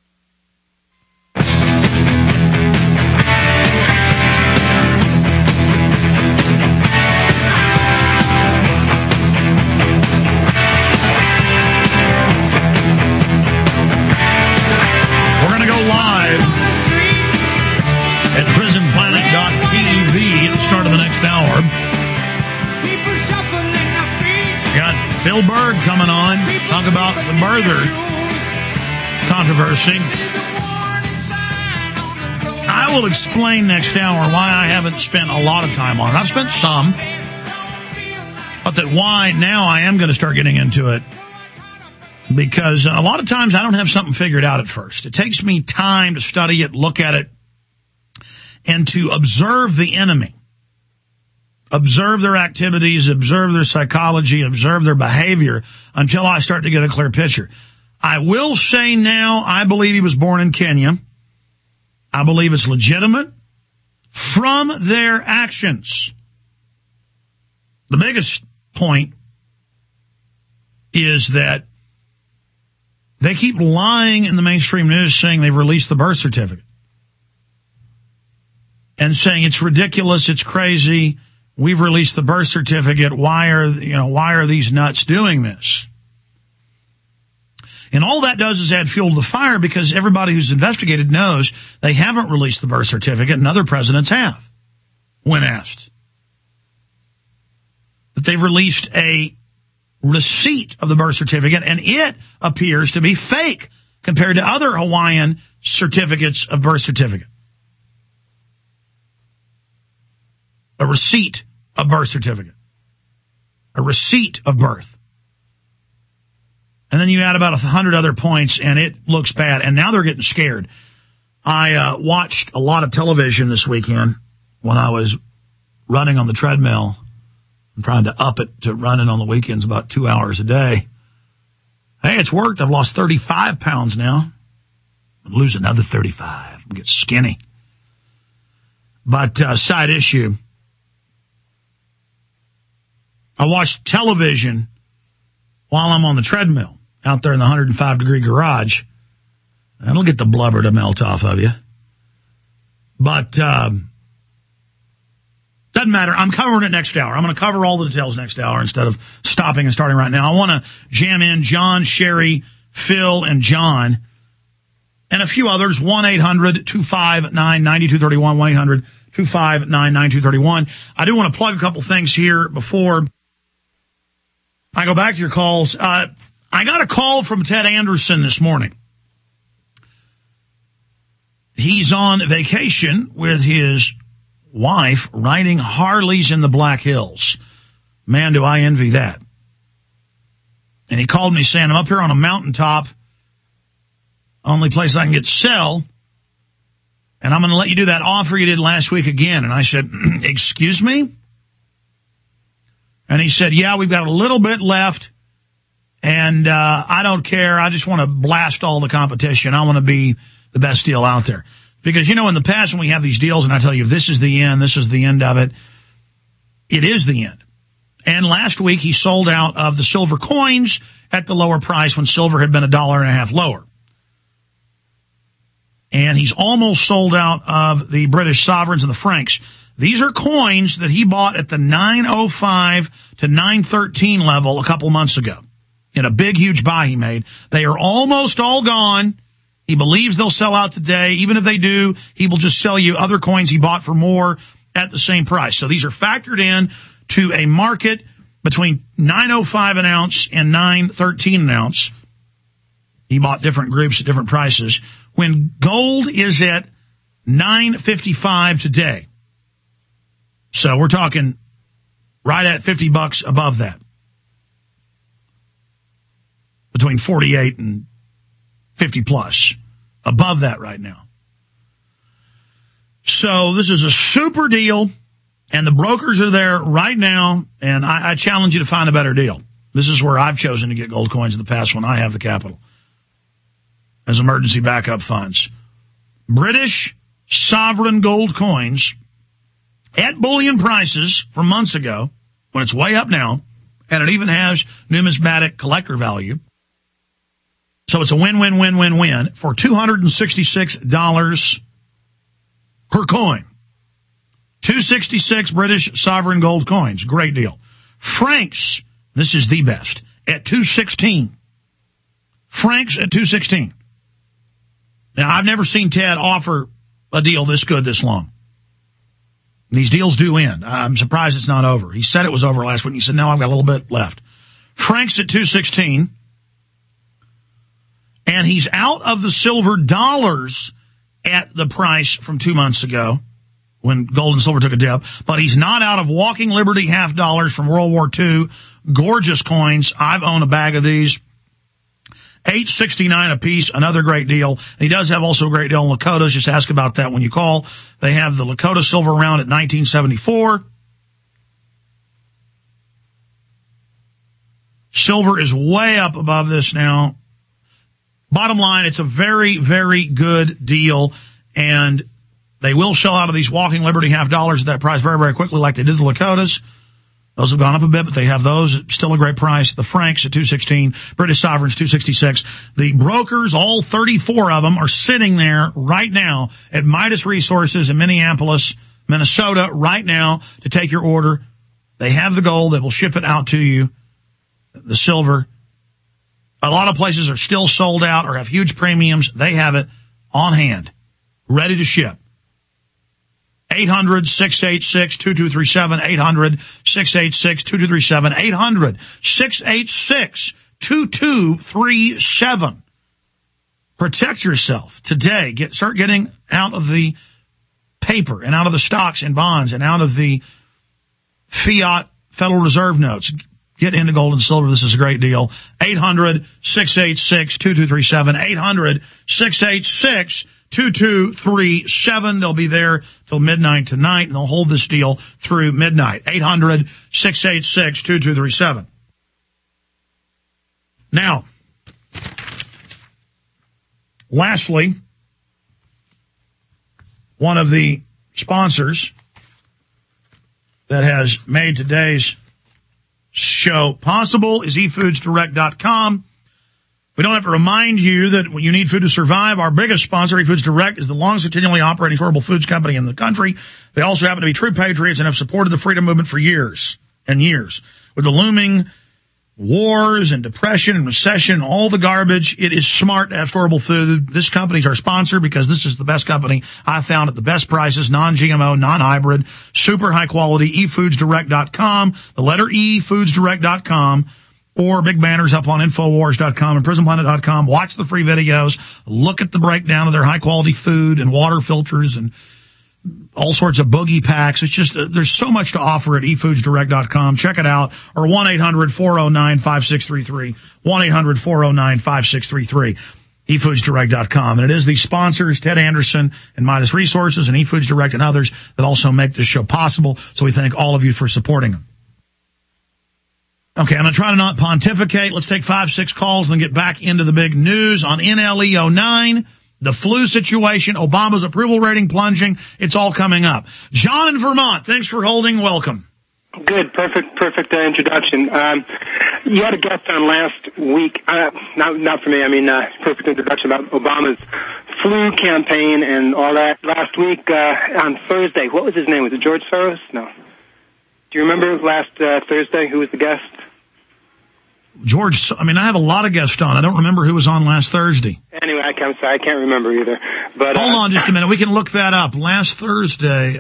At prisonplanet.tv at the start of the next hour. Got Bill Berg coming on. Talk about the birther controversy. I will explain next hour why I haven't spent a lot of time on it. I've spent some, but that why now I am going to start getting into it. Because a lot of times I don't have something figured out at first. It takes me time to study it, look at it, and to observe the enemy, observe their activities, observe their psychology, observe their behavior until I start to get a clear picture. I will say now, I believe he was born in Kenya. I believe it's legitimate from their actions. The biggest point is that they keep lying in the mainstream news saying they've released the birth certificate and saying it's ridiculous, it's crazy, we've released the birth certificate, why are these nuts doing this? And all that does is add fuel to the fire, because everybody who's investigated knows they haven't released the birth certificate, and other presidents have, when asked. That they've released a receipt of the birth certificate, and it appears to be fake compared to other Hawaiian certificates of birth certificate. A receipt of birth certificate. A receipt of birth. And then you add about 100 other points, and it looks bad. And now they're getting scared. I watched a lot of television this weekend when I was running on the treadmill. I'm trying to up it to running on the weekends about 2 hours a day. Hey, it's worked. I've lost 35 pounds now. I'll lose another 35. I'll get skinny. But side issue. I watched television while I'm on the treadmill out there in the 105-degree garage. That'll get the blubber to melt off of you. But doesn't matter. I'm covering it next hour. I'm going to cover all the details next hour instead of stopping and starting right now. I want to jam in John, Sherry, Phil, and John, and a few others. 1-800-259-9231, 1-800-259-9231. I do want to plug a couple things here before I go back to your calls. I got a call from Ted Anderson this morning. He's on vacation with his wife riding Harleys in the Black Hills. Man, do I envy that. And he called me saying, I'm up here on a mountaintop, only place I can get sell, and I'm going to let you do that offer you did last week again. And I said, excuse me? And he said, yeah, we've got a little bit left, and I don't care. I just want to blast all the competition. I want to be the best deal out there. Because, in the past when we have these deals and I tell you, this is the end of it, it is the end. And last week he sold out of the silver coins at the lower price when silver had been $1.50 lower. And he's almost sold out of the British sovereigns and the francs. These are coins that he bought at the 905 to 913 level a couple months ago in a big, huge buy he made. They are almost all gone. He believes they'll sell out today. Even if they do, he will just sell you other coins he bought for more at the same price. So these are factored in to a market between 905 an ounce and 913 an ounce. He bought different groups at different prices. When gold is at 955 today. So we're talking right at $50 above that. Between 48 and 50 plus. Above that right now. So this is a super deal, and the brokers are there right now, and I challenge you to find a better deal. This is where I've chosen to get gold coins in the past when I have the capital as emergency backup funds. British sovereign gold coins at bullion prices from months ago, when it's way up now, and it even has numismatic collector value. So it's a win-win-win-win-win for $266 per coin. 266 British sovereign gold coins. Great deal. Francs, this is the best, at 216. Francs at 216. Now, I've never seen Ted offer a deal this good this long. These deals do end. I'm surprised it's not over. He said it was over last week. He said, no, I've got a little bit left. Francs at 216. And he's out of the silver dollars at the price from 2 months ago when gold and silver took a dip. But he's not out of Walking Liberty half dollars from World War II. Gorgeous coins. I've owned a bag of these. $8.69 a piece, another great deal. He does have also a great deal on Lakotas. Just ask about that when you call. They have the Lakota silver round at $19.74. Silver is way up above this now. Bottom line, it's a very, very good deal, and they will sell out of these Walking Liberty half dollars at that price very, very quickly like they did the Lakotas. Those have gone up a bit, but they have those at still a great price. The Franks at $216, British Sovereigns $266. The brokers, all 34 of them, are sitting there right now at Midas Resources in Minneapolis, Minnesota, right now to take your order. They have the gold. They will ship it out to you. The silver. A lot of places are still sold out or have huge premiums. They have it on hand, ready to ship. 800-686-2237, 800-686-2237, 800-686-2237. Protect yourself today. Start getting out of the paper and out of the stocks and bonds and out of the fiat Federal Reserve notes. Get into gold and silver. This is a great deal. 800-686-2237, 800-686-2237. They'll be there till midnight tonight, and they'll hold this deal through midnight. 800-686-2237. Now, lastly, one of the sponsors that has made today's show possible is eFoodsDirect.com. We don't have to remind you that when you need food to survive, our biggest sponsor, eFoods Direct, is the longest continually operating storable foods company in the country. They also happen to be true patriots and have supported the freedom movement for years and years. With the looming wars and depression and recession, all the garbage, it is smart to have storable food. This company's our sponsor because this is the best company I found at the best prices, non-GMO, non-hybrid, super high quality, eFoodsDirect.com, the letter E, FoodsDirect.com, or big banners up on Infowars.com and PrisonPlanet.com. Watch the free videos. Look at the breakdown of their high quality food and water filters and all sorts of boogie packs. It's just, there's so much to offer at eFoodsDirect.com. Check it out. Or 1-800-409-5633. 1-800-409-5633. eFoodsDirect.com. And it is the sponsors, Ted Anderson and Midas Resources and eFoods Direct and others, that also make this show possible. So we thank all of you for supporting them. Okay, I'm going to try to not pontificate. Let's take 5-6 calls and then get back into the big news on NLE09. The flu situation, Obama's approval rating plunging. It's all coming up. John in Vermont, thanks for holding. Welcome. Good. Perfect introduction. You had a guest on last week. Not for me. I mean, perfect introduction about Obama's flu campaign and all that last week on Thursday. What was his name? Was it George Soros? No. Do you remember last Thursday? Who was the guest? George, I mean, I have a lot of guests on. I don't remember who was on last Thursday. Anyway, I'm sorry, I can't remember either. But hold on just a minute. We can look that up. Last Thursday,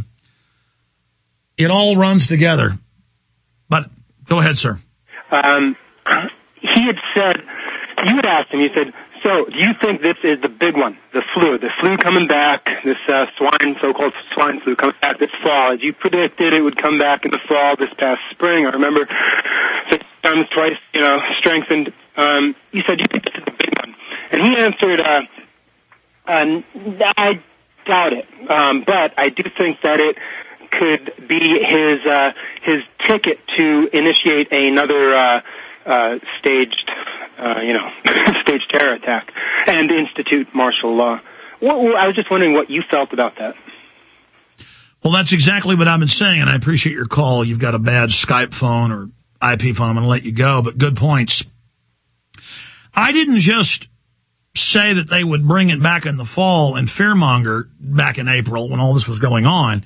it all runs together. But go ahead, sir. He had said, you had asked him, you said, so do you think this is the big one, the flu coming back, this so-called swine flu coming back this fall, as you predicted it would come back in the fall this past spring? I remember times twice, strengthened. You said, do you think this is the big one? And he answered, I doubt it, but I do think that it could be his ticket to initiate another staged terror attack and institute martial law. I was just wondering what you felt about that. Well, that's exactly what I've been saying, and I appreciate your call. You've got a bad Skype phone or IP phone. I'm going to let you go, but good points. I didn't just say that they would bring it back in the fall and fearmonger back in April when all this was going on.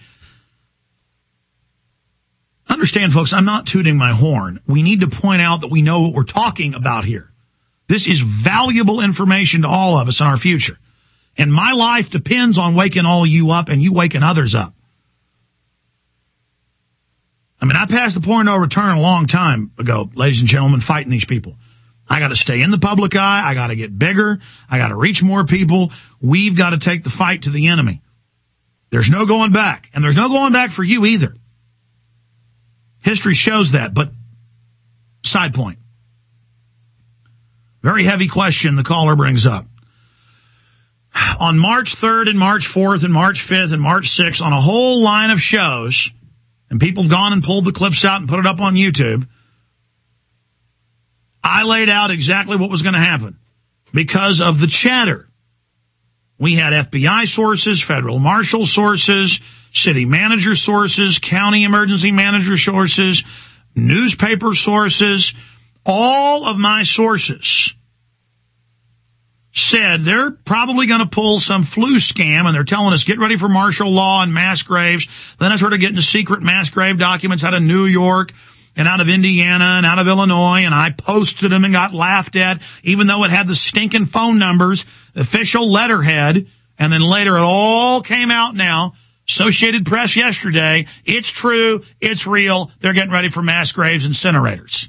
Understand, folks, I'm not tooting my horn. We need to point out that we know what we're talking about here. This is valuable information to all of us in our future. And my life depends on waking all of you up and you waking others up. I mean, I passed the point of no return a long time ago, ladies and gentlemen, fighting these people. I got to stay in the public eye. I got to get bigger. I got to reach more people. We've got to take the fight to the enemy. There's no going back. And there's no going back for you either. History shows that, but side point. Very heavy question the caller brings up. On March 3rd and March 4th and March 5th and March 6th, on a whole line of shows, and people have gone and pulled the clips out and put it up on YouTube, I laid out exactly what was going to happen because of the chatter. We had FBI sources, federal marshal sources, city manager sources, county emergency manager sources, newspaper sources. All of my sources said they're probably going to pull some flu scam, and they're telling us, get ready for martial law and mass graves. Then I started getting the secret mass grave documents out of New York and out of Indiana and out of Illinois, and I posted them and got laughed at, even though it had the stinking phone numbers, the official letterhead, and then later it all came out now. Associated Press yesterday. It's true. It's real. They're getting ready for mass graves, incinerators.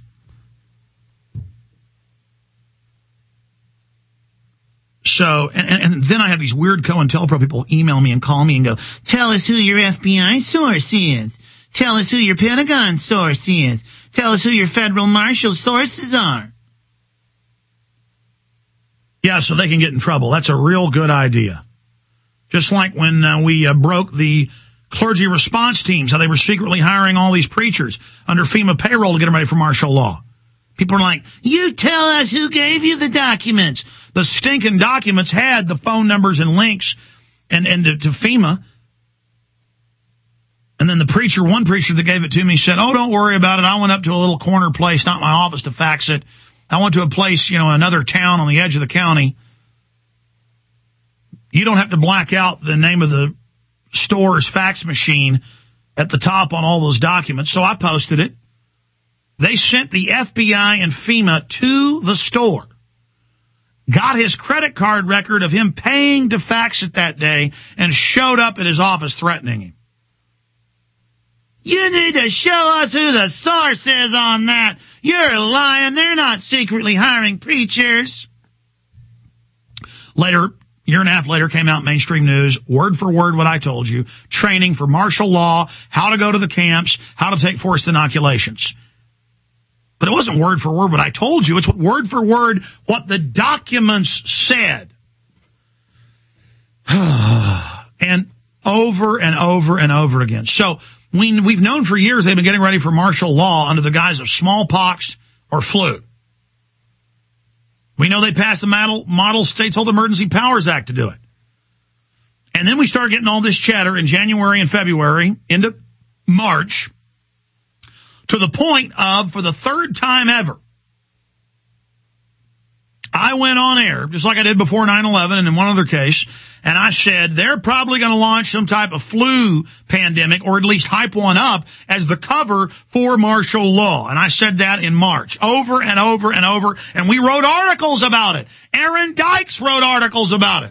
So, and then I have these weird COINTELPRO people email me and call me and go, tell us who your FBI source is. Tell us who your Pentagon source is. Tell us who your federal marshal sources are. Yeah, so they can get in trouble. That's a real good idea. Just like when we broke the clergy response teams, how they were secretly hiring all these preachers under FEMA payroll to get them ready for martial law. People are like, you tell us who gave you the documents. The stinking documents had the phone numbers and links and to FEMA. And then one preacher that gave it to me said, oh, don't worry about it. I went up to a little corner place, not my office, to fax it. I went to a place, another town on the edge of the county. You don't have to black out the name of the store's fax machine at the top on all those documents. So I posted it. They sent the FBI and FEMA to the store, got his credit card record of him paying to fax it that day, and showed up at his office threatening him. You need to show us who the source is on that. You're lying. They're not secretly hiring preachers. Later, year and a half later, came out mainstream news, word for word what I told you, training for martial law, how to go to the camps, how to take forced inoculations. But it wasn't word for word what I told you. It's word for word what the documents said. And over and over and over again. So we've known for years they've been getting ready for martial law under the guise of smallpox or flu. We know they passed the Model States Hold Emergency Powers Act to do it. And then we start getting all this chatter in January and February into March, to the point of, for the third time ever, I went on air, just like I did before 9/11 and in one other case, and I said they're probably going to launch some type of flu pandemic, or at least hype one up as the cover for martial law. And I said that in March, over and over and over, and we wrote articles about it. Aaron Dykes wrote articles about it.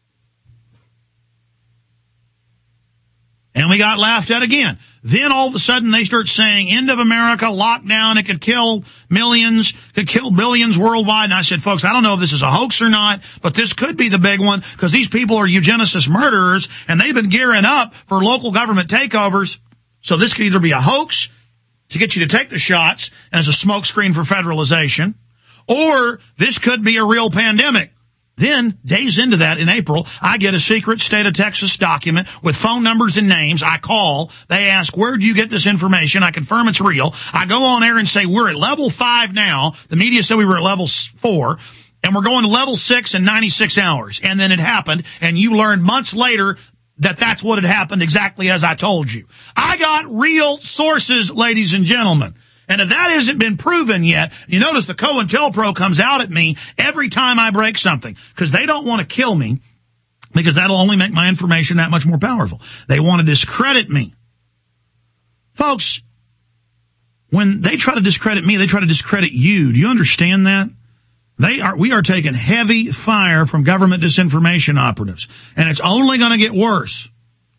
And we got laughed at again. Then all of a sudden they start saying, end of America, lockdown, it could kill millions, could kill billions worldwide. And I said, folks, I don't know if this is a hoax or not, but this could be the big one, because these people are eugenicist murderers, and they've been gearing up for local government takeovers. So this could either be a hoax to get you to take the shots as a smokescreen for federalization, or this could be a real pandemic. Then, days into that, in April, I get a secret state of Texas document with phone numbers and names. I call. They ask, where do you get this information? I confirm it's real. I go on air and say, we're at level 5 now. The media said we were at level 4. And we're going to level 6 in 96 hours. And then it happened. And you learned months later that that's what had happened, exactly as I told you. I got real sources, ladies and gentlemen. And if that hasn't been proven yet, you notice the COINTELPRO comes out at me every time I break something, because they don't want to kill me, because that'll only make my information that much more powerful. They want to discredit me. Folks, when they try to discredit me, they try to discredit you. Do you understand that? We are taking heavy fire from government disinformation operatives, and it's only going to get worse.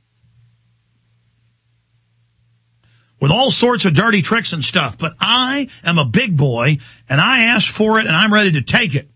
With all sorts of dirty tricks and stuff. But I am a big boy, and I asked for it, and I'm ready to take it.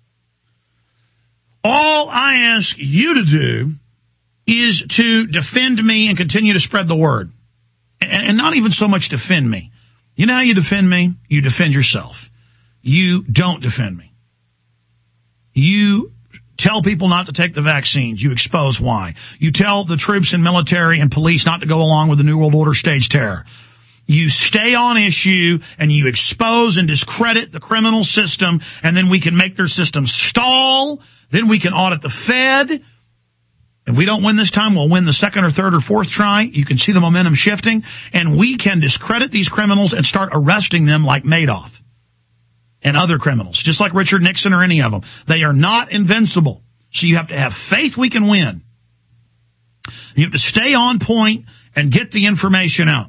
All I ask you to do is to defend me and continue to spread the word. And not even so much defend me. You know how you defend me? You defend yourself. You don't defend me. You tell people not to take the vaccines. You expose why. You tell the troops and military and police not to go along with the New World Order stage terror. You stay on issue, and you expose and discredit the criminal system, and then we can make their system stall. Then we can audit the Fed. If we don't win this time, we'll win the second or third or fourth try. You can see the momentum shifting, and we can discredit these criminals and start arresting them like Madoff and other criminals, just like Richard Nixon or any of them. They are not invincible. So you have to have faith we can win. You have to stay on point and get the information out.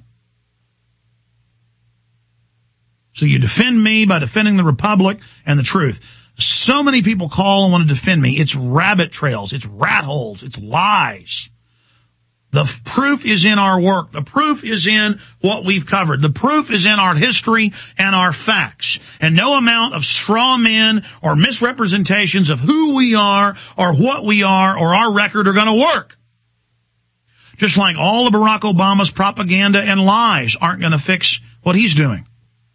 So you defend me by defending the Republic and the truth. So many people call and want to defend me. It's rabbit trails. It's rat holes. It's lies. The proof is in our work. The proof is in what we've covered. The proof is in our history and our facts. And no amount of straw men or misrepresentations of who we are or what we are or our record are going to work. Just like all of Barack Obama's propaganda and lies aren't going to fix what he's doing.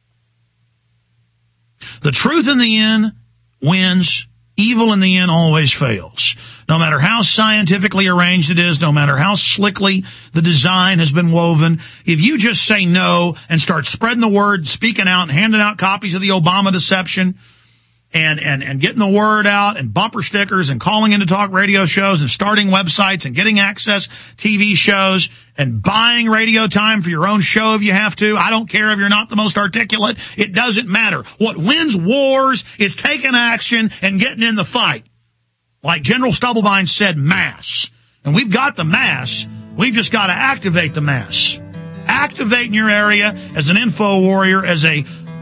The truth in the end wins. Evil in the end always fails. No matter how scientifically arranged it is, no matter how slickly the design has been woven, if you just say no and start spreading the word, speaking out and handing out copies of the Obama deception and getting the word out and bumper stickers and calling into talk radio shows and starting websites and getting access TV shows and buying radio time for your own show if you have to. I don't care if you're not the most articulate. It doesn't matter. What wins wars is taking action and getting in the fight. Like General Stubblebine said, mass. And we've got the mass. We've just got to activate the mass. Activate in your area as an info warrior, as a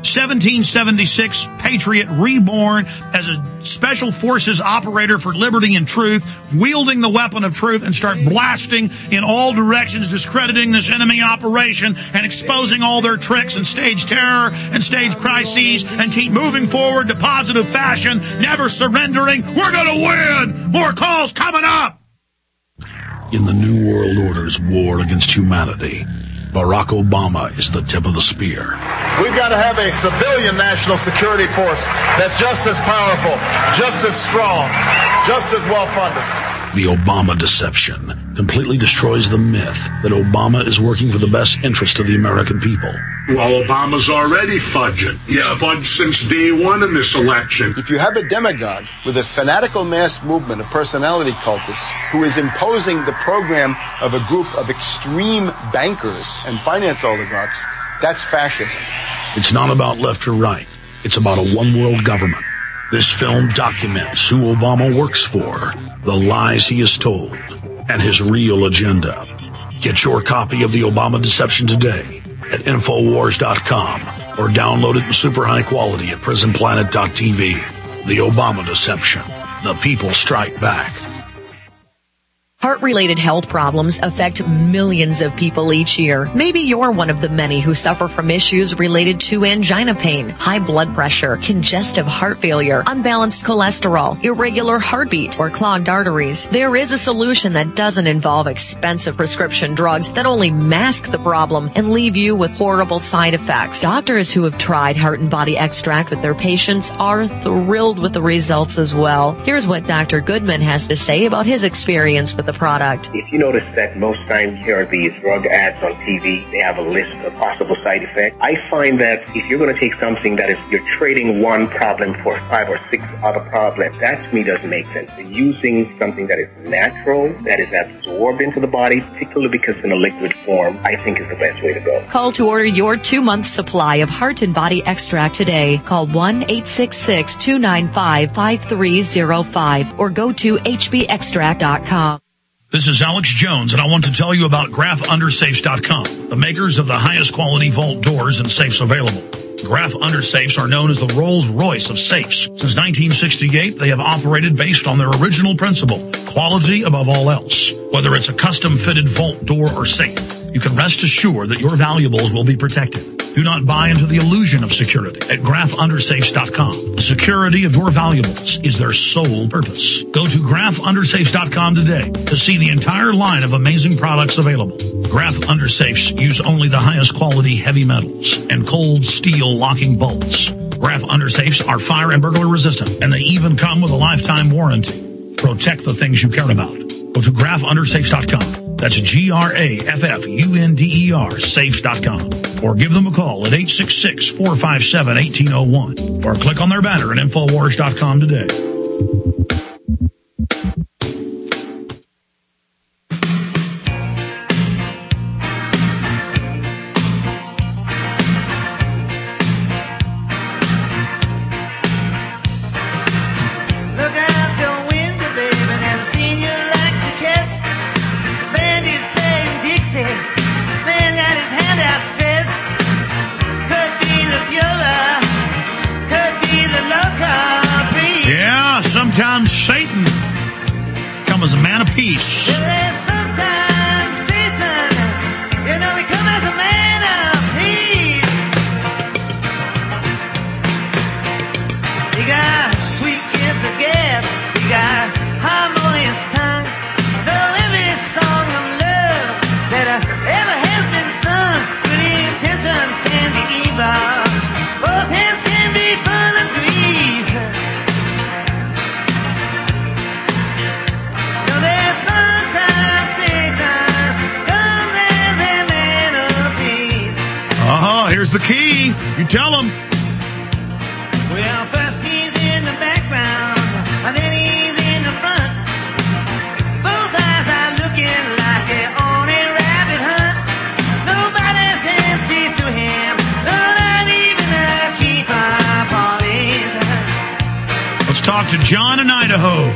1776 patriot reborn, as a special forces operator for liberty and truth, wielding the weapon of truth, and start blasting in all directions, discrediting this enemy operation and exposing all their tricks and stage terror and stage crises, and keep moving forward to positive fashion, never surrendering. We're going to win. More calls coming up. In the New World Order's war against humanity, Barack Obama is the tip of the spear. We've got to have a civilian national security force that's just as powerful, just as strong, just as well-funded. The Obama deception completely destroys the myth that Obama is working for the best interest of the American people. Well, Obama's already fudging. He's fudged since day one in this election. If you have a demagogue with a fanatical mass movement of personality cultists who is imposing the program of a group of extreme bankers and finance oligarchs, that's fascism. It's not about left or right. It's about a one-world government. This film documents who Obama works for, the lies he has told, and his real agenda. Get your copy of the Obama Deception today at Infowars.com or download it in super high quality at PrisonPlanet.tv. The Obama Deception. The people strike back. Heart-related health problems affect millions of people each year. Maybe you're one of the many who suffer from issues related to angina pain, high blood pressure, congestive heart failure, unbalanced cholesterol, irregular heartbeat, or clogged arteries. There is a solution that doesn't involve expensive prescription drugs that only mask the problem and leave you with horrible side effects. Doctors who have tried Heart and Body Extract with their patients are thrilled with the results as well. Here's what Dr. Goodman has to say about his experience with the product. If you notice that most times here are these drug ads on TV, they have a list of possible side effects. I find that if you're going to take something that is, you're trading one problem for 5 or 6 other problems, that to me doesn't make sense. Using something that is natural, that is absorbed into the body, particularly because in a liquid form, I think is the best way to go. Call to order your 2-month supply of Heart and Body Extract today. Call 1-866-295-5305 or go to hbextract.com. This is Alex Jones, and I want to tell you about GraphUndersafes.com, the makers of the highest quality vault doors and safes available. Graph Under Safes are known as the Rolls-Royce of safes. Since 1968, they have operated based on their original principle, quality above all else. Whether it's a custom-fitted vault door or safe, you can rest assured that your valuables will be protected. Do not buy into the illusion of security at GraphUndersafes.com. The security of your valuables is their sole purpose. Go to GraphUndersafes.com today to see the entire line of amazing products available. Graph Undersafes use only the highest quality heavy metals and cold steel locking bolts. Graph Undersafes are fire and burglar resistant, and they even come with a lifetime warranty. Protect the things you care about. Go to GraphUndersafes.com. That's GraffUnder Safes.com. Or give them a call at 866-457-1801. Or click on their banner at Infowars.com today. as a man of peace. Sometimes Satan, you know, he comes as a man of peace. He got sweet gifts of gift. He got harmonious tongue. Though every song of love that ever has been sung, good intentions can be evil. Both hands can be full of grease. No, there's sometimes Satan comes as a man of peace. Here's the key. You tell them. Well, first he's in the background, and then he's in the front. Both eyes are looking like they're on a rabbit hunt. Nobody can see through him, not even the chief of police. Let's talk to John in Idaho.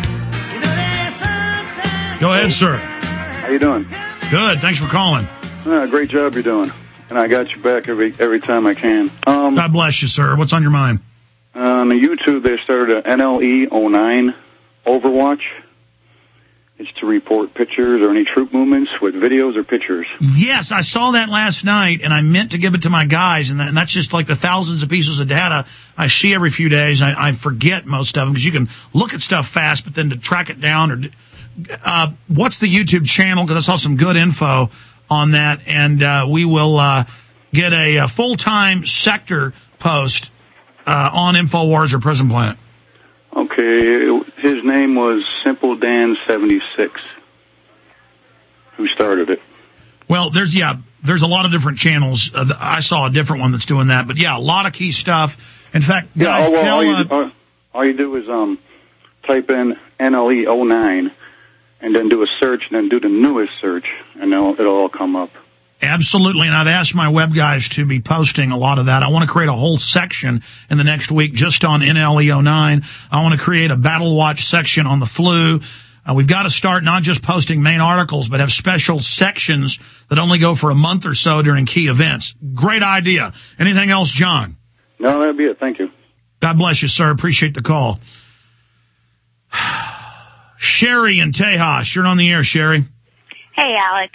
Go ahead, sir. How you doing? Good. Thanks for calling. Great job you're doing. And I got you back every time I can. God bless you, sir. What's on your mind? On YouTube, they started an NLE-09 Overwatch. It's to report pictures or any troop movements with videos or pictures. Yes, I saw that last night, and I meant to give it to my guys, and that's just like the thousands of pieces of data I see every few days. I forget most of them because you can look at stuff fast, but then to track it down or what's the YouTube channel? Because I saw some good info on that, and we will get a full-time sector post on InfoWars or Prison Planet. Okay, his name was Simple Dan 76, who started it. Well, there's a lot of different channels. I saw a different one that's doing that, but yeah, a lot of key stuff. In fact, guys, all you do is type in NLE-09 and then do a search and then do the newest search, and it'll all come up. Absolutely, and I've asked my web guys to be posting a lot of that. I want to create a whole section in the next week just on NLE-09. I want to create a Battle Watch section on the flu. We've got to start not just posting main articles, but have special sections that only go for a month or so during key events. Great idea. Anything else, John? No, that'd be it. Thank you. God bless you, sir. Appreciate the call. Sherry in Tejas. You're on the air, Sherry. Hey, Alex.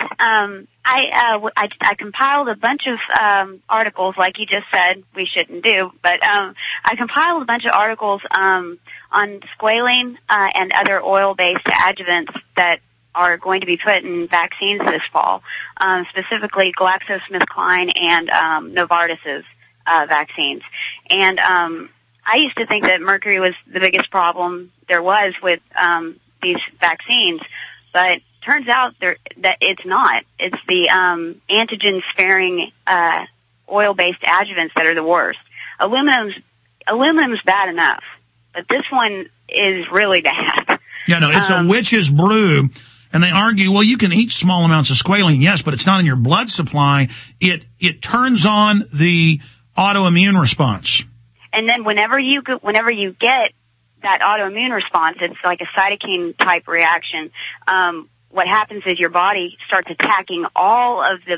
I compiled a bunch of articles, like you just said we shouldn't do, but I compiled a bunch of articles on squalene and other oil-based adjuvants that are going to be put in vaccines this fall, specifically GlaxoSmithKline and Novartis's vaccines. And I used to think that mercury was the biggest problem there was with these vaccines, but turns out that it's not. It's the antigen-sparing oil-based adjuvants that are the worst. Aluminum's bad enough, but this one is really bad. Yeah, no, it's a witch's brew, and they argue, well, you can eat small amounts of squalene, yes, but it's not in your blood supply. It turns on the autoimmune response. And then whenever you get that autoimmune response, it's like a cytokine type reaction. What happens is your body starts attacking all of the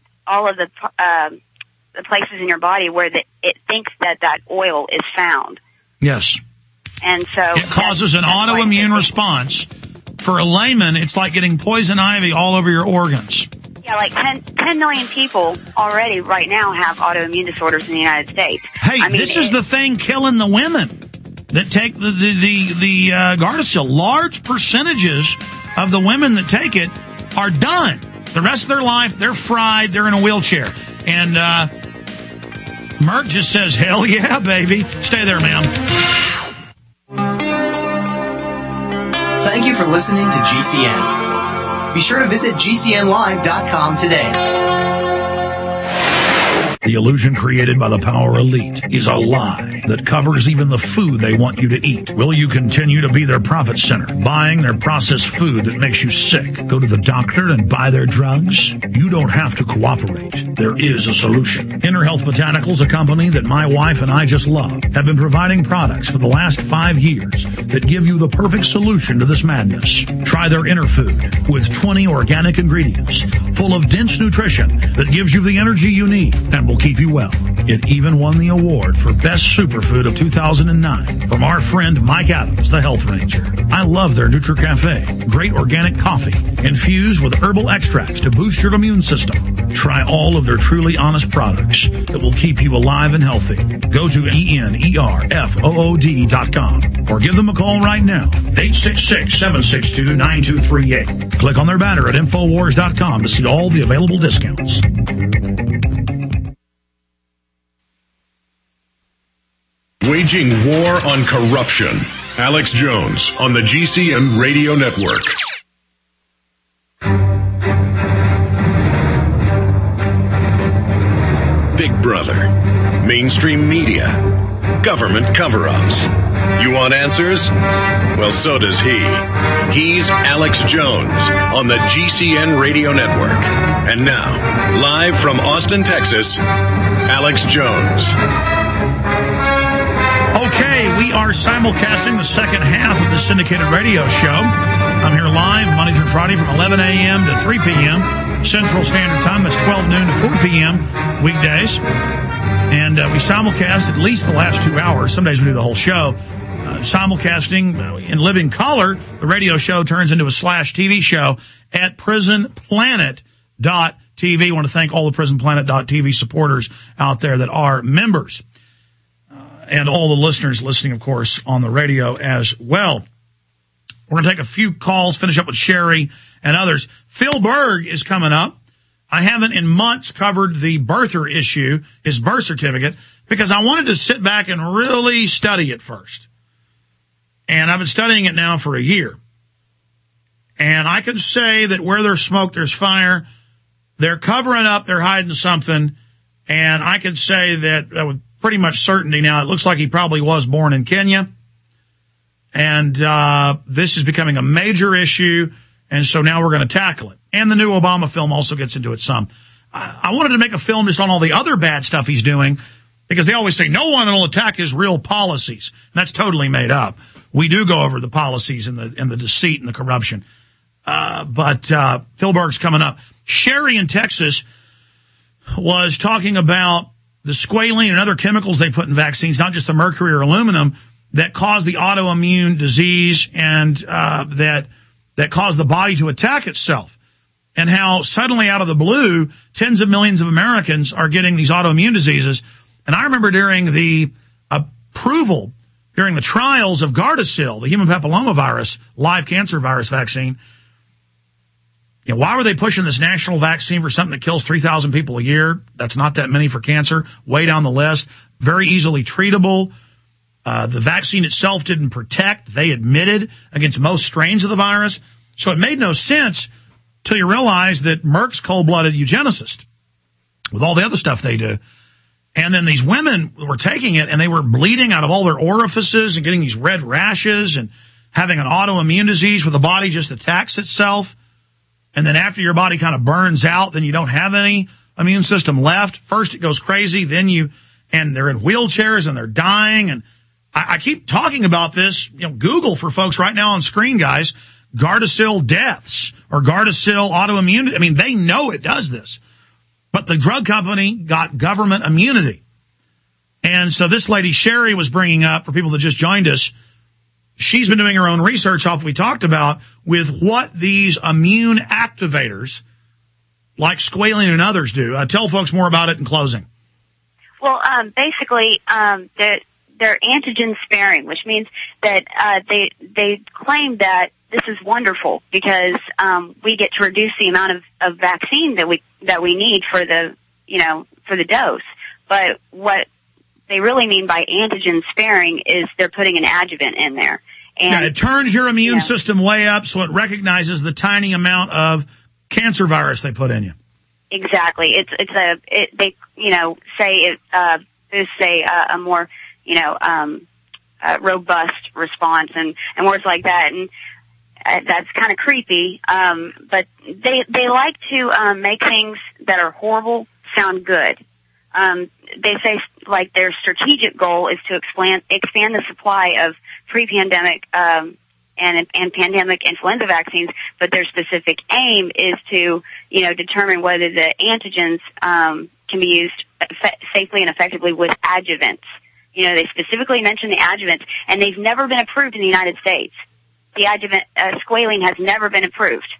places in your body where it thinks that oil is found. Yes. And so it causes an autoimmune response. For a layman, it's like getting poison ivy all over your organs. Yeah, like 10 million people already right now have autoimmune disorders in the United States. Hey, this is the thing killing the women that take the Gardasil. Large percentages of the women that take it are done. The rest of their life, they're fried, they're in a wheelchair. And Merck just says, hell yeah, baby. Stay there, ma'am. Thank you for listening to GCN. Be sure to visit GCNlive.com today. The illusion created by the power elite is a lie that covers even the food they want you to eat. Will you continue to be their profit center, buying their processed food that makes you sick? Go to the doctor and buy their drugs? You don't have to cooperate. There is a solution. Inner Health Botanicals, a company that my wife and I just love, have been providing products for the last 5 years that give you the perfect solution to this madness. Try their Inner Food with 20 organic ingredients full of dense nutrition that gives you the energy you need and will keep you well. It even won the award for Best Super superfood of 2009 from our friend Mike Adams, the Health Ranger. I love their NutriCafe. Great organic coffee infused with herbal extracts to boost your immune system. Try all of their truly honest products that will keep you alive and healthy. Go to ENERFOOD.com or give them a call right now, 866-762-9238. Click on their banner at Infowars.com to see all the available discounts. Waging war on corruption. Alex Jones on the GCN Radio Network. Big Brother, mainstream media, government cover-ups. You want answers? Well, so does he. He's Alex Jones on the GCN Radio Network. And now, live from Austin, Texas, Alex Jones. Okay, we are simulcasting the second half of the syndicated radio show. I'm here live Monday through Friday from 11 a.m. to 3 p.m. Central Standard Time. That's 12 noon to 4 p.m. weekdays. And we simulcast at least the last 2 hours. Some days we do the whole show. Simulcasting in living color. The radio show turns into a /TV show at prisonplanet.tv. I want to thank all the prisonplanet.tv supporters out there that are members. And all the listeners listening, of course, on the radio as well. We're going to take a few calls, finish up with Sherry and others. Phil Berg is coming up. I haven't in months covered the birther issue, his birth certificate, because I wanted to sit back and really study it first. And I've been studying it now for a year. And I can say that where there's smoke, there's fire. They're covering up, they're hiding something. And I can say that with pretty much certainty now, it looks like he probably was born in Kenya. And this is becoming a major issue. And so now we're going to tackle it. And the new Obama film also gets into it some. I wanted to make a film just on all the other bad stuff he's doing, because they always say no one will attack his real policies. And that's totally made up. We do go over the policies and the deceit and the corruption. But Phil Berg's coming up. Sherry in Texas was talking about the squalene and other chemicals they put in vaccines, not just the mercury or aluminum, that cause the autoimmune disease and that cause the body to attack itself. And how suddenly out of the blue, tens of millions of Americans are getting these autoimmune diseases. And I remember during the approval, during the trials of Gardasil, the human papillomavirus, live cancer virus vaccine, you know, why were they pushing this national vaccine for something that kills 3,000 people a year? That's not that many for cancer, way down the list, very easily treatable. The vaccine itself didn't protect, they admitted, against most strains of the virus. So it made no sense till you realize that Merck's cold-blooded eugenicist with all the other stuff they do. And then these women were taking it and they were bleeding out of all their orifices and getting these red rashes and having an autoimmune disease where the body just attacks itself. And then after your body kind of burns out, then you don't have any immune system left. First it goes crazy, and they're in wheelchairs and they're dying. And I keep talking about this, you know, Google for folks right now on screen, guys, Gardasil deaths or Gardasil autoimmune. I mean, they know it does this, but the drug company got government immunity. And so this lady, Sherry, was bringing up, for people that just joined us, she's been doing her own research off what we talked about with what these immune activators like squalene and others do. Tell folks more about it in closing. Well, basically, they're antigen sparing, which means that they claim that this is wonderful because we get to reduce the amount of vaccine that we need for the dose. But what they really mean by antigen sparing is they're putting an adjuvant in there. And it turns your immune system way up so it recognizes the tiny amount of cancer virus they put in you. Exactly. They say a more robust response and words like that, and that's kind of creepy. But they like to make things that are horrible sound good. They say like their strategic goal is to expand the supply of pre-pandemic and pandemic influenza vaccines, but their specific aim is to determine whether the antigens can be used safely and effectively with adjuvants. You know, they specifically mention the adjuvant, and they've never been approved in the United States. The adjuvant, squalene has never been approved.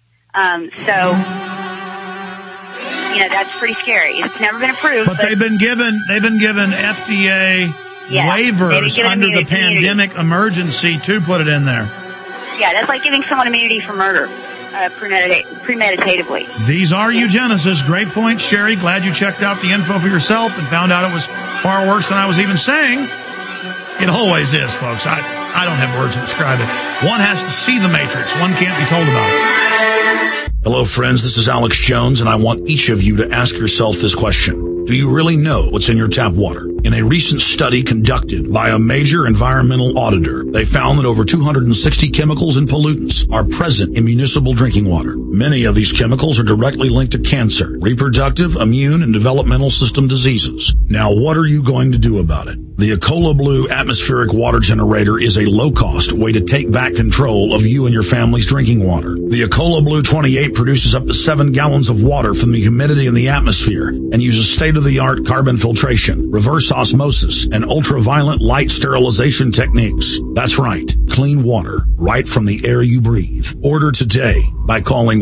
You know, that's pretty scary. It's never been approved. But they've been given FDA waivers under the pandemic emergency to put it in there. Yeah, that's like giving someone immunity for murder, premeditatively. These are eugenicists. Great point, Sherry. Glad you checked out the info for yourself and found out it was far worse than I was even saying. It always is, folks. I don't have words to describe it. One has to see the Matrix. One can't be told about it. Hello, friends. This is Alex Jones, and I want each of you to ask yourself this question. Do you really know what's in your tap water? In a recent study conducted by a major environmental auditor, they found that over 260 chemicals and pollutants are present in municipal drinking water. Many of these chemicals are directly linked to cancer, reproductive, immune, and developmental system diseases. Now, what are you going to do about it? The Ecola Blue atmospheric water generator is a low-cost way to take back control of you and your family's drinking water. The Ecola Blue 28 produces up to 7 gallons of water from the humidity in the atmosphere and uses state-of-the-art carbon filtration, reverse osmosis, and ultraviolet light sterilization techniques. That's right, clean water right from the air you breathe. Order today by calling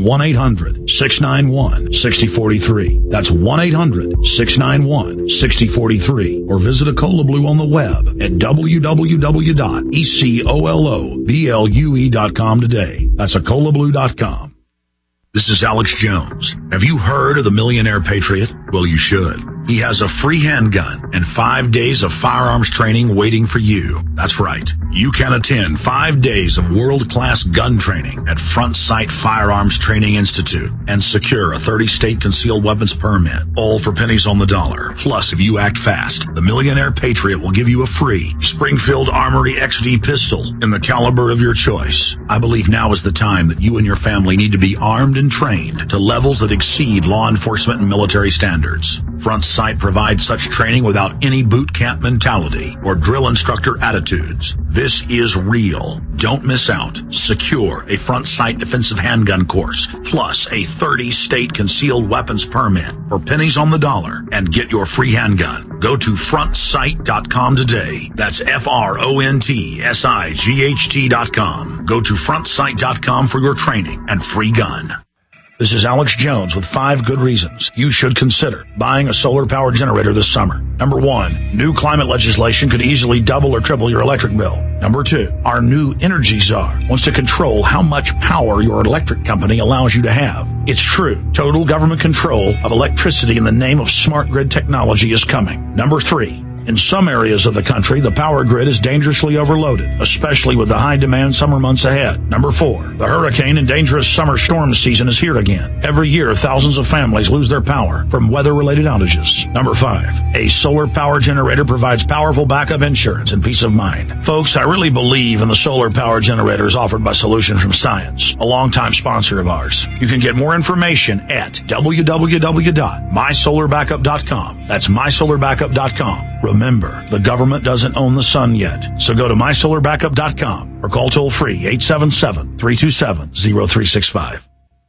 1-800-691-6043. That's 1-800-691-6043. Or visit Ecola Blue on the web at www.ecoloblu.com today. That's EcolaBlue.com. This is Alex Jones. Have you heard of the Millionaire Patriot? Well, you should. He has a free handgun and 5 days of firearms training waiting for you. That's right. You can attend 5 days of world-class gun training at Front Sight Firearms Training Institute and secure a 30-state concealed weapons permit, all for pennies on the dollar. Plus, if you act fast, the Millionaire Patriot will give you a free Springfield Armory XD pistol in the caliber of your choice. I believe now is the time that you and your family need to be armed and trained to levels that exceed law enforcement and military standards. Front Sight provides such training without any boot camp mentality or drill instructor attitudes. This is real. Don't miss out. Secure a Front Sight defensive handgun course, plus a 30-state concealed weapons permit for pennies on the dollar, and get your free handgun. Go to frontsight.com today. That's FRONTSIGHT.com. Go to frontsight.com for your training and free gun. This is Alex Jones with 5 good reasons you should consider buying a solar power generator this summer. Number 1, new climate legislation could easily double or triple your electric bill. Number 2, our new energy czar wants to control how much power your electric company allows you to have. It's true. Total government control of electricity in the name of smart grid technology is coming. Number 3, in some areas of the country, the power grid is dangerously overloaded, especially with the high-demand summer months ahead. Number 4, the hurricane and dangerous summer storm season is here again. Every year, thousands of families lose their power from weather-related outages. Number 5, a solar power generator provides powerful backup insurance and peace of mind. Folks, I really believe in the solar power generators offered by Solutions from Science, a longtime sponsor of ours. You can get more information at www.mysolarbackup.com. That's mysolarbackup.com. Remember, the government doesn't own the sun yet, so go to mysolarbackup.com or call toll-free 877-327-0365.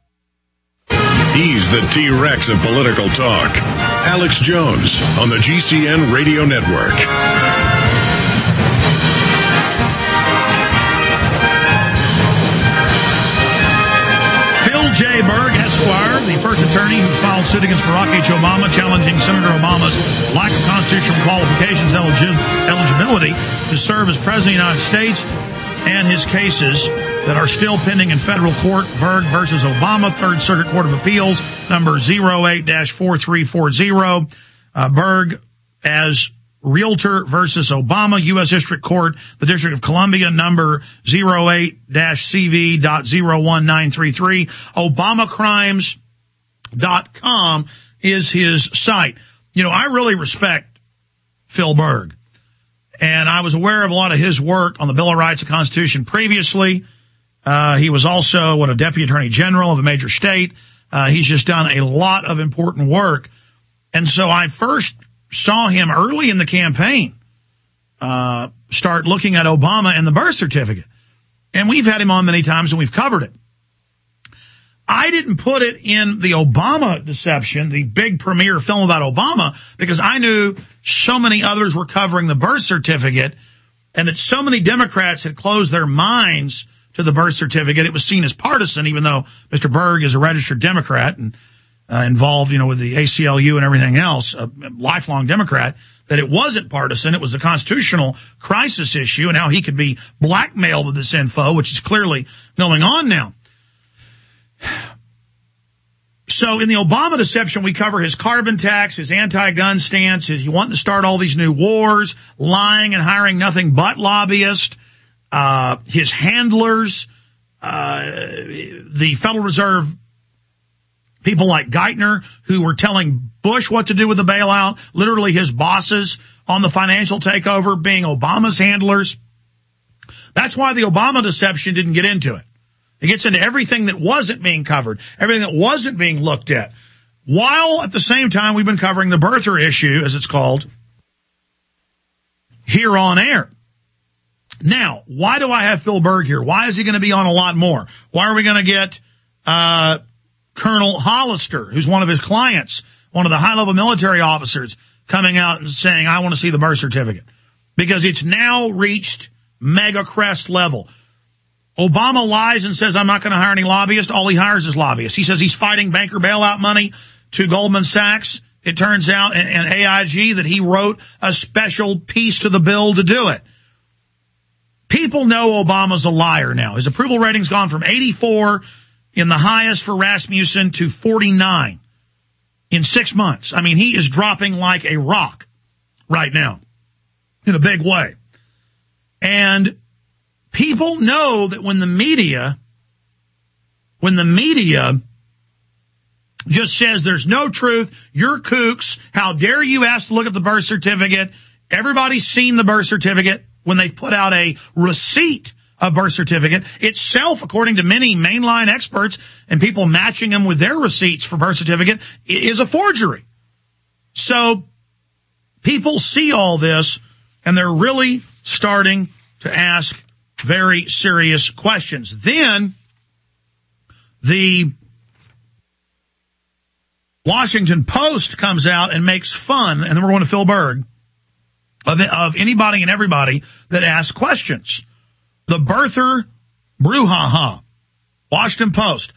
He's the T-Rex of political talk. Alex Jones on the GCN Radio Network. Phil J. Berg, Esquire, the first attorney who filed suit against Barack H. Obama, challenging Senator Obama's lack of constitutional qualifications eligibility to serve as President of the United States, and his cases that are still pending in federal court. Berg versus Obama, Third Circuit Court of Appeals, number 08-4340. Berg as Realtor versus Obama, U.S. District Court, the District of Columbia, number 08-CV.01933. ObamaCrimes.com is his site. You know, I really respect Phil Berg, and I was aware of a lot of his work on the Bill of Rights and Constitution previously. He was also a deputy attorney general of a major state. He's just done a lot of important work. And so I first saw him early in the campaign start looking at Obama and the birth certificate. And we've had him on many times and we've covered it. I didn't put it in the Obama deception, the big premiere film about Obama, because I knew so many others were covering the birth certificate and that so many Democrats had closed their minds to the birth certificate. It was seen as partisan, even though Mr. Berg is a registered Democrat and involved, with the ACLU and everything else, a lifelong Democrat, that it wasn't partisan. It was a constitutional crisis issue and how he could be blackmailed with this info, which is clearly going on now. So in the Obama deception, we cover his carbon tax, his anti-gun stance, he wanting to start all these new wars, lying and hiring nothing but lobbyists, his handlers, the Federal Reserve people like Geithner, who were telling Bush what to do with the bailout, literally his bosses on the financial takeover being Obama's handlers. That's why the Obama deception didn't get into it. It gets into everything that wasn't being covered, everything that wasn't being looked at, while at the same time we've been covering the birther issue, as it's called, here on air. Now, why do I have Phil Berg here? Why is he going to be on a lot more? Why are we going to get Colonel Hollister, who's one of his clients, one of the high-level military officers, coming out and saying, I want to see the birth certificate? Because it's now reached mega crest level. Obama lies and says, I'm not going to hire any lobbyists. All he hires is lobbyists. He says he's fighting banker bailout money to Goldman Sachs. It turns out, and AIG, that he wrote a special piece to the bill to do it. People know Obama's a liar now. His approval rating's gone from 84 in the highest for Rasmussen to 49 in 6 months. I mean, he is dropping like a rock right now in a big way. And people know that when the media just says there's no truth, you're kooks, how dare you ask to look at the birth certificate? Everybody's seen the birth certificate when they've put out a receipt of birth certificate itself, according to many mainline experts and people matching them with their receipts for birth certificate, is a forgery. So people see all this and they're really starting to ask very serious questions. Then the Washington Post comes out and makes fun, and then we're going to Phil Berg, of anybody and everybody that asks questions. The birther brouhaha. Washington Post.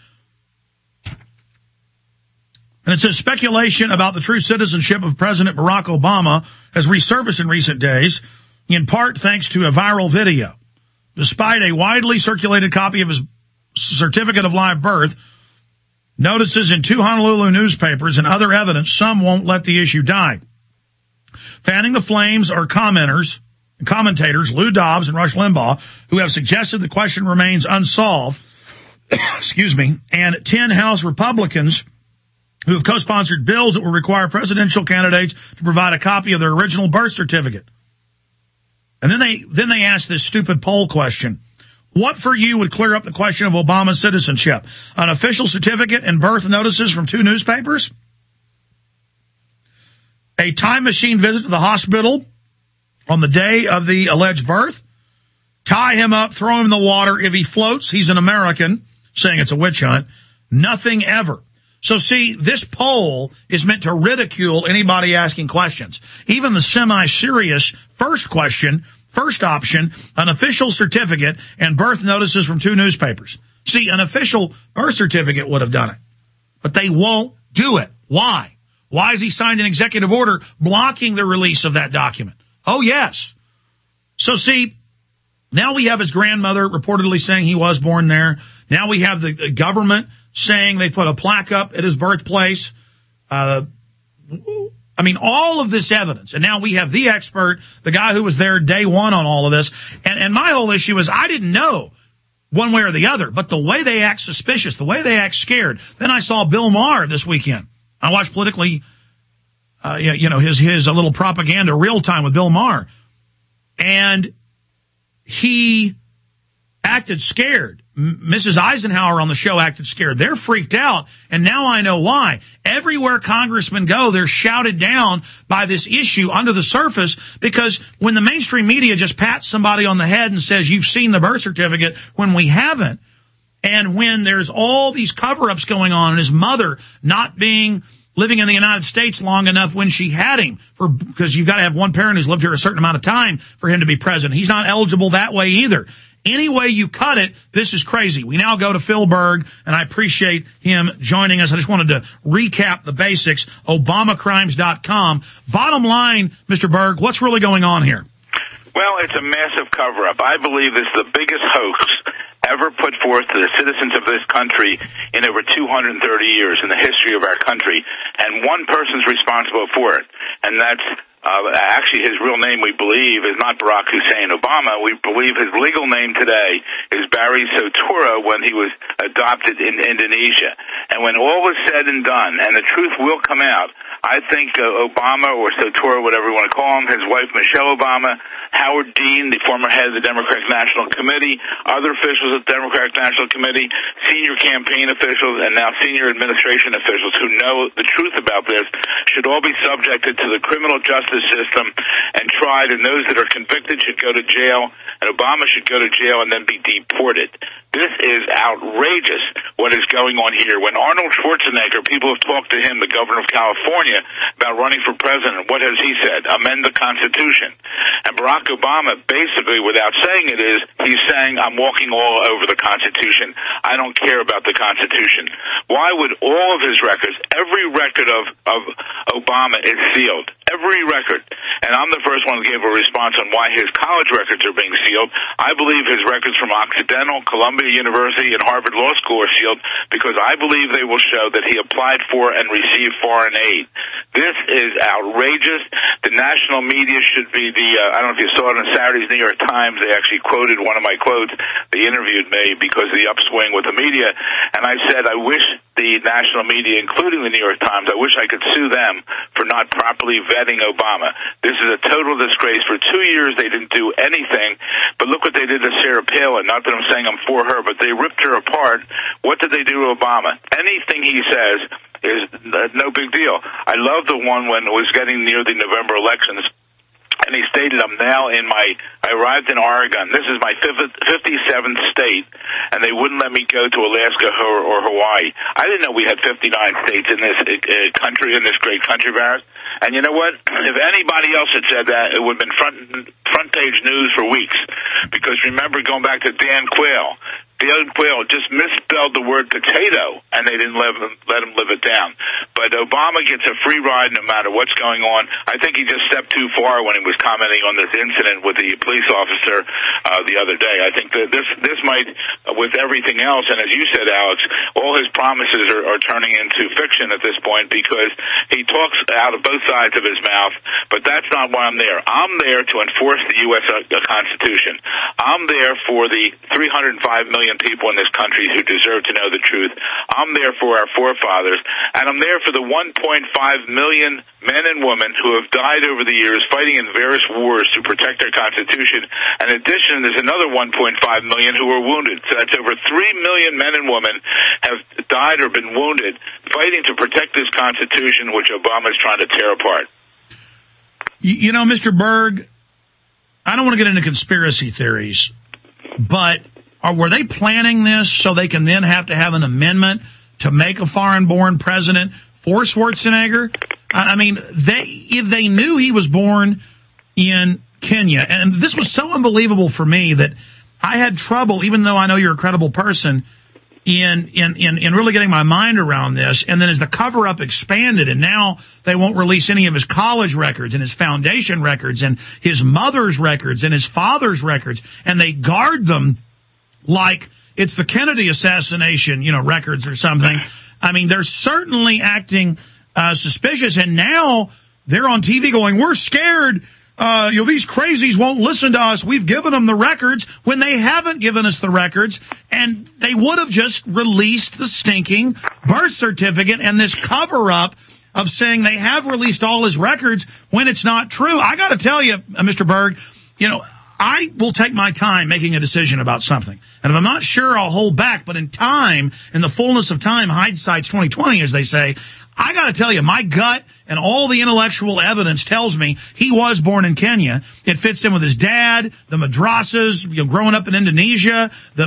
And it says speculation about the true citizenship of President Barack Obama has resurfaced in recent days, in part thanks to a viral video. Despite a widely circulated copy of his certificate of live birth, notices in 2 Honolulu newspapers and other evidence, some won't let the issue die. Fanning the flames are commentators Lou Dobbs and Rush Limbaugh, who have suggested the question remains unsolved, and 10 House Republicans who have co-sponsored bills that will require presidential candidates to provide a copy of their original birth certificate. And then they ask this stupid poll question. What for you would clear up the question of Obama's citizenship? An official certificate and birth notices from 2 newspapers? A time machine visit to the hospital on the day of the alleged birth? Tie him up, throw him in the water. If he floats, he's an American, saying it's a witch hunt. Nothing ever. So see, this poll is meant to ridicule anybody asking questions. Even the semi-serious first question, first option, an official certificate and birth notices from 2 newspapers. See, an official birth certificate would have done it, but they won't do it. Why? Why has he signed an executive order blocking the release of that document? Oh, yes. So see, now we have his grandmother reportedly saying he was born there. Now we have the government saying they put a plaque up at his birthplace. I mean, all of this evidence. And now we have the expert, the guy who was there day one on all of this. And my whole issue is I didn't know one way or the other, but the way they act suspicious, the way they act scared. Then I saw Bill Maher this weekend. I watched Politically, his a little propaganda real time with Bill Maher. And he acted scared. Mrs. Eisenhower on the show acted scared. They're freaked out, and now I know why. Everywhere congressmen go, they're shouted down by this issue under the surface, because when the mainstream media just pats somebody on the head and says, you've seen the birth certificate, when we haven't, And when there's all these cover-ups going on and his mother not living in the United States long enough when she had him, because you've got to have one parent who's lived here a certain amount of time for him to be president. He's not eligible that way either. Any way you cut it, this is crazy. We now go to Phil Berg, and I appreciate him joining us. I just wanted to recap the basics. ObamaCrimes.com. Bottom line, Mr. Berg, what's really going on here? Well, it's a massive cover-up. I believe this is the biggest hoax ever put forth to the citizens of this country in over 230 years in the history of our country, and one person's responsible for it, and that's actually his real name, we believe, is not Barack Hussein Obama. We believe his legal name today is Barry Soetoro when he was adopted in Indonesia. And when all was said and done, and the truth will come out, I think Obama, or Soetoro, whatever you want to call him, his wife Michelle Obama, Howard Dean, the former head of the Democratic National Committee, other officials of the Democratic National Committee, senior campaign officials, and now senior administration officials who know the truth about this should all be subjected to the criminal justice system and tried, and those that are convicted should go to jail, and Obama should go to jail and then be deported. This is outrageous what is going on here. When Arnold Schwarzenegger, people have talked to him, the governor of California, about running for president, what has he said? Amend the Constitution. And Barack Obama, basically, without saying it, he's saying, I'm walking all over the Constitution. I don't care about the Constitution. Why would all of his records, every record of Obama is sealed? Every record. And I'm the first one to give a response on why his college records are being sealed. I believe his records from Occidental, Columbia University, and Harvard Law School are sealed because I believe they will show that he applied for and received foreign aid. This is outrageous. The national media should be I don't know if you saw it in Saturday's New York Times, they actually quoted one of my quotes. They interviewed me because of the upswing with the media, and I said, I wish the national media, including the New York Times, I wish I could sue them for not properly vetting Obama. This is a total disgrace. For 2 years, they didn't do anything, but look what they did to Sarah Palin. Not that I'm saying I'm for her, but they ripped her apart. What did they do to Obama? Anything he says is no big deal. I love the one when it was getting near the November elections, and he stated, I arrived in Oregon. This is my 57th state, and they wouldn't let me go to Alaska or Hawaii. I didn't know we had 59 states in this country, in this great country of ours. And you know what? If anybody else had said that, it would have been front page news for weeks. Because remember, going back to Dan Quayle, just misspelled the word potato, and they didn't let him live it down. But Obama gets a free ride no matter what's going on. I think he just stepped too far when he was commenting on this incident with the police officer the other day. I think that this might, with everything else, and as you said, Alex, all his promises are turning into fiction at this point because he talks out of both sides of his mouth, but that's not why I'm there. I'm there to enforce the U.S. Constitution. I'm there for the 305 million people in this country who deserve to know the truth. I'm there for our forefathers, and I'm there for the 1.5 million men and women who have died over the years fighting in various wars to protect our Constitution. And in addition, there's another 1.5 million who were wounded. So that's over 3 million men and women have died or been wounded fighting to protect this Constitution, which Obama is trying to tear apart. You know, Mr. Berg, I don't want to get into conspiracy theories, but were they planning this so they can then have to have an amendment to make a foreign-born president for Schwarzenegger? I mean, if they knew he was born in Kenya, and this was so unbelievable for me that I had trouble, even though I know you're a credible person, in really getting my mind around this. And then as the cover-up expanded, and now they won't release any of his college records and his foundation records and his mother's records and his father's records, and they guard them like it's the Kennedy assassination, records or something. I mean, they're certainly acting suspicious, and now they're on TV going, we're scared. These crazies won't listen to us. We've given them the records when they haven't given us the records, and they would have just released the stinking birth certificate and this cover-up of saying they have released all his records when it's not true. I got to tell you, Mr. Berg, I will take my time making a decision about something. And if I'm not sure, I'll hold back. But in time, in the fullness of time, hindsight's 20/20, as they say, I got to tell you, my gut and all the intellectual evidence tells me he was born in Kenya. It fits in with his dad, the madrasas, growing up in Indonesia,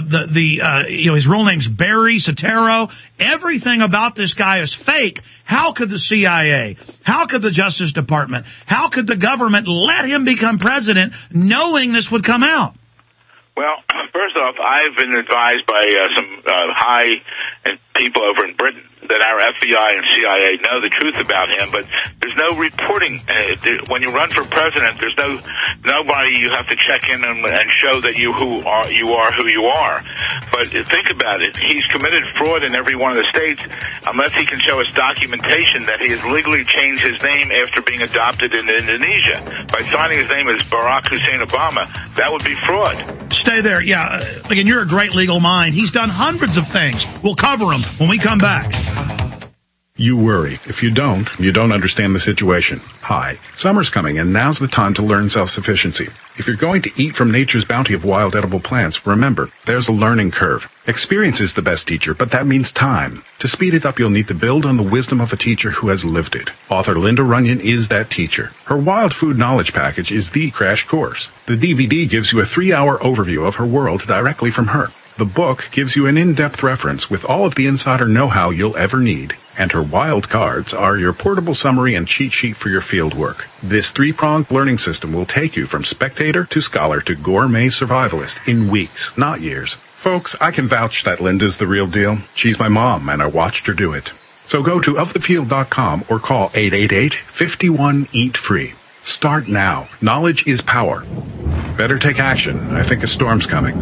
his real name's Barry Soetoro. Everything about this guy is fake. How could the CIA, how could the Justice Department, how could the government let him become president knowing this would come out? Well, first off, I've been advised by some high people over in Britain that our FBI and CIA know the truth about him, but there's no reporting. When you run for president, there's nobody you have to check in and show that you are who you are. But think about it. He's committed fraud in every one of the states unless he can show us documentation that he has legally changed his name after being adopted in Indonesia. By signing his name as Barack Hussein Obama, that would be fraud. Stay there. Yeah, again, you're a great legal mind. He's done hundreds of things. We'll cover them when we come back. You worry. If you don't understand the situation. Hi, summer's coming and now's the time to learn self-sufficiency. If you're going to eat from nature's bounty of wild edible plants, remember, there's a learning curve. Experience is the best teacher, but that means time. To speed it up, you'll need to build on the wisdom of a teacher who has lived it. Author Linda Runyon is that teacher. Her Wild Food Knowledge Package is the crash course. The DVD gives you a 3-hour overview of her world directly from her. The book gives you an in-depth reference with all of the insider know-how you'll ever need. And her wild cards are your portable summary and cheat sheet for your field work. This 3-pronged learning system will take you from spectator to scholar to gourmet survivalist in weeks, not years. Folks, I can vouch that Linda's the real deal. She's my mom, and I watched her do it. So go to ofthefield.com or call 888-51-EAT-FREE. Start now. Knowledge is power. Better take action. I think a storm's coming.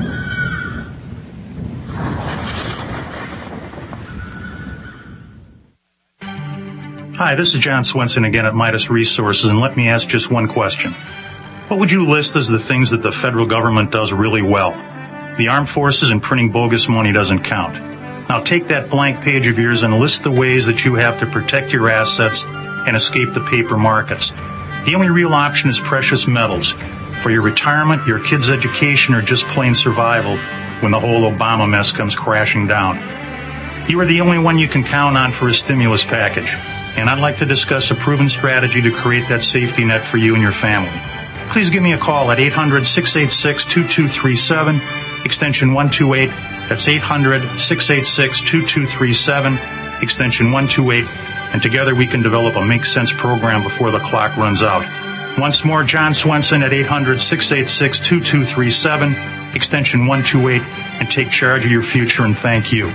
Hi, this is John Swenson again at Midas Resources, and let me ask just one question. What would you list as the things that the federal government does really well? The armed forces and printing bogus money doesn't count. Now take that blank page of yours and list the ways that you have to protect your assets and escape the paper markets. The only real option is precious metals for your retirement, your kids' education, or just plain survival when the whole Obama mess comes crashing down. You are the only one you can count on for a stimulus package. And I'd like to discuss a proven strategy to create that safety net for you and your family. Please give me a call at 800-686-2237, extension 128. That's 800-686-2237, extension 128. And together we can develop a Make Sense program before the clock runs out. Once more, John Swenson at 800-686-2237, extension 128, and take charge of your future, and thank you.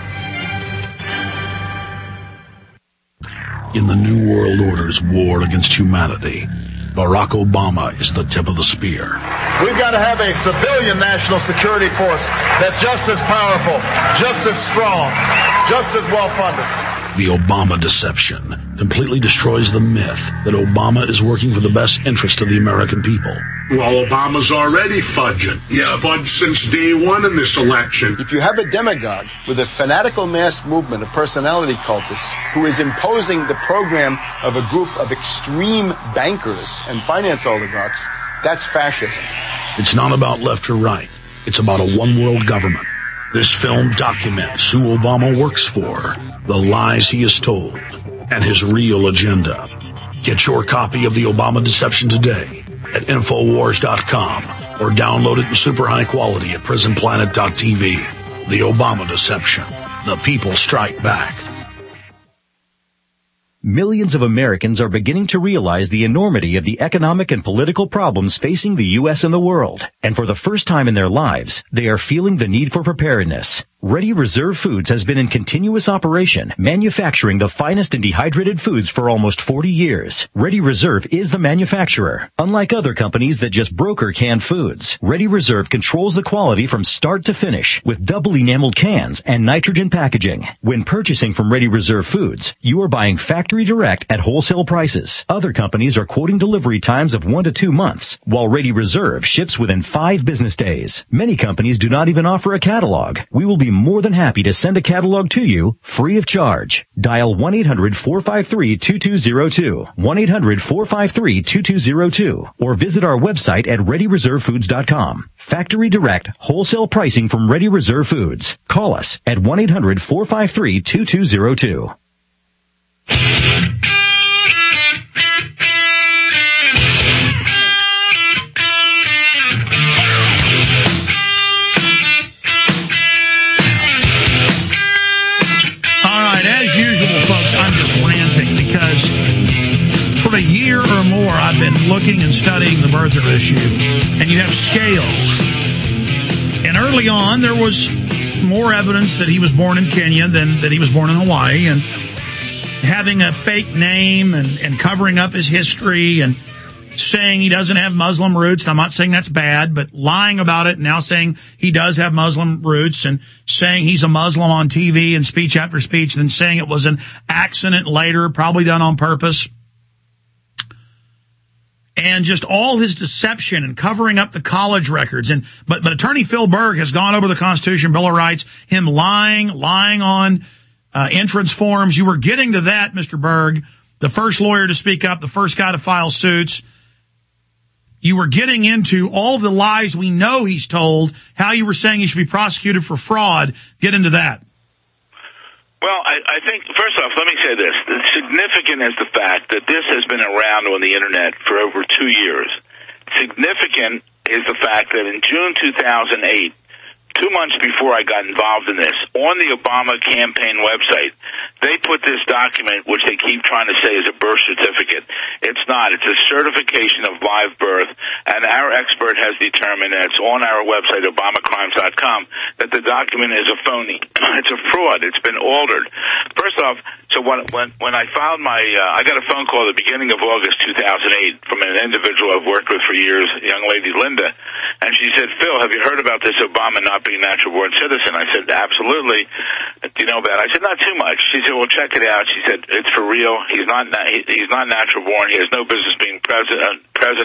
In the New World Order's war against humanity, Barack Obama is the tip of the spear. We've got to have a civilian national security force that's just as powerful, just as strong, just as well-funded. The Obama deception completely destroys the myth that Obama is working for the best interest of the American people. Well, Obama's already fudging. He's fudged since day one in this election. If you have a demagogue with a fanatical mass movement of personality cultists who is imposing the program of a group of extreme bankers and finance oligarchs, that's fascism. It's not about left or right. It's about a one-world government. This film documents who Obama works for, the lies he has told, and his real agenda. Get your copy of The Obama Deception today at Infowars.com or download it in super high quality at PrisonPlanet.tv. The Obama Deception. The people strike back. Millions of Americans are beginning to realize the enormity of the economic and political problems facing the U.S. and the world. And for the first time in their lives, they are feeling the need for preparedness. Ready Reserve Foods has been in continuous operation, manufacturing the finest and dehydrated foods for almost 40 years. Ready Reserve is the manufacturer. Unlike other companies that just broker canned foods, Ready Reserve controls the quality from start to finish with double enameled cans and nitrogen packaging. When purchasing from Ready Reserve Foods, you are buying factory direct at wholesale prices. Other companies are quoting delivery times of 1 to 2 months, while Ready Reserve ships within 5 business days. Many companies do not even offer a catalog. We will be be more than happy to send a catalog to you free of charge. Dial 1-800-453-2202, 1-800-453-2202, or visit our website at ReadyReserveFoods.com. Factory direct, wholesale pricing from Ready Reserve Foods. Call us at 1-800-453-2202. As usual, folks, I'm just ranting because for a year or more I've been looking and studying the birther issue, and you have scales. And early on, there was more evidence that he was born in Kenya than that he was born in Hawaii, and having a fake name and covering up his history and saying he doesn't have Muslim roots. I'm not saying that's bad, but lying about it, now saying he does have Muslim roots and saying he's a Muslim on TV and speech after speech, then saying it was an accident later, probably done on purpose. And just all his deception and covering up the college records. But Attorney Phil Berg has gone over the Constitution, Bill of Rights, him lying on entrance forms. You were getting to that, Mr. Berg, the first lawyer to speak up, the first guy to file suits. You were getting into all the lies we know he's told, how you were saying he should be prosecuted for fraud. Get into that. Well, I think, first off, let me say this. Significant is the fact that this has been around on the Internet for over 2 years. Significant is the fact that in June 2008, 2 months before I got involved in this, on the Obama campaign website, they put this document, which they keep trying to say is a birth certificate. It's not. It's a certification of live birth, and our expert has determined, and it's on our website, obamacrimes.com, that the document is a phony. It's a fraud. It's been altered. First off, so when I filed my, I got a phone call at the beginning of August 2008 from an individual I've worked with for years, a young lady, Linda, and she said, Phil, have you heard about this Obama not being natural-born citizen? I said, absolutely. Do you know about it? I said, not too much. She said, well, check it out. She said, it's for real. He's not natural-born. He has no business being president.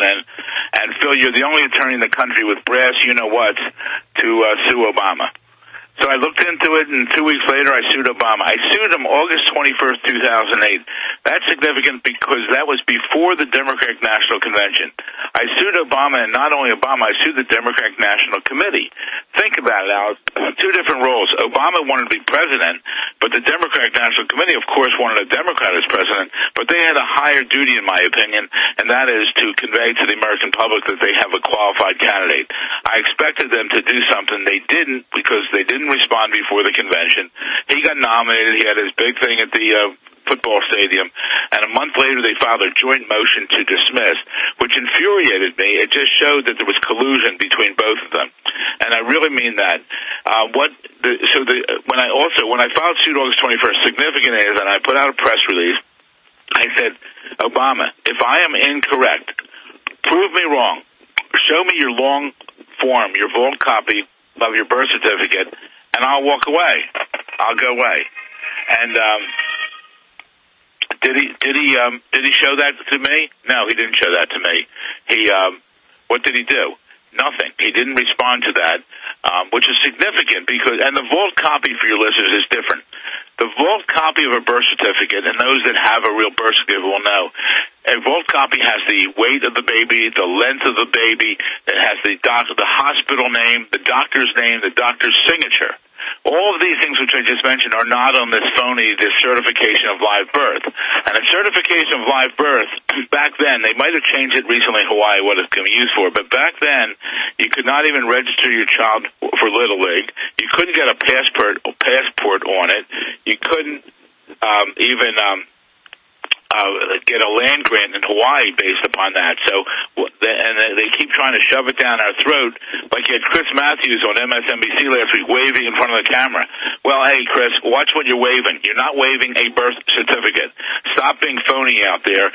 And Phil, you're the only attorney in the country with brass you-know-what to sue Obama. So I looked into it, and 2 weeks later, I sued Obama. I sued him August 21st, 2008. That's significant because that was before the Democratic National Convention. I sued Obama, and not only Obama, I sued the Democratic National Committee. Think about it, Alex. Two different roles. Obama wanted to be president, but the Democratic National Committee, of course, wanted a Democrat as president, but they had a higher duty, in my opinion, and that is to convey to the American public that they have a qualified candidate. I expected them to do something. They didn't, because they didn't respond before the convention. He got nominated. He had his big thing at the football stadium, and a month later they filed a joint motion to dismiss, which infuriated me. It just showed that there was collusion between both of them, and I really mean that. When I filed suit August 21st, significant is, and I put out a press release, I said, Obama, if I am incorrect, prove me wrong. Show me your long form, your vault copy of your birth certificate, and I'll walk away. I'll go away. And did he show that to me? No, he didn't show that to me. What did he do? Nothing. He didn't respond to that, which is significant because, and the vault copy for your listeners is different. The vault copy of a birth certificate, and those that have a real birth certificate will know, a vault copy has the weight of the baby, the length of the baby, it has the hospital name, the doctor's signature. All of these things which I just mentioned are not on this phony, this certification of live birth. And a certification of live birth, back then, they might have changed it recently in Hawaii, what it can be used for, but back then, you could not even register your child for Little League. You couldn't get a passport on it. You couldn't even get a land grant in Hawaii based upon that. So, and they keep trying to shove it down our throat, like you had Chris Matthews on MSNBC last week waving in front of the camera. Well, hey, Chris, watch what you're waving. You're not waving a birth certificate. Stop being phony out there. They're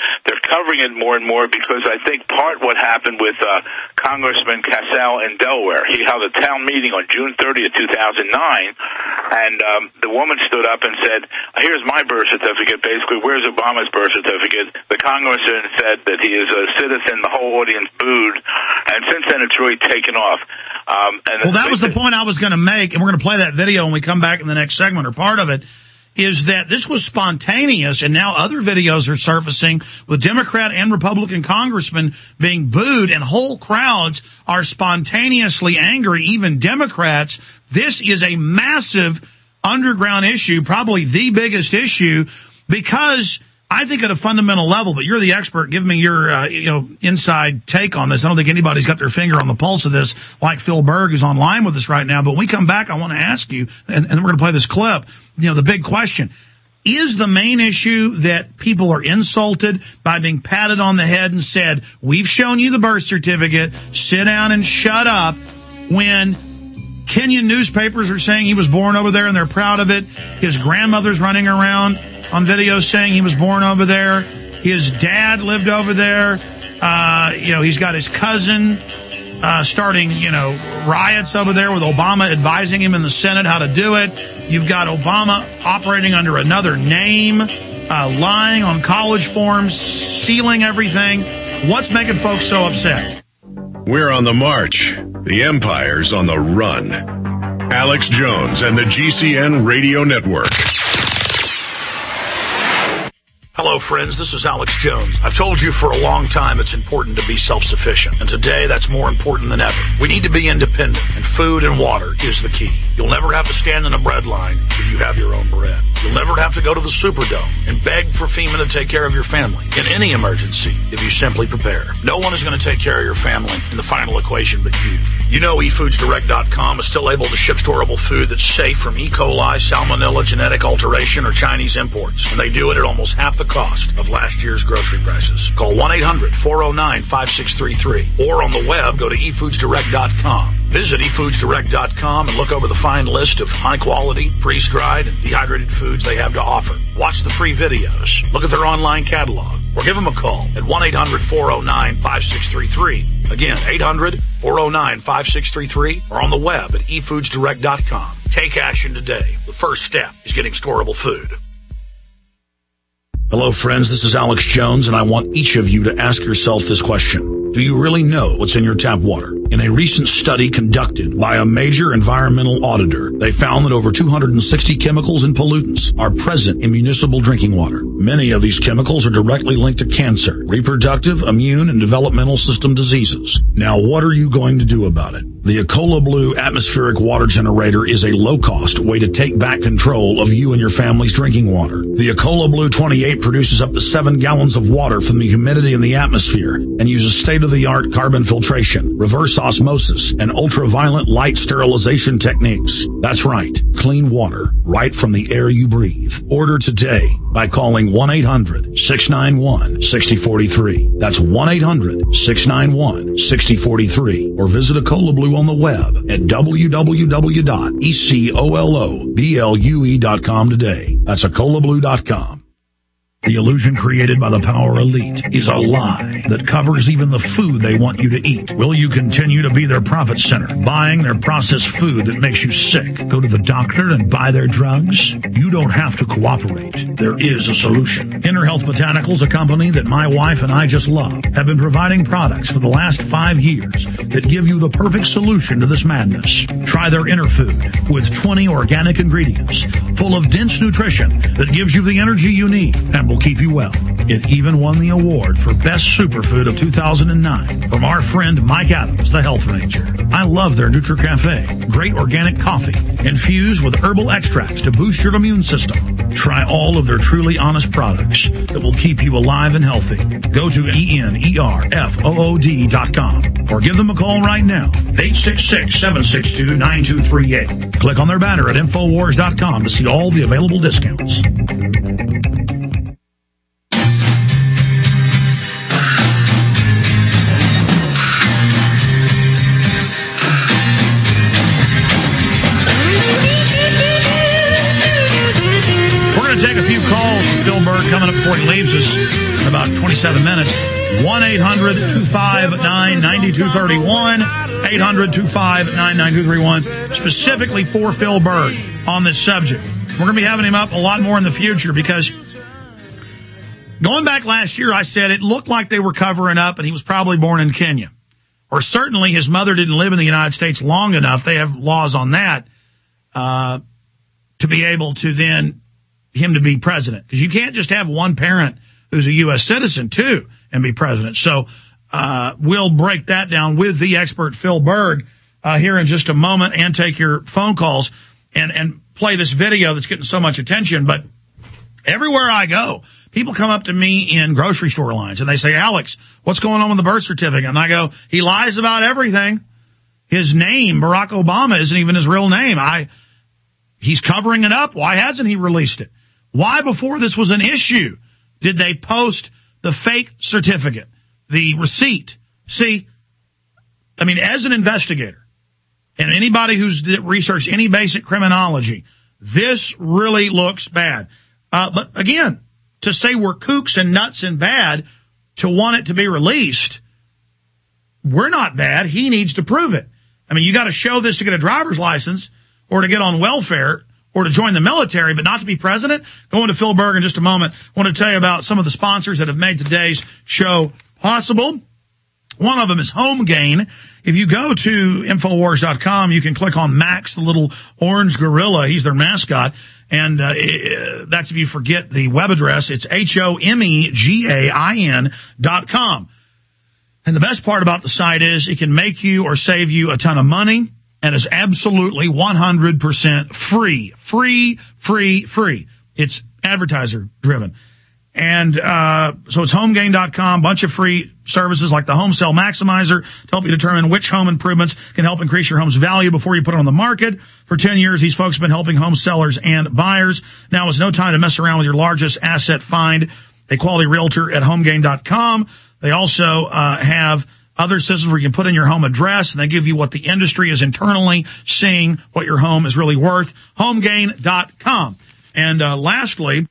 covering it more and more because I think part what happened with Congressman Cassell in Delaware. He held a town meeting on June 30th, 2009, and the woman stood up and said, here's my birth certificate. Basically, where's Obama's birth certificate? The congressman said that he is a citizen. The whole audience booed, and since then it's really taken off. Well, that was the point I was going to make, and we're going to play that video when we come back in the next segment, or part of it, is that this was spontaneous, and now other videos are surfacing with Democrat and Republican congressmen being booed, and whole crowds are spontaneously angry, even Democrats. This is a massive underground issue, probably the biggest issue, because I think at a fundamental level, but you're the expert, give me your inside take on this. I don't think anybody's got their finger on the pulse of this like Phil Berg, who's online with us right now. But when we come back, I want to ask you, and we're going to play this clip, the big question. Is the main issue that people are insulted by being patted on the head and said, we've shown you the birth certificate, sit down and shut up, when Kenyan newspapers are saying he was born over there and they're proud of it? His grandmother's running around on video saying he was born over there. His dad lived over there. He's got his cousin starting, riots over there with Obama advising him in the Senate how to do it. You've got Obama operating under another name, lying on college forms, sealing everything. What's making folks so upset? We're on the march. The empire's on the run. Alex Jones and the GCN Radio Network. Hello, friends. This is Alex Jones. I've told you for a long time it's important to be self-sufficient, and today that's more important than ever. We need to be independent, and food and water is the key. You'll never have to stand in a bread line if you have your own bread. You'll never have to go to the Superdome and beg for FEMA to take care of your family in any emergency if you simply prepare. No one is going to take care of your family in the final equation but you. You know eFoodsDirect.com is still able to ship storable food that's safe from E. coli, salmonella, genetic alteration, or Chinese imports. And they do it at almost half the cost of last year's grocery prices. Call 1-800-409-5633 or on the web, go to eFoodsDirect.com. Visit eFoodsDirect.com and look over the fine list of high-quality, freeze-dried, and dehydrated foods they have to offer. Watch the free videos. Look at their online catalog. Or give them a call at 1-800-409-5633. Again, 800-409-5633 or on the web at eFoodsDirect.com. Take action today. The first step is getting storable food. Hello, friends. This is Alex Jones, and I want each of you to ask yourself this question. Do you really know what's in your tap water? In a recent study conducted by a major environmental auditor, they found that over 260 chemicals and pollutants are present in municipal drinking water. Many of these chemicals are directly linked to cancer, reproductive, immune, and developmental system diseases. Now, what are you going to do about it? The Ecola Blue atmospheric water generator is a low-cost way to take back control of you and your family's drinking water. The Ecola Blue 28 produces up to 7 gallons of water from the humidity in the atmosphere and uses state-of-the-art carbon filtration, reverse osmosis, and ultraviolet light sterilization techniques. That's right, clean water right from the air you breathe. Order today by calling 1-800-691-6043. That's 1-800-691-6043. Or visit Ecola Blue on the web at www.ecoloblu.com today. That's EcolaBlue.com. The illusion created by the power elite is a lie that covers even the food they want you to eat. Will you continue to be their profit center, buying their processed food that makes you sick? Go to the doctor and buy their drugs? You don't have to cooperate. There is a solution. Inner Health Botanicals, a company that my wife and I just love, have been providing products for the last 5 years that give you the perfect solution to this madness. Try their Inner Food with 20 organic ingredients full of dense nutrition that gives you the energy you need and will keep you well. It even won the award for Best Superfood of 2009 from our friend Mike Adams, the Health Ranger. I love their NutriCafe. Great organic coffee infused with herbal extracts to boost your immune system. Try all of their truly honest products that will keep you alive and healthy. Go to ENERFOOD.com or give them a call right now, 866-762-9238. Click on their banner at Infowars.com to see all the available discounts. a few calls from Phil Berg coming up before he leaves us in about 27 minutes. 1-800-259-9231. 800-259-9231. Specifically for Phil Berg on this subject. We're going to be having him up a lot more in the future because going back last year, I said it looked like they were covering up and he was probably born in Kenya. Or certainly his mother didn't live in the United States long enough. They have laws on that to be able to then him to be president. Because you can't just have one parent who's a U.S. citizen, too, and be president. So we'll break that down with the expert Phil Berg here in just a moment and take your phone calls and play this video that's getting so much attention. But everywhere I go, people come up to me in grocery store lines and they say, Alex, what's going on with the birth certificate? And I go, he lies about everything. His name, Barack Obama, isn't even his real name. He's covering it up. Why hasn't he released it? Why, before this was an issue, did they post the fake certificate, the receipt? See, I mean, as an investigator and anybody who's researched any basic criminology, this really looks bad. But again, to say we're kooks and nuts and bad to want it to be released, we're not bad. He needs to prove it. I mean, you got to show this to get a driver's license or to get on welfare or to join the military, but not to be president. Going to Phil Berg in just a moment. I want to tell you about some of the sponsors that have made today's show possible. One of them is HomeGain. If you go to Infowars.com, you can click on Max, the little orange gorilla. He's their mascot. And that's if you forget the web address. It's HomeGain.com. And the best part about the site is it can make you or save you a ton of money and is absolutely 100% free. Free. It's advertiser driven. And so it's HomeGain.com, bunch of free services like the Home Sale Maximizer to help you determine which home improvements can help increase your home's value before you put it on the market. For 10 years, these folks have been helping home sellers and buyers. Now is no time to mess around with your largest asset. Find a quality realtor at HomeGain.com. They also have other systems where you can put in your home address, and they give you what the industry is internally seeing what your home is really worth. HomeGain.com. And lastly,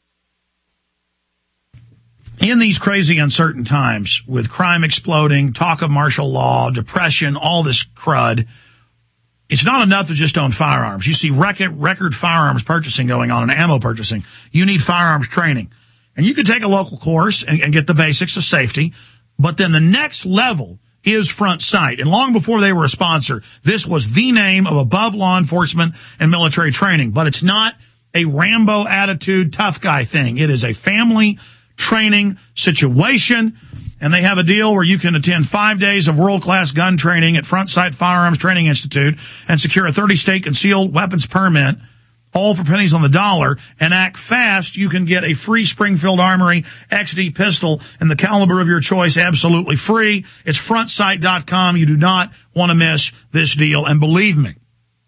in these crazy uncertain times with crime exploding, talk of martial law, depression, all this crud, it's not enough to just own firearms. You see record firearms purchasing going on and ammo purchasing. You need firearms training. And you can take a local course and get the basics of safety. But then the next level is Front Sight. And long before they were a sponsor, this was the name of above law enforcement and military training. But it's not a Rambo attitude, tough guy thing. It is a family training situation. And they have a deal where you can attend 5 days of world-class gun training at Front Sight Firearms Training Institute and secure a 30-state concealed weapons permit, all for pennies on the dollar, and act fast. You can get a free Springfield Armory XD pistol and the caliber of your choice absolutely free. It's frontsight.com. You do not want to miss this deal. And believe me,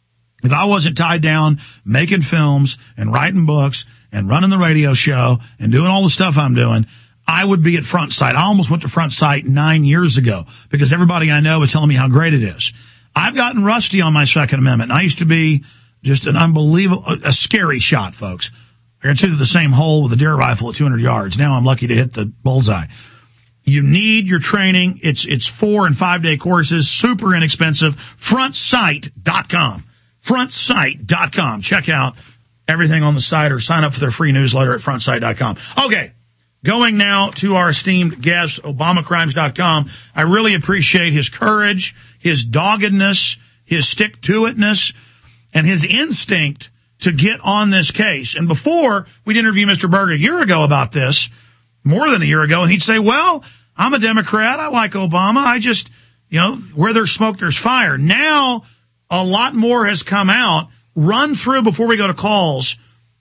if I wasn't tied down making films and writing books and running the radio show and doing all the stuff I'm doing, I would be at Front Sight. I almost went to Front Sight 9 years ago because everybody I know is telling me how great it is. I've gotten rusty on my Second Amendment. I used to be just an unbelievable, a scary shot, folks. I got to the same hole with a deer rifle at 200 yards. Now I'm lucky to hit the bullseye. You need your training. It's 4 and 5 day courses, super inexpensive. Frontsight.com. Frontsight.com. Check out everything on the site or sign up for their free newsletter at frontsight.com. Okay. Going now to our esteemed guest, ObamaCrimes.com. I really appreciate his courage, his doggedness, his stick-to-itness, and his instinct to get on this case. And before, we'd interview Mr. Berg a year ago about this, more than a year ago, and he'd say, well, I'm a Democrat. I like Obama. I just, where there's smoke, there's fire. Now, a lot more has come out. Run through, before we go to calls,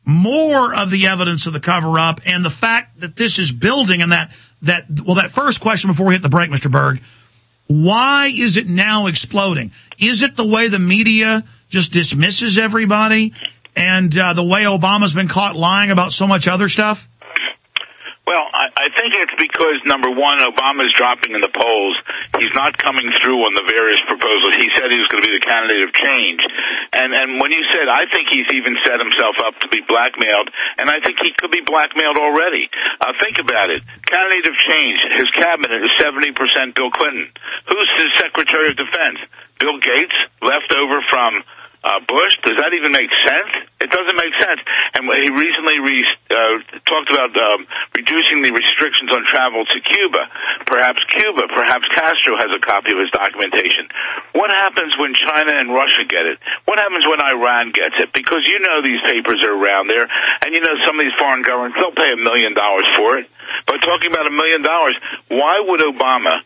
more of the evidence of the cover-up and the fact that this is building, and that first question before we hit the break, Mr. Berg, why is it now exploding? Is it the way the media just dismisses everybody and the way Obama's been caught lying about so much other stuff? Well, I think it's because, number one, Obama's dropping in the polls. He's not coming through on the various proposals. He said he was going to be the candidate of change. And when you said, I think he's even set himself up to be blackmailed, and I think he could be blackmailed already. Think about it. Candidate of change, his cabinet is 70% Bill Clinton. Who's his Secretary of Defense? Bill Gates, left over from Bush? Does that even make sense? It doesn't make sense. And he recently talked about reducing the restrictions on travel to Cuba. Perhaps Castro has a copy of his documentation. What happens when China and Russia get it? What happens when Iran gets it? Because you know these papers are around there, and you know some of these foreign governments, they'll pay $1 million for it. But talking about $1 million, why would Obama...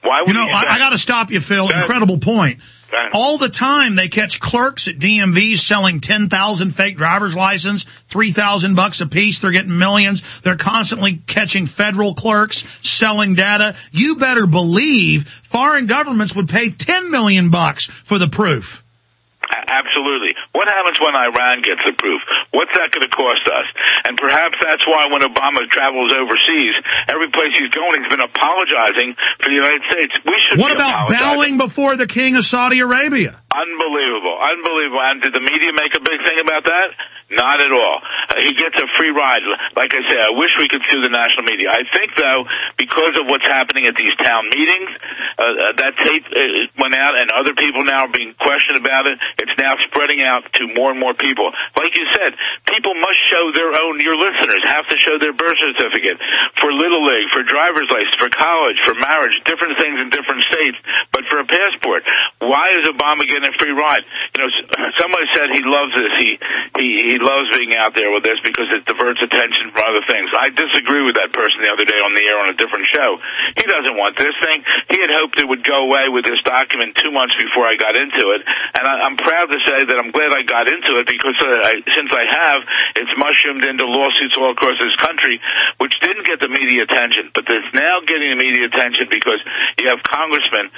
I got to stop you, Phil. Incredible point. All the time they catch clerks at DMVs selling 10,000 fake driver's license, $3,000 a piece. They're getting millions. They're constantly catching federal clerks selling data. You better believe foreign governments would pay $10 million for the proof. Absolutely. What happens when Iran gets the proof? What's that going to cost us? And perhaps that's why when Obama travels overseas, every place he's going, he's been apologizing for the United States. We should What about bowing before the king of Saudi Arabia? Unbelievable. And did the media make a big thing about that? Not at all. He gets a free ride. Like I said, I wish we could sue the national media. I think, though, because of what's happening at these town meetings, that tape went out and other people now are being questioned about it. It's now spreading out to more and more people. Like you said, people must show their own, your listeners have to show their birth certificate for Little League, for driver's license, for college, for marriage, different things in different states, but for a passport. Why is Obama getting a free ride? You know, somebody said he loves this. He loves being out there with this because it diverts attention from other things. I disagree with that person the other day on the air on a different show. He doesn't want this thing. He had hoped it would go away with this document 2 months before I got into it, and I'm proud to say that I'm glad I got into it because since I have, it's mushroomed into lawsuits all across this country, which didn't get the media attention, but it's now getting the media attention because you have congressmen,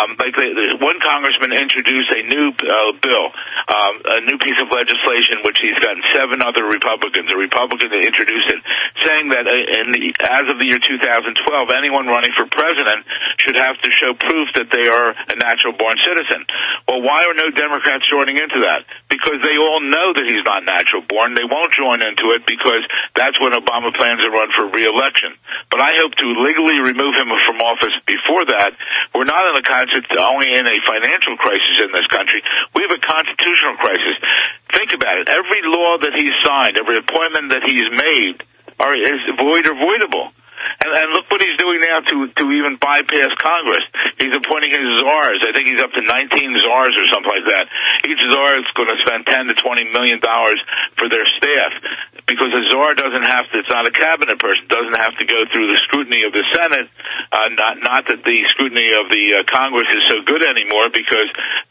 one congressman introduced a new bill, a new piece of legislation, which he's gotten 7 other Republicans, a Republican that introduced it, saying that as of the year 2012, anyone running for president should have to show proof that they are a natural-born citizen. Well, why are no Democrats joining into that? Because they all know that he's not natural-born. They won't join into it because that's when Obama plans to run for re-election. But I hope to legally remove him from office before that. We're not only in a financial crisis in this country. We have a constitutional crisis. Think about it. Every law that he's signed, every appointment that he's made is void or voidable. And look what he's doing now to even bypass Congress. He's appointing his czars. I think he's up to 19 czars or something like that. Each czar is going to spend $10 to $20 million for their staff because a czar doesn't have to, it's not a cabinet person, doesn't have to go through the scrutiny of the Senate. Not that the scrutiny of the Congress is so good anymore because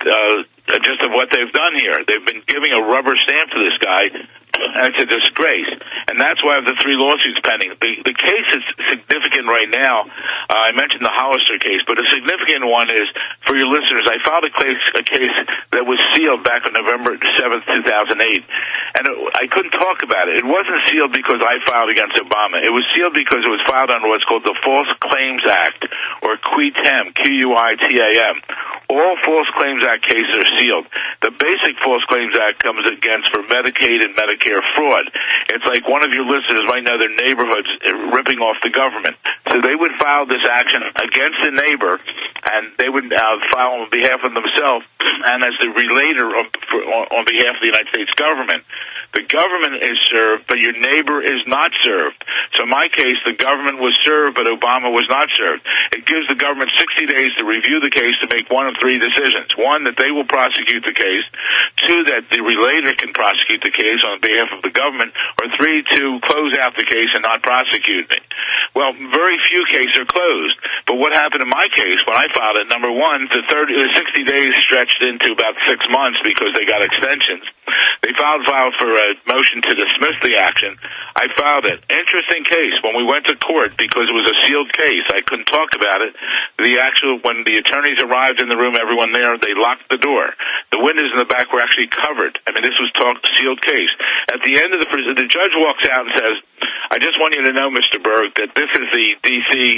just of what they've done here. They've been giving a rubber stamp to this guy. It's a disgrace. And that's why I have the 3 lawsuits pending. The case is significant right now. I mentioned the Hollister case, but a significant one is, for your listeners, I filed a case that was sealed back on November 7th, 2008. And I couldn't talk about it. It wasn't sealed because I filed against Obama. It was sealed because it was filed under what's called the False Claims Act, or QUITAM, Q-U-I-T-A-M. All False Claims Act cases are sealed. The basic False Claims Act comes against for Medicaid and Medicare fraud. It's like one of your listeners might know their neighborhood's ripping off the government. So they would file this action against the neighbor, and they would file on behalf of themselves and as the relator on behalf of the United States government. The government is served, but your neighbor is not served. So in my case, the government was served, but Obama was not served. It gives the government 60 days to review the case to make one of 3 decisions. 1, that they will prosecute the case. 2, that the relator can prosecute the case on behalf of the government. Or 3, to close out the case and not prosecute me. Well, very few cases are closed. But what happened in my case when I filed it, number 1, the 60 days stretched into about 6 months because they got extensions. They filed for a motion to dismiss the action. I filed it. Interesting case. When we went to court, because it was a sealed case, I couldn't talk about it. When the attorneys arrived in the room, everyone there, they locked the door. The windows in the back were actually covered. I mean, this was sealed case. At the end of the judge walks out and says, I just want you to know, Mr. Berg, that this is the D.C.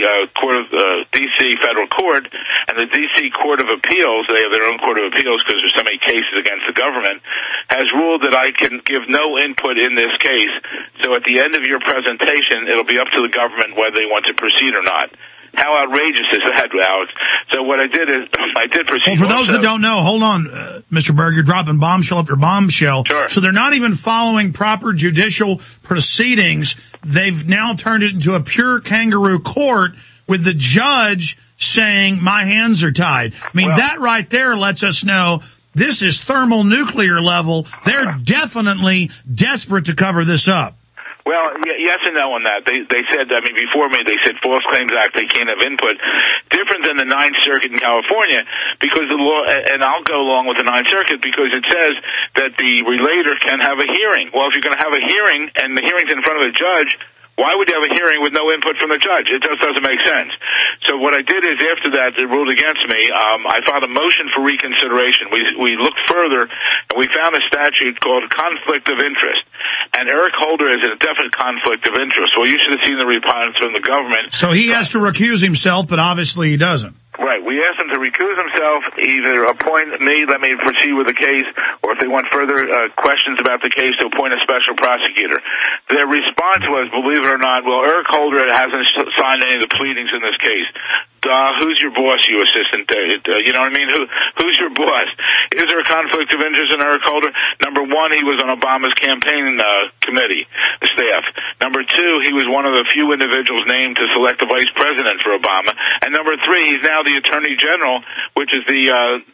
D.C. Federal Court, and the D.C. Court of Appeals, they have their own Court of Appeals because there's so many cases against the government, has ruled that I can give no input in this case. So at the end of your presentation, it'll be up to the government whether they want to proceed or not. How outrageous is that, Alex? So what I did is, I did proceed. Well, for those that don't know, hold on, Mr. Berg, you're dropping bombshell after bombshell. Sure. So they're not even following proper judicial proceedings. They've now turned it into a pure kangaroo court with the judge saying, my hands are tied. I mean, that right there lets us know this is thermonuclear level. They're definitely desperate to cover this up. Well, yes and no on that. They said, I mean, before me, they said False Claims Act, they can't have input. Different than the Ninth Circuit in California, because the law, and I'll go along with the Ninth Circuit, because it says that the relator can have a hearing. Well, if you're going to have a hearing, and the hearing's in front of a judge, why would you have a hearing with no input from the judge? It just doesn't make sense. So what I did is, after that, it ruled against me. I filed a motion for reconsideration. We looked further, and we found a statute called conflict of interest. And Eric Holder is in a definite conflict of interest. Well, you should have seen the response from the government. So he has to recuse himself, but obviously he doesn't. Right. We asked him to recuse himself, either appoint me, let me proceed with the case, or if they want further questions about the case, to appoint a special prosecutor. Their response was, believe it or not, well, Eric Holder hasn't signed any of the pleadings in this case. Who's your boss, you assistant? You know what I mean? Who's your boss? Is there a conflict of interest in Eric Holder? Number one, he was on Obama's campaign committee, the staff. Number two, he was one of the few individuals named to select the vice president for Obama. And number three, he's now the attorney general, which is the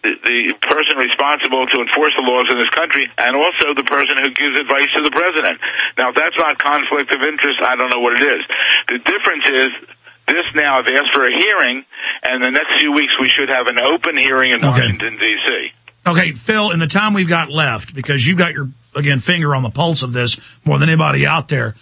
person responsible to enforce the laws in this country, and also the person who gives advice to the president. Now, if that's not conflict of interest, I don't know what it is. The difference is, this now, I've asked for a hearing, and the next few weeks we should have an open hearing in Washington, D.C. Okay, Phil, in the time we've got left, because you've got your, again, finger on the pulse of this more than anybody out there,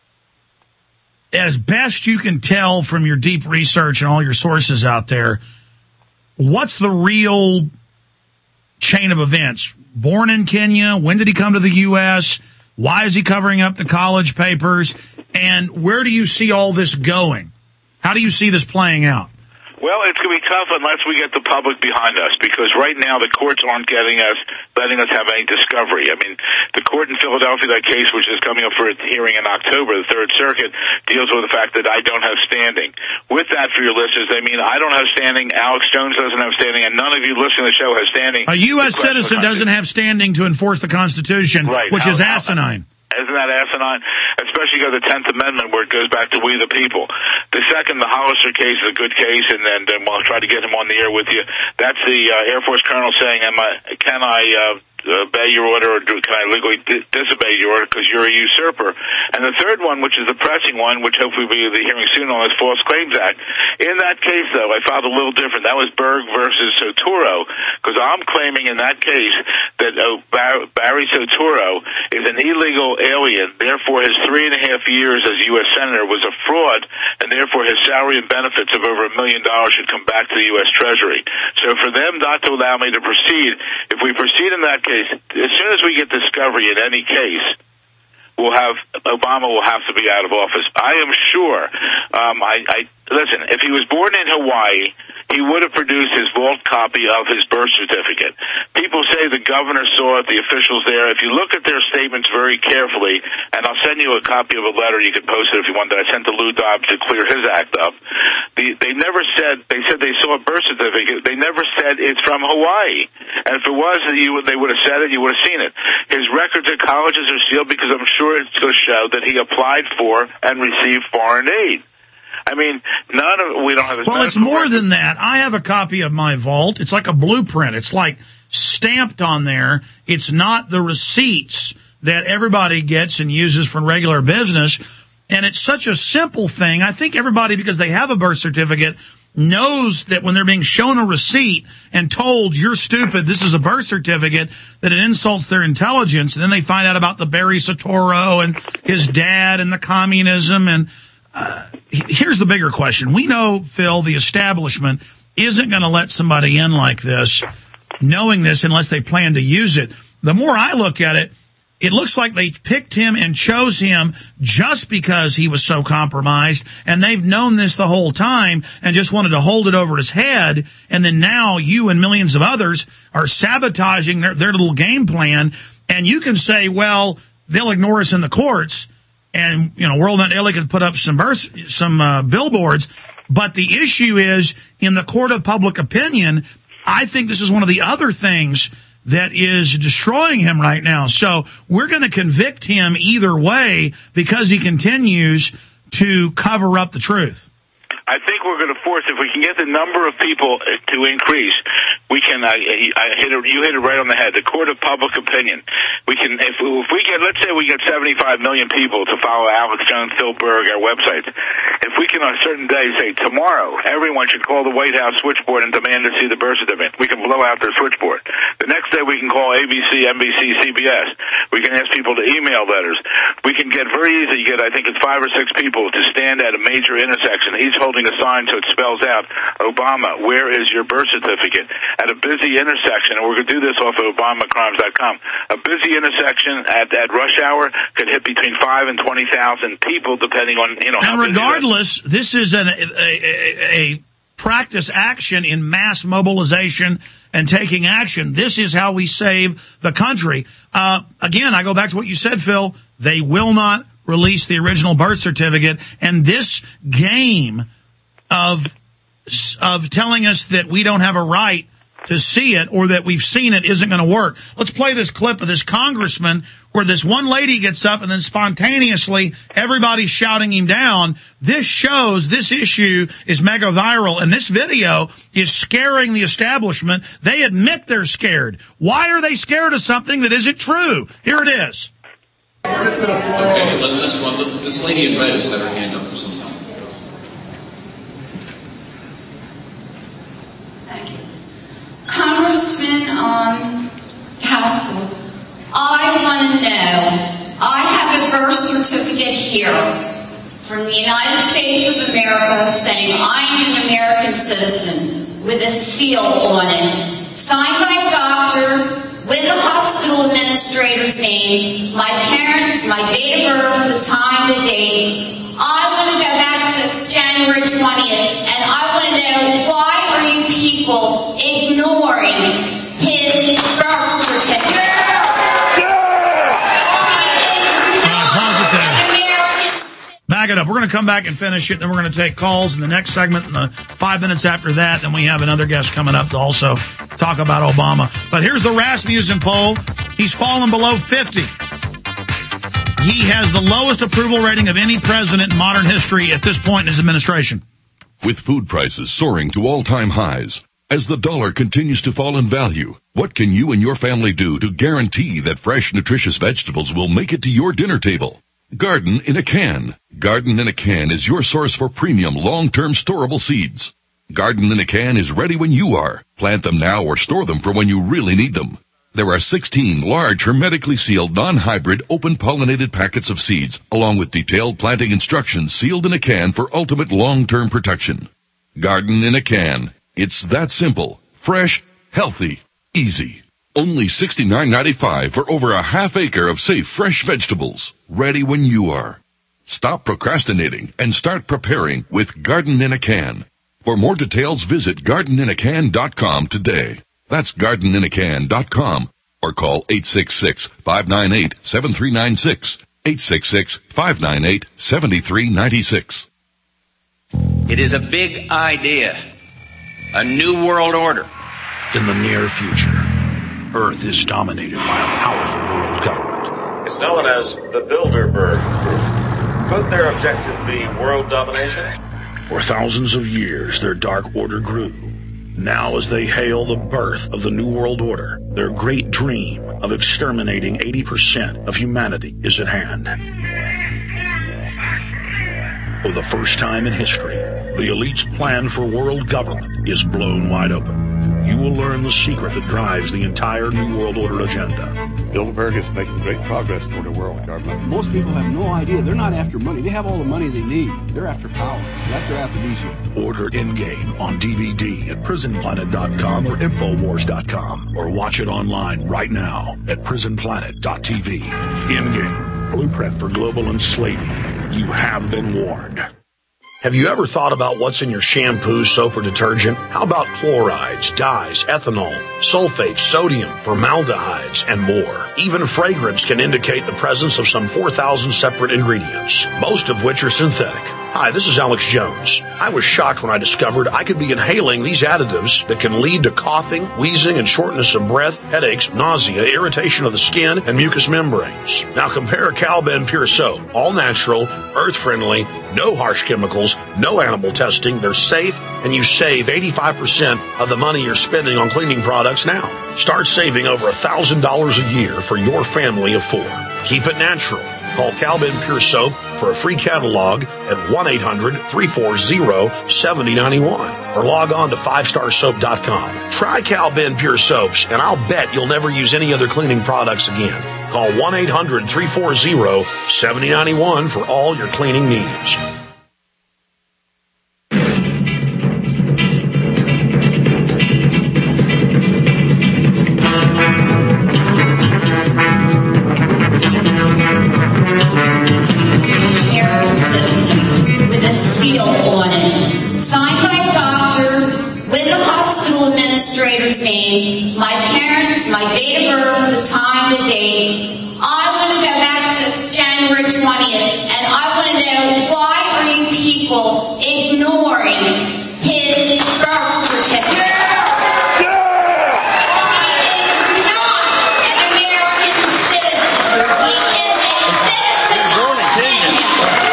as best you can tell from your deep research and all your sources out there, what's the real chain of events? Born in Kenya? When did he come to the U.S.? Why is he covering up the college papers? And where do you see all this going? How do you see this playing out? Well, it's going to be tough unless we get the public behind us, because right now the courts aren't letting us have any discovery. I mean, the court in Philadelphia, that case which is coming up for its hearing in October, the Third Circuit, deals with the fact that I don't have standing. With that, for your listeners, I mean, I don't have standing, Alex Jones doesn't have standing, and none of you listening to the show have standing. A U.S. citizen doesn't have standing to enforce the Constitution, right, which is asinine. Isn't that asinine? Especially go to the 10th Amendment, where it goes back to we the people. The second, the Hollister case is a good case, and then we'll try to get him on the air with you. That's the Air Force colonel saying, can I obey your order, or can I legally disobey your order because you're a usurper? And the third one, which is the pressing one, which hopefully we'll be hearing soon on, is False Claims Act. In that case, though, I filed a little different. That was Berg versus Soturo, because I'm claiming in that case that Barry Soturo is an illegal alien, therefore his 3.5 years as U.S. Senator was a fraud, and therefore his salary and benefits of over $1 million should come back to the U.S. Treasury. So for them not to allow me to proceed, if we proceed in that case, as soon as we get discovery in any case, Obama will have to be out of office. I am sure. Listen, if he was born in Hawaii, he would have produced his vault copy of his birth certificate. People say the governor saw it, the officials there. If you look at their statements very carefully, and I'll send you a copy of a letter, you can post it if you want, that I sent to Lou Dobbs to clear his act up. They never said, they said they saw a birth certificate. They never said it's from Hawaii. And if it was, they would have said it, you would have seen it. His records at colleges are sealed because I'm sure it's to show that he applied for and received foreign aid. I mean, we don't have his Well, it's more than that. I have a copy of my vault. It's like a blueprint. It's like stamped on there. It's not the receipts that everybody gets and uses for regular business. And it's such a simple thing. I think everybody, because they have a birth certificate, knows that when they're being shown a receipt and told, you're stupid, this is a birth certificate, that it insults their intelligence. And then they find out about the Barry Soetoro and his dad and the communism. And here's the bigger question. We know, Phil, the establishment isn't going to let somebody in like this, knowing this, unless they plan to use it. The more I look at it, it looks like they picked him and chose him just because he was so compromised, and they've known this the whole time and just wanted to hold it over his head. And then now you and millions of others are sabotaging their little game plan. And you can say, well, they'll ignore us in the courts, and, you know, World Net Daily could put up some billboards. But the issue is, in the court of public opinion, I think this is one of the other things that is destroying him right now. So we're going to convict him either way because he continues to cover up the truth. I think we're going to force, if we can get the number of people to increase, we can, you hit it right on the head, the court of public opinion. We can, if we get, let's say we get 75 million people to follow Alex Jones, Phil Berg, our websites. If we can on a certain day say, tomorrow, everyone should call the White House switchboard and demand to see the birth certificate, we can blow out their switchboard. The next day we can call ABC, NBC, CBS. We can ask people to email letters. We can get very easy, I think it's 5 or 6 people to stand at a major intersection. He's holding a sign so it spells out, Obama, where is your birth certificate? At a busy intersection, and we're going to do this off of ObamaCrimes.com, a busy intersection at rush hour could hit between 5 and 20,000 people, depending on, you know, how busy. And regardless, this is a practice action in mass mobilization and taking action. This is how we save the country. Again, I go back to what you said, Phil. They will not release the original birth certificate, and this game of telling us that we don't have a right to see it or that we've seen it isn't going to work. Let's play this clip of this congressman where this one lady gets up and then spontaneously everybody's shouting him down. This shows this issue is mega viral, and this video is scaring the establishment. They admit they're scared. Why are they scared of something that isn't true? Here it is. Okay, let's go on. This lady in red has had her hand up for some time. Thank you. Congressman Haskell, I want to know, I have a birth certificate here from the United States of America saying I'm an American citizen with a seal on it, signed by a doctor, with the hospital administrator's name, my parents, my date of birth, the time, the date. I want to go back to January 20th, and I want to know, why are you people ignoring his birth certificate? Back it up. We're going to come back and finish it, then we're going to take calls in the next segment, and the 5 minutes after that, then we have another guest coming up to also talk about Obama. But here's the Rasmussen poll. He's fallen below 50. He has the lowest approval rating of any president in modern history at this point in his administration. With food prices soaring to all-time highs, as the dollar continues to fall in value, what can you and your family do to guarantee that fresh, nutritious vegetables will make it to your dinner table? Garden in a Can. Garden in a Can is your source for premium long-term storable seeds. Garden in a Can is ready when you are. Plant them now or store them for when you really need them. There are 16 large, hermetically sealed, non-hybrid, open-pollinated packets of seeds, along with detailed planting instructions sealed in a can for ultimate long-term protection. Garden in a Can. It's that simple, fresh, healthy, easy. Only $69.95 for over a half acre of safe, fresh vegetables, ready when you are. Stop procrastinating and start preparing with Garden in a Can. For more details, visit gardeninacan.com today. That's gardeninacan.com or call 866-598-7396. 866-598-7396. It is a big idea. A new world order. In the near future, Earth is dominated by a powerful world government. It's known as the Bilderberg Group. Could their objective be world domination? For thousands of years, their dark order grew. Now, as they hail the birth of the New World Order, their great dream of exterminating 80% of humanity is at hand. For the first time in history, The elite's plan for world government is blown wide open. You will learn the secret that drives the entire New World Order agenda. Bilderberg is making great progress toward a world government. Most people have no idea. They're not after money. They have all the money they need. They're after power. That's their aphrodisiac. Order Endgame on DVD at prisonplanet.com or Infowars.com, or watch it online right now at prisonplanet.tv. Endgame, blueprint for global enslavement. You have been warned. Have you ever thought about what's in your shampoo, soap, or detergent? How about chlorides, dyes, ethanol, sulfates, sodium, formaldehydes, and more? Even fragrance can indicate the presence of some 4,000 separate ingredients, most of which are synthetic. Hi, this is Alex Jones. I was shocked when I discovered I could be inhaling these additives that can lead to coughing, wheezing, and shortness of breath, headaches, nausea, irritation of the skin, and mucous membranes. Now compare Calben Pure Soap, all natural, earth-friendly, no harsh chemicals, no animal testing. They're safe, and you save 85% of the money you're spending on cleaning products now. Start saving over $1,000 a year for your family of 4. Keep it natural. Call Calben Pure Soap for a free catalog at 1-800-340-7091 or log on to 5starsoap.com. Try Calben Pure Soaps, and I'll bet you'll never use any other cleaning products again. Call 1-800-340-7091 for all your cleaning needs. Name, my parents, my date of birth, the time, the date. I want to go back to January 20th, and I want to know, why are you people ignoring his birth certificate? He is not an American citizen. He is a citizen of Kenya.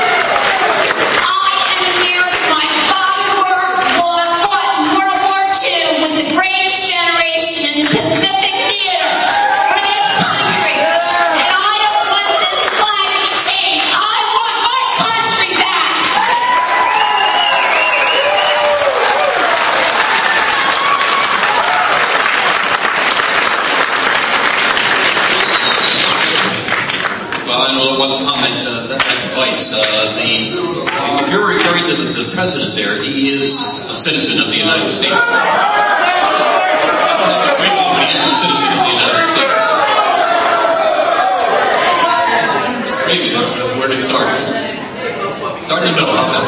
I am American. My father fought in World War II with the greatest generation in the Pacific Theater for this country. And I don't want this flag to change. I want my country back. Well, I know one comment that invites. If you're referring to the president there, he is a citizen of the United States. He is a citizen of the United States. Maybe where did it start? Start in the middle, how's that?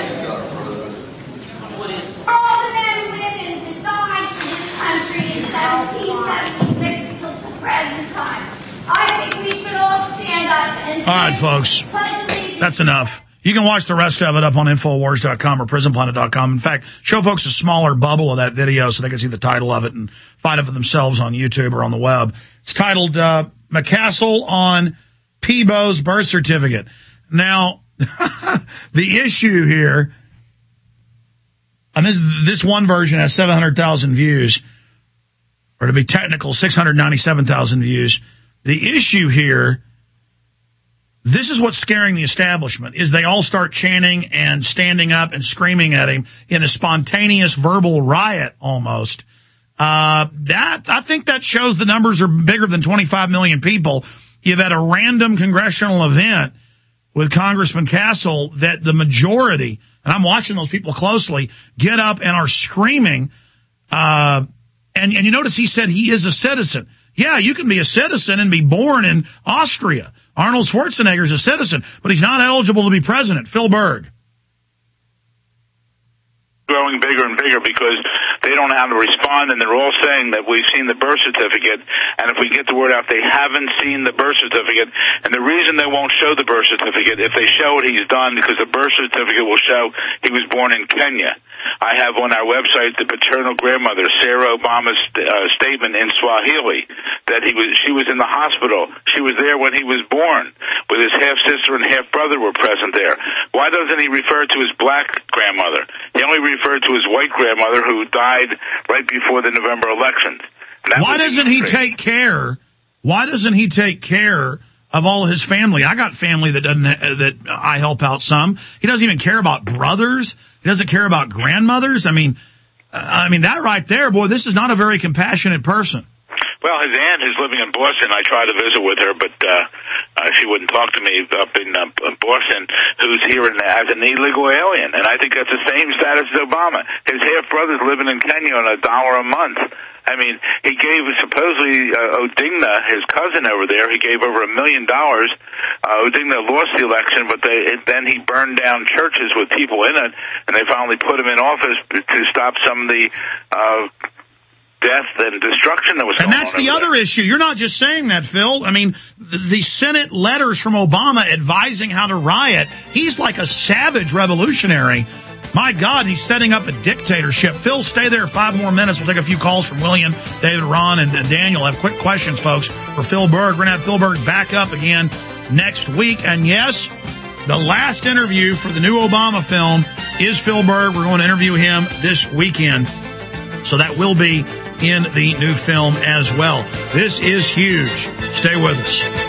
All the men and women that died for this country in 1776 till the present time. I think we should all stand up and All right, folks. That's enough. You can watch the rest of it up on Infowars.com or PrisonPlanet.com. In fact, show folks a smaller bubble of that video so they can see the title of it and find it for themselves on YouTube or on the web. It's titled McCassell on Peebo's Birth Certificate. Now, the issue here, and this one version has 700,000 views, or to be technical, 697,000 views. The issue here, this is what's scaring the establishment, is they all start chanting and standing up and screaming at him in a spontaneous verbal riot almost. I think that shows the numbers are bigger than 25 million people. You've had a random congressional event with Congressman Castle that the majority, and I'm watching those people closely, get up and are screaming. And you notice he said he is a citizen. Yeah, you can be a citizen and be born in Austria. Arnold Schwarzenegger is a citizen, but he's not eligible to be president. Phil Berg. Growing bigger and bigger because they don't know how to respond, and they're all saying that we've seen the birth certificate, and if we get the word out, they haven't seen the birth certificate. And the reason they won't show the birth certificate, if they show it, he's done, because the birth certificate will show he was born in Kenya. I have on our website the paternal grandmother, Sarah Obama's statement in Swahili that she was in the hospital. She was there when he was born, with his half-sister and half-brother were present there. Why doesn't he refer to his black grandmother? He only referred to his white grandmother who died right before the November elections. Why doesn't he take care? Why doesn't he take care of all his family. I got family that I help out some. He doesn't even care about brothers. He doesn't care about grandmothers. I mean, that right there, boy, this is not a very compassionate person. Well, his aunt is living in Boston. I tried to visit with her, but she wouldn't talk to me up in Boston, who's here as an illegal alien. And I think that's the same status as Obama. His half-brother's living in Kenya on $1 a month. I mean, he gave supposedly Odinga, his cousin over there, he gave over $1 million. Odinga lost the election, but then he burned down churches with people in it, and they finally put him in office to stop some of the death and destruction that was going on. And that's the other issue. You're not just saying that, Phil. I mean, the Senate letters from Obama advising how to riot, he's like a savage revolutionary. My God, he's setting up a dictatorship. Phil, stay there 5 more minutes. We'll take a few calls from William, David, Ron, and Daniel. I have quick questions, folks, for Phil Berg. We're going to have Phil Berg back up again next week. And yes, the last interview for the new Obama film is Phil Berg. We're going to interview him this weekend. So that will be in the new film as well. This is huge. Stay with us.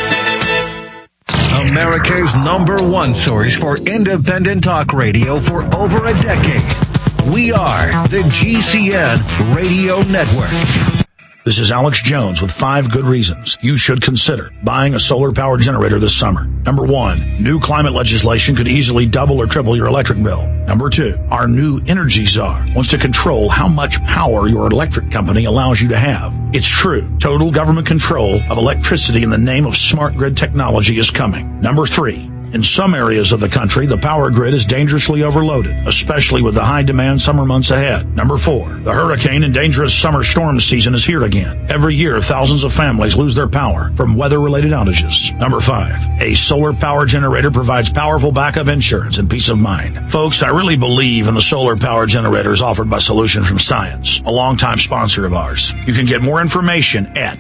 America's #1 source for independent talk radio for over a decade. We are the GCN Radio Network. This is Alex Jones with 5 good reasons you should consider buying a solar power generator this summer. Number 1, new climate legislation could easily double or triple your electric bill. Number 2, our new energy czar wants to control how much power your electric company allows you to have. It's true. Total government control of electricity in the name of smart grid technology is coming. Number 3, in some areas of the country, the power grid is dangerously overloaded, especially with the high-demand summer months ahead. Number 4, the hurricane and dangerous summer storm season is here again. Every year, thousands of families lose their power from weather-related outages. Number 5, a solar power generator provides powerful backup insurance and peace of mind. Folks, I really believe in the solar power generators offered by Solution from Science, a longtime sponsor of ours. You can get more information at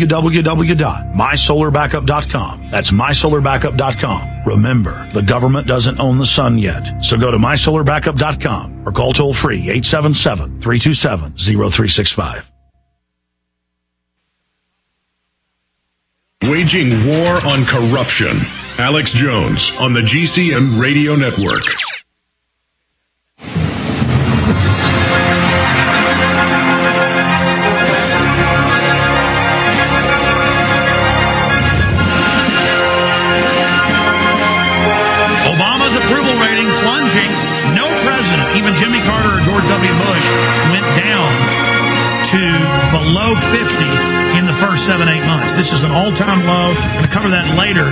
www.mysolarbackup.com. That's mysolarbackup.com. Remember, the government doesn't own the sun yet. So go to mysolarbackup.com or call toll-free 877-327-0365. Waging war on corruption. Alex Jones on the GCN Radio Network. Obama's approval rating plunging. No president, even Jimmy Carter or George W. Bush, went down to below 50 in the first 7-8 months. This is an all-time low. I'm going to cover that later.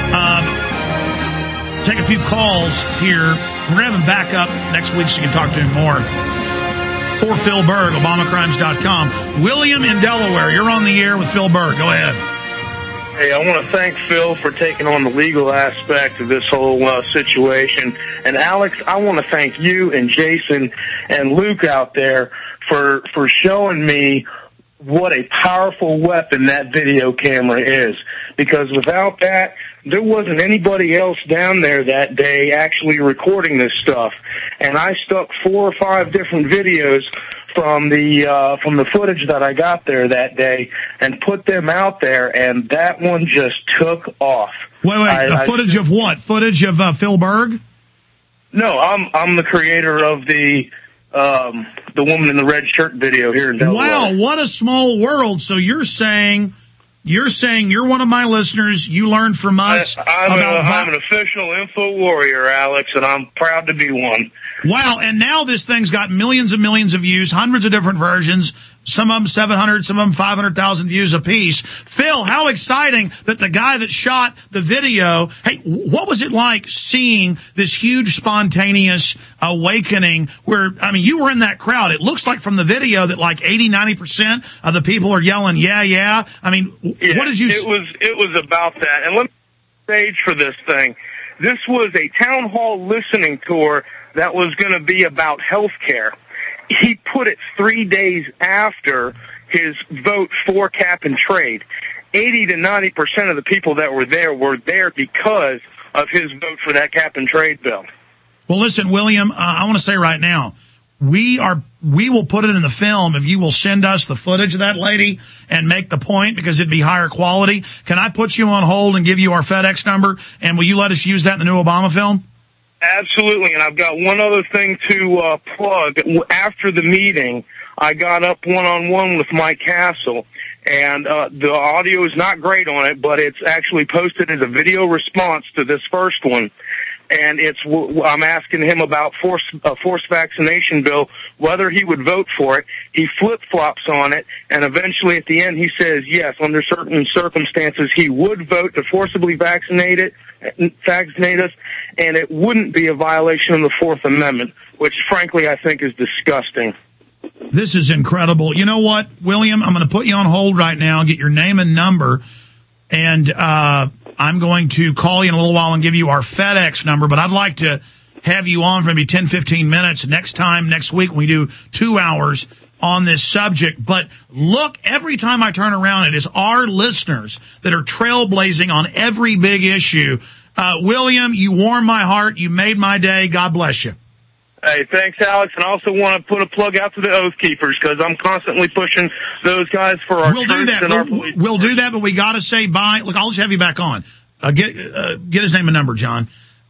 Take a few calls here. We're going to have him back up next week so you can talk to him more. For Phil Berg, ObamaCrimes.com. William in Delaware, you're on the air with Phil Berg. Go ahead. Hey, I want to thank Phil for taking on the legal aspect of this whole situation. And Alex, I want to thank you and Jason and Luke out there for showing me what a powerful weapon that video camera is. Because without that, there wasn't anybody else down there that day actually recording this stuff. And I stuck 4 or 5 different videos from the footage that I got there that day and put them out there, and that one just took off. Wait, footage of what? Footage of Phil Berg? No, I'm the creator of the woman in the red shirt video here in Delaware. Wow, what a small world. So you're saying you're one of my listeners. You learned from us I'm an official info warrior, Alex, and I'm proud to be one. Wow, and now this thing's got millions and millions of views, hundreds of different versions, some of them 700, some of them 500,000 views apiece. Phil, how exciting that the guy that shot the video, hey, what was it like seeing this huge spontaneous awakening where, I mean, you were in that crowd. It looks like from the video that like 80-90% of the people are yelling, yeah, yeah. I mean, yeah, what did you say? It was about that. And let me stage for this thing. This was a town hall listening tour that was going to be about health care. He put it 3 days after his vote for cap and trade. 80 to 90% of the people that were there because of his vote for that cap and trade bill. Well, listen, William, I want to say right now, we will put it in the film if you will send us the footage of that lady and make the point, because it'd be higher quality. Can I put you on hold and give you our FedEx number, and will you let us use that in the new Obama film? Absolutely, and I've got one other thing to plug. After the meeting, I got up one-on-one with Mike Castle, and the audio is not great on it, but it's actually posted as a video response to this first one. And I'm asking him about forced vaccination bill, whether he would vote for it. He flip-flops on it, and eventually at the end he says, yes, under certain circumstances he would vote to forcibly vaccinate us, and it wouldn't be a violation of the Fourth Amendment, which frankly I think is disgusting. This is incredible. You know what, William? I'm going to put you on hold right now, get your name and number, and I'm going to call you in a little while and give you our FedEx number, but I'd like to have you on for maybe 10, 15 minutes next week when we do 2 hours on this subject. But look, every time I turn around, it is our listeners that are trailblazing on every big issue. William, you warmed my heart. You made my day. God bless you. Hey, thanks, Alex. And I also want to put a plug out to the Oath Keepers, because I'm constantly pushing those guys for our We'll do that. We'll do that, but we got to say bye. Look, I'll just have you back on. Get his name and number, John.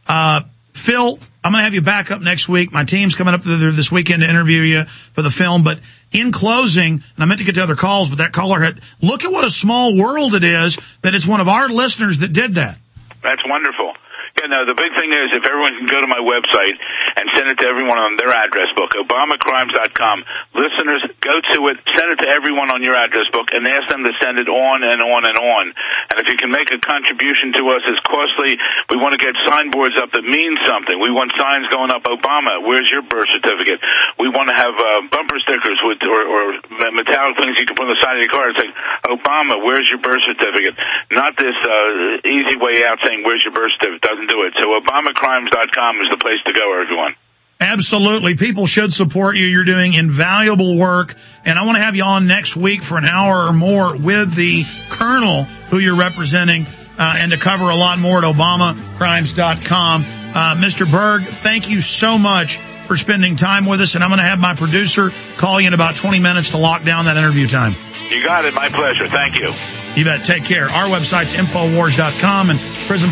Phil, I'm going to have you back up next week. My team's coming up there this weekend to interview you for the film. But in closing, and I meant to get to other calls, but that caller had, look at what a small world it is that it's one of our listeners that did that. That's wonderful. Yeah, no, the big thing is if everyone can go to my website and send it to everyone on their address book, ObamaCrimes.com. Listeners, go to it, send it to everyone on your address book, and ask them to send it on and on and on. And if you can make a contribution to us, it's costly. We want to get signboards up that mean something. We want signs going up, Obama, where's your birth certificate? We want to have bumper stickers with or metallic things you can put on the side of your car and say, Obama, where's your birth certificate? Not this easy way out saying, where's your birth certificate? Doesn't do it. So ObamaCrimes.com is the place to go, everyone. Absolutely. People should support you. You're doing invaluable work. And I want to have you on next week for an hour or more with the Colonel who you're representing and to cover a lot more at ObamaCrimes.com. Mr. Berg, thank you so much for spending time with us. And I'm going to have my producer call you in about 20 minutes to lock down that interview time. You got it. My pleasure. Thank you. You bet. Take care. Our website's Infowars.com and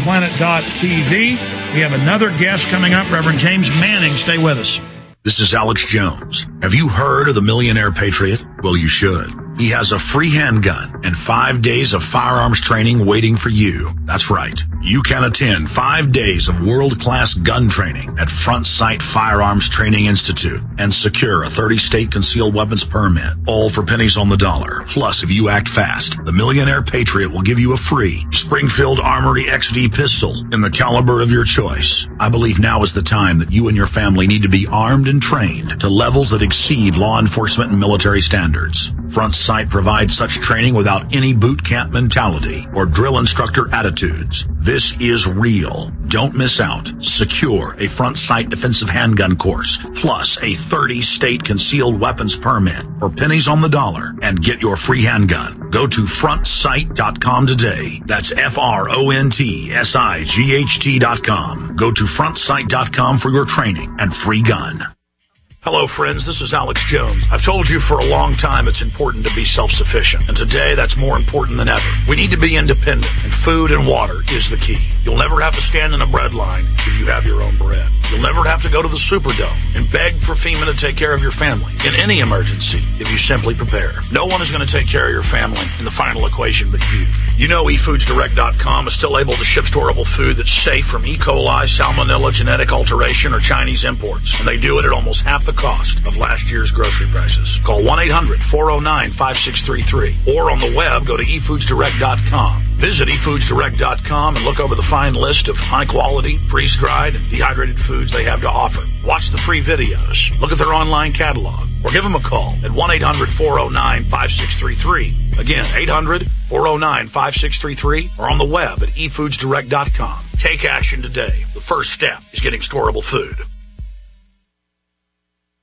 PrisonPlanet.tv. We have another guest coming up, Reverend James Manning. Stay with us. This is Alex Jones. Have you heard of the Millionaire Patriot? Well, you should. He has a free handgun and 5 days of firearms training waiting for you. That's right. You can attend 5 days of world-class gun training at Front Sight Firearms Training Institute and secure a 30-state concealed weapons permit, all for pennies on the dollar. Plus, if you act fast, the Millionaire Patriot will give you a free Springfield Armory XD pistol in the caliber of your choice. I believe now is the time that you and your family need to be armed and trained to levels that exceed law enforcement and military standards. Front Sight provides such training without any boot camp mentality or drill instructor attitudes. This is real. Don't miss out. Secure a Front Sight defensive handgun course, plus a 30-state concealed weapons permit for pennies on the dollar, and get your free handgun. Go to FrontSight.com today. That's FRONTSIGHT.com. Go to FrontSight.com for your training and free gun. Hello, friends. This is Alex Jones. I've told you for a long time it's important to be self-sufficient, and today that's more important than ever. We need to be independent, and food and water is the key. You'll never have to stand in a bread line if you have your own bread. You'll never have to go to the Superdome and beg for FEMA to take care of your family in any emergency if you simply prepare. No one is going to take care of your family in the final equation but you. You know eFoodsDirect.com is still able to ship storable food that's safe from E. coli, salmonella, genetic alteration, or Chinese imports, and they do it at almost half the cost of last year's grocery prices. Call 1-800-409-5633 or on the web, go to eFoodsDirect.com. Visit eFoodsDirect.com and look over the fine list of high-quality, freeze-dried, and dehydrated foods they have to offer. Watch the free videos, look at their online catalog, or give them a call at 1-800-409-5633. Again, 800-409-5633 or on the web at eFoodsDirect.com. Take action today. The first step is getting storable food.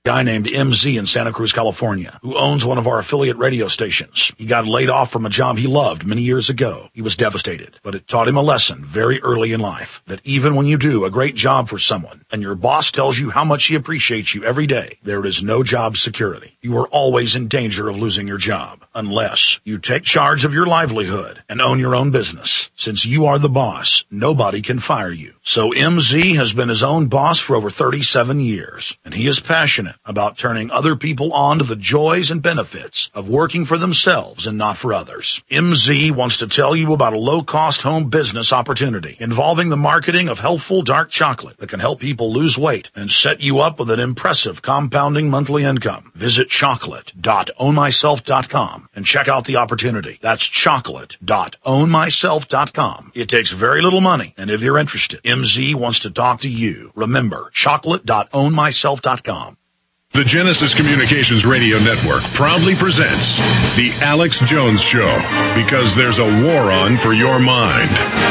Guy named MZ in Santa Cruz, California, who owns one of our affiliate radio stations. He got laid off from a job he loved many years ago. He was devastated, but it taught him a lesson very early in life, that even when you do a great job for someone and your boss tells you how much he appreciates you every day, there is no job security. You are always in danger of losing your job unless you take charge of your livelihood and own your own business. Since you are the boss, nobody can fire you. So MZ has been his own boss for over 37 years, and he is passionate about turning other people on to the joys and benefits of working for themselves and not for others. MZ wants to tell you about a low-cost home business opportunity involving the marketing of healthful dark chocolate that can help people lose weight and set you up with an impressive compounding monthly income. Visit chocolate.ownmyself.com and check out the opportunity. That's chocolate.ownmyself.com. It takes very little money, and if you're interested, MZ wants to talk to you. Remember, chocolate.ownmyself.com. The Genesis Communications Radio Network proudly presents The Alex Jones Show, because there's a war on for your mind.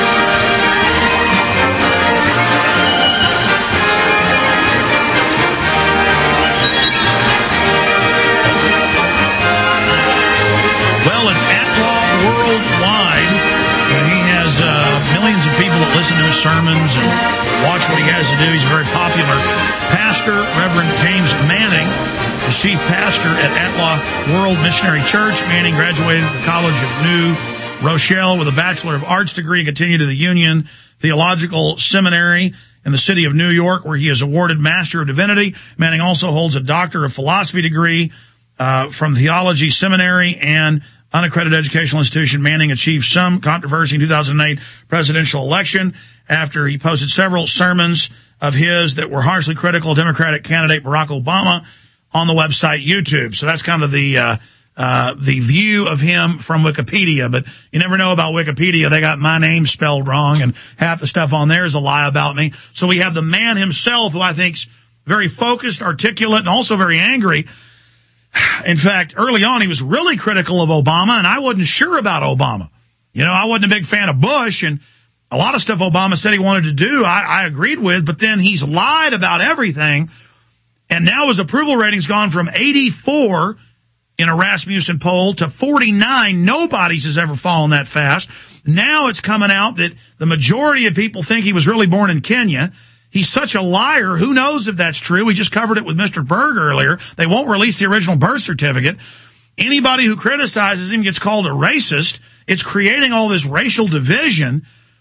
Well, it's Atlaw Worldwide. He has millions of people that listen to his sermons and watch what he has to do. He's very popular. Pastor Reverend James Manning is chief pastor at Atlaw World Missionary Church. Manning graduated from the College of New Rochelle with a Bachelor of Arts degree and continued to the Union Theological Seminary in the city of New York, where he is awarded Master of Divinity. Manning also holds a Doctor of Philosophy degree from Theology Seminary and unaccredited educational institution. Manning achieved some controversy in 2008 presidential election after he posted several sermons of his that were harshly critical of Democratic candidate Barack Obama on the website YouTube. So that's kind of the view of him from Wikipedia. But you never know about Wikipedia. They got my name spelled wrong, and half the stuff on there is a lie about me. So we have the man himself, who I think's very focused, articulate, and also very angry. In fact, early on, he was really critical of Obama, and I wasn't sure about Obama. You know, I wasn't a big fan of Bush, and a lot of stuff Obama said he wanted to do, I agreed with, but then he's lied about everything. And now his approval rating's gone from 84 in a Rasmussen poll to 49. Nobody's has ever fallen that fast. Now it's coming out that the majority of people think he was really born in Kenya. He's such a liar. Who knows if that's true? We just covered it with Mr. Berg earlier. They won't release the original birth certificate. Anybody who criticizes him gets called a racist. It's creating all this racial division.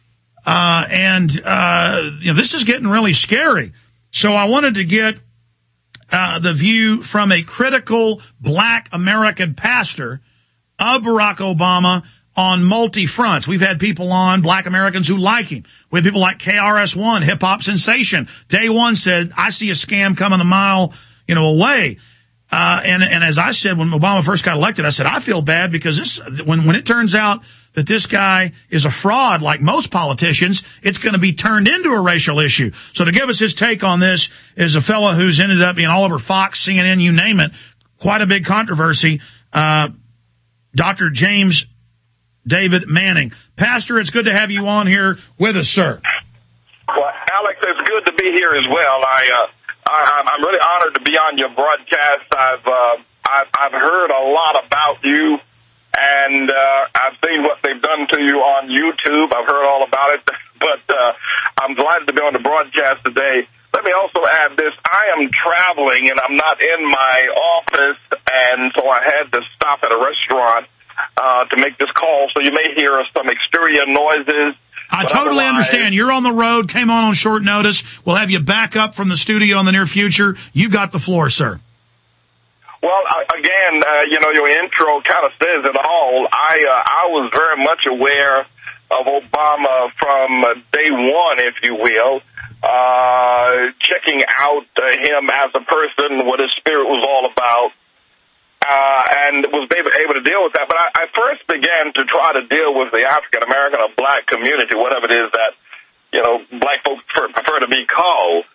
This is getting really scary. So I wanted to get the view from a critical black American pastor of Barack Obama on multi-fronts. We've had people on, black Americans who like him. We have people like KRS-One, hip-hop sensation. Day one said, I see a scam coming a mile, away. And as I said, when Obama first got elected, I said, I feel bad because when it turns out that this guy is a fraud, like most politicians, it's going to be turned into a racial issue. So to give us his take on this is a fellow who's ended up being all over Fox, CNN, you name it. Quite a big controversy. Dr. James David Manning. Pastor, it's good to have you on here with us, sir. Well, Alex, it's good to be here as well. I'm really honored to be on your broadcast. I've heard a lot about you, and I've seen what they've done to you on YouTube. I've heard all about it, but I'm delighted to be on the broadcast today. Let me also add this. I am traveling, and I'm not in my office, and so I had to stop at a restaurant to make this call, so you may hear some exterior noises. I totally understand. You're on the road, came on short notice. We'll have you back up from the studio in the near future. You got the floor, sir. Well, again, your intro kind of says it all. I was very much aware of Obama from day one, if you will, checking out him as a person, what his spirit was all about. And was able to deal with that. But I first began to try to deal with the African-American or black community, whatever it is that, black folks prefer to be called.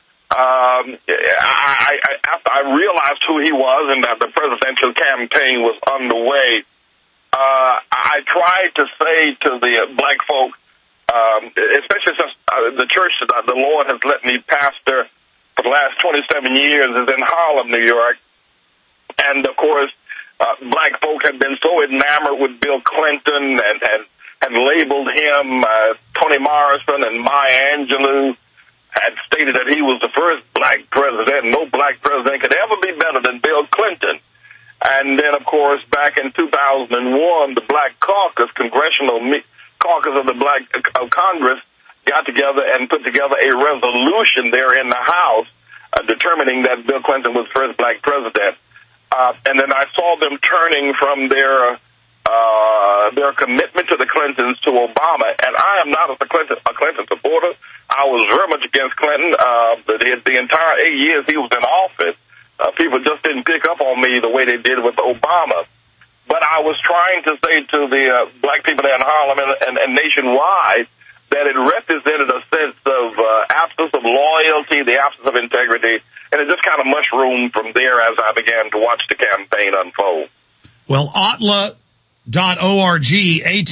After I realized who he was and that the presidential campaign was underway, I tried to say to the black folk, especially since the church that the Lord has let me pastor for the last 27 years is in Harlem, New York. And, of course, black folk had been so enamored with Bill Clinton and had labeled him Toni Morrison and Maya Angelou, had stated that he was the first black president, and no black president could ever be better than Bill Clinton. And then, of course, back in 2001, the Black Caucus, Congressional Caucus of the Black Congress, got together and put together a resolution there in the House determining that Bill Clinton was the first black president. And then I saw them turning from their commitment to the Clintons to Obama. And I am not a Clinton supporter. I was very much against Clinton. The entire 8 years he was in office, people just didn't pick up on me the way they did with Obama. But I was trying to say to the black people in Harlem and nationwide that it represented a sense of absence of loyalty, the absence of integrity, and it just kind of mushroomed from there as I began to watch the campaign unfold. Well, atlah.org,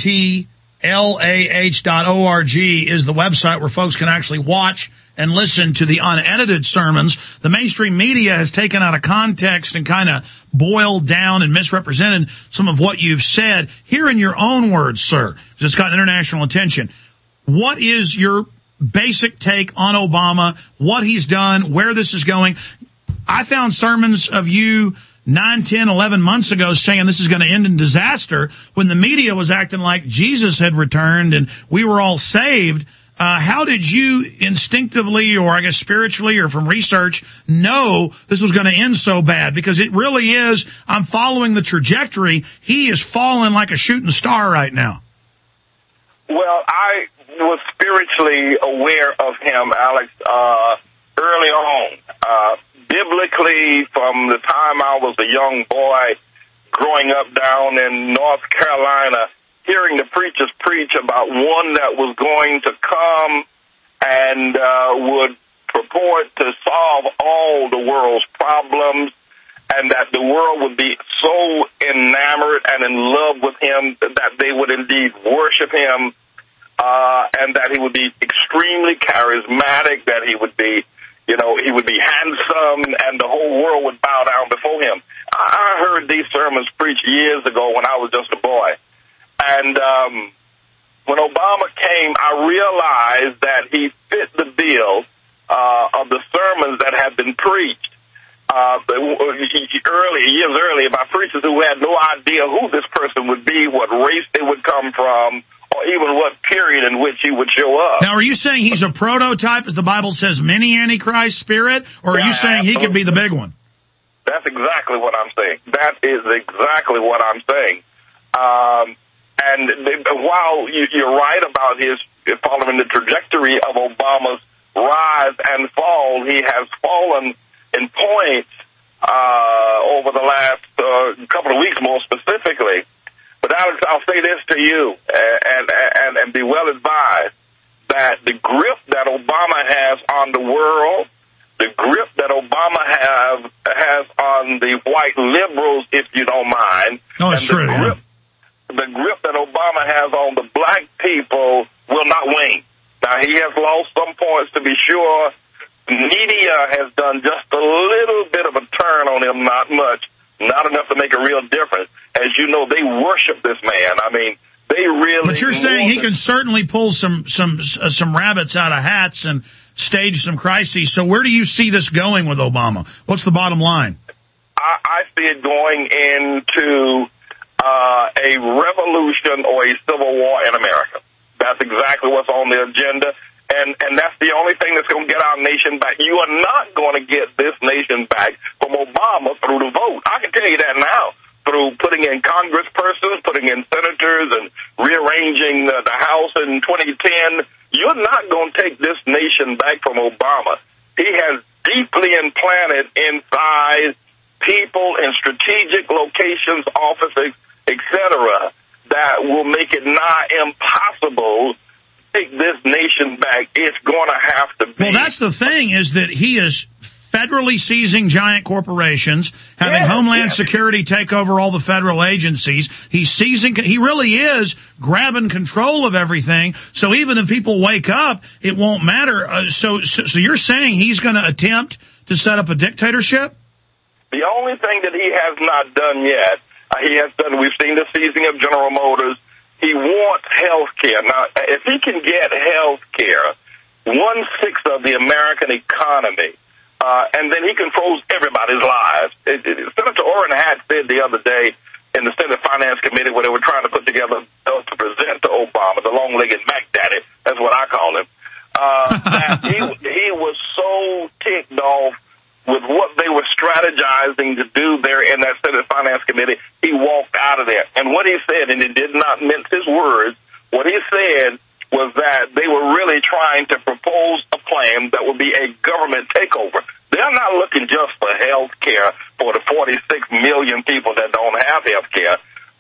ATLAH.org is the website where folks can actually watch and listen to the unedited sermons. The mainstream media has taken out of context and kind of boiled down and misrepresented some of what you've said. Here in your own words, sir, because it's got international attention, what is your basic take on Obama, what he's done, where this is going? I found sermons of you 9, 10, 11 months ago saying this is going to end in disaster when the media was acting like Jesus had returned and we were all saved. How did you instinctively, or I guess spiritually or from research, know this was going to end so bad? Because it really is, I'm following the trajectory. He is falling like a shooting star right now. Well, I was spiritually aware of him, Alex, early on. Biblically, from the time I was a young boy growing up down in North Carolina, hearing the preachers preach about one that was going to come and would purport to solve all the world's problems, and that the world would be so enamored and in love with him that they would indeed worship him, and that he would be extremely charismatic, that he would be, he would be handsome, and the whole world would bow down before him. I heard these sermons preached years ago when I was just a boy. And when Obama came, I realized that he fit the bill of the sermons that had been preached years earlier by preachers who had no idea who this person would be, what race they would come from, or even what period in which he would show up. Now, are you saying he's a prototype, as the Bible says, mini Antichrist spirit, or are you saying absolutely. He could be the big one? That's exactly what I'm saying. That is exactly what I'm saying. And while you're right about his following the trajectory of Obama's rise and fall, he has fallen in points over the last couple of weeks, more specifically. But Alex, I'll say this to you, and be well advised that the grip that Obama has on the world, the grip that Obama has on the white liberals, if you don't mind, no, it's true. The grip that Obama has on the black people will not wane. Now, he has lost some points, to be sure. Media has done just a little bit of a turn on him, not much, not enough to make a real difference. As you know, they worship this man. I mean, they really... But you're saying he can certainly pull some rabbits out of hats and stage some crises. So where do you see this going with Obama? What's the bottom line? I see it going into a revolution or a civil war in America. That's exactly what's on the agenda. And that's the only thing that's going to get our nation back. You are not going to get this nation back from Obama through the vote. I can tell you that now. Through putting in congresspersons, putting in senators, and rearranging the House in 2010, you're not going to take this nation back from Obama. He has deeply implanted inside people in strategic locations, offices, etc., that will make it nigh impossible to take this nation back. It's going to have to be. Well, that's the thing, is that he is federally seizing giant corporations, having Homeland Security take over all the federal agencies. He's seizing, he really is grabbing control of everything. So even if people wake up, it won't matter. So you're saying he's going to attempt to set up a dictatorship? The only thing that he has not done yet, we've seen the seizing of General Motors. He wants health care. Now, if he can get health care, 1/6 of the American economy, and then he controls everybody's lives. Senator Orrin Hatch said the other day in the Senate Finance Committee where they were trying to put together bills to present to Obama, the long-legged Mac Daddy, that's what I call him, that he was so ticked off with what they were strategizing to do there in that Senate Finance Committee, he walked out of there. And what he said, and he did not mince his words, what he said was that they were really trying to propose a plan that would be a government takeover. They're not looking just for health care for the 46 million people that don't have health care.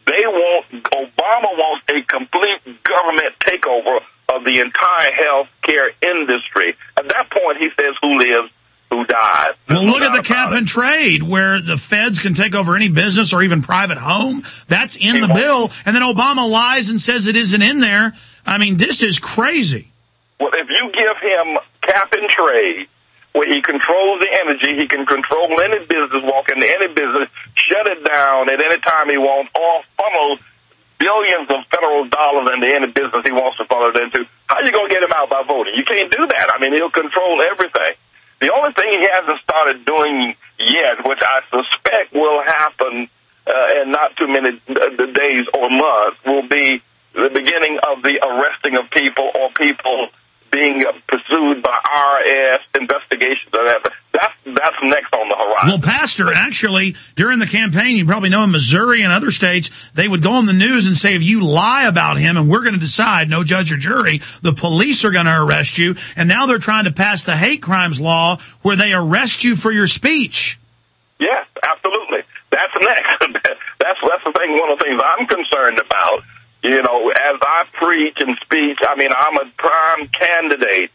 Obama wants a complete government takeover of the entire health care industry. At that point, he says, who lives, who dies. Well, look at the cap and trade, where the feds can take over any business or even private home. That's in the bill. And then Obama lies and says it isn't in there. I mean, this is crazy. Well, if you give him cap and trade, where he controls the energy, he can control any business, walk into any business, shut it down at any time he wants, or funnel billions of federal dollars into any business he wants to funnel it into. How are you going to get him out by voting? You can't do that. I mean, he'll control everything. The only thing he hasn't started doing yet, which I suspect will happen in not too many days or months, will be the beginning of the arresting of people or people being pursued by IRS investigations. That's next on the horizon. Well, Pastor, actually, during the campaign, you probably know in Missouri and other states, they would go on the news and say, if you lie about him and we're going to decide, no judge or jury, the police are going to arrest you. And now they're trying to pass the hate crimes law where they arrest you for your speech. Yes, absolutely. That's next. That's the thing. One of the things I'm concerned about. You know, as I preach and speak, I mean, I'm a prime candidate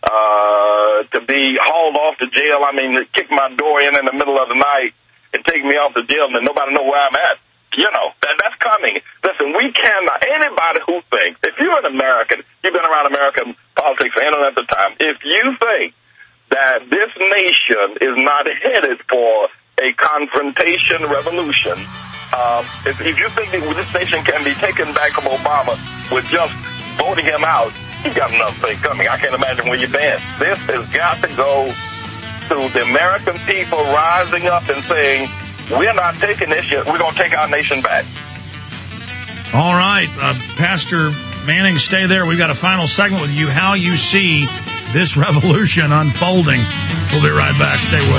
to be hauled off to jail. I mean, kick my door in the middle of the night and take me off to jail and nobody know where I'm at. You know, that's coming. Listen, we cannot, anybody who thinks, if you're an American, you've been around American politics for any length of time, if you think that this nation is not headed for a confrontation revolution, if you think that this nation can be taken back from Obama with just voting him out, you got another thing coming. I can't imagine where you've been. This has got to go to the American people rising up and saying, we're not taking this shit. We're going to take our nation back. All right. Pastor Manning, stay there. We've got a final segment with you, how you see this revolution unfolding. We'll be right back. Stay with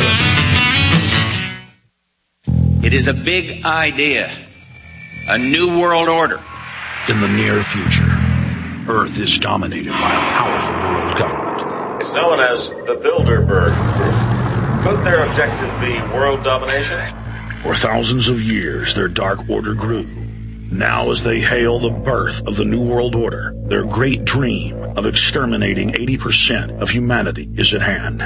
us. It is a big idea, a new world order. In the near future, Earth is dominated by a powerful world government. It's known as the Bilderberg Group. Could their objective be world domination? For thousands of years, their dark order grew. Now, as they hail the birth of the New World Order, their great dream of exterminating 80% of humanity is at hand.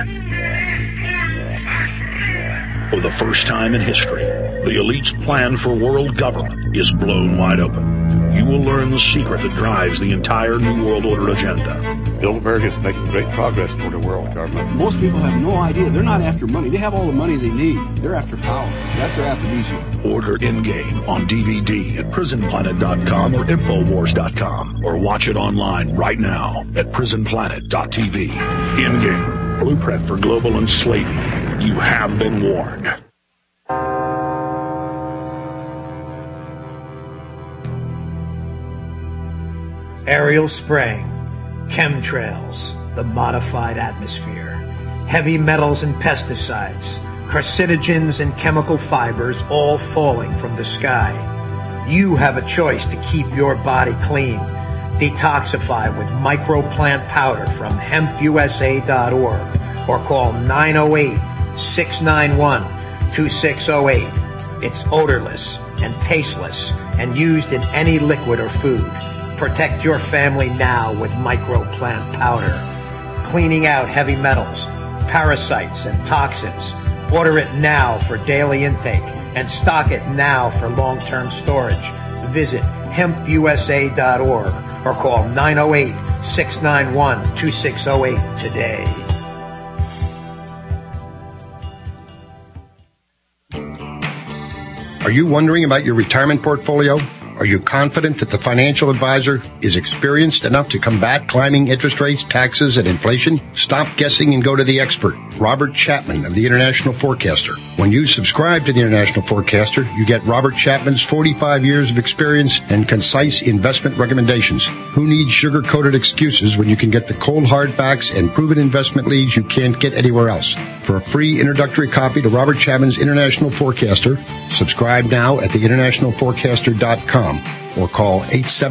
For the first time in history, the elite's plan for world government is blown wide open. You will learn the secret that drives the entire New World Order agenda. Bilderberg is making great progress toward a world government. Most people have no idea. They're not after money. They have all the money they need. They're after power. That's their aphrodisiac. Order In-Game on DVD at prisonplanet.com or Infowars.com, or watch it online right now at prisonplanet.tv. In-Game, blueprint for global enslavement. You have been warned. Aerial spraying, chemtrails, the modified atmosphere, heavy metals and pesticides, carcinogens and chemical fibers all falling from the sky. You have a choice to keep your body clean. Detoxify with microplant powder from hempusa.org or call 908-691-2608. It's odorless and tasteless and used in any liquid or food. Protect your family now with microplant powder. Cleaning out heavy metals, parasites and toxins. Order it now for daily intake and stock it now for long-term storage. Visit hempusa.org or call 908-691-2608 today. Are you wondering about your retirement portfolio? Are you confident that the financial advisor is experienced enough to combat climbing interest rates, taxes, and inflation? Stop guessing and go to the expert, Robert Chapman of the International Forecaster. When you subscribe to the International Forecaster, you get Robert Chapman's 45 years of experience and concise investment recommendations. Who needs sugar-coated excuses when you can get the cold hard facts and proven investment leads you can't get anywhere else? For a free introductory copy to Robert Chapman's International Forecaster, subscribe now at theinternationalforecaster.com or call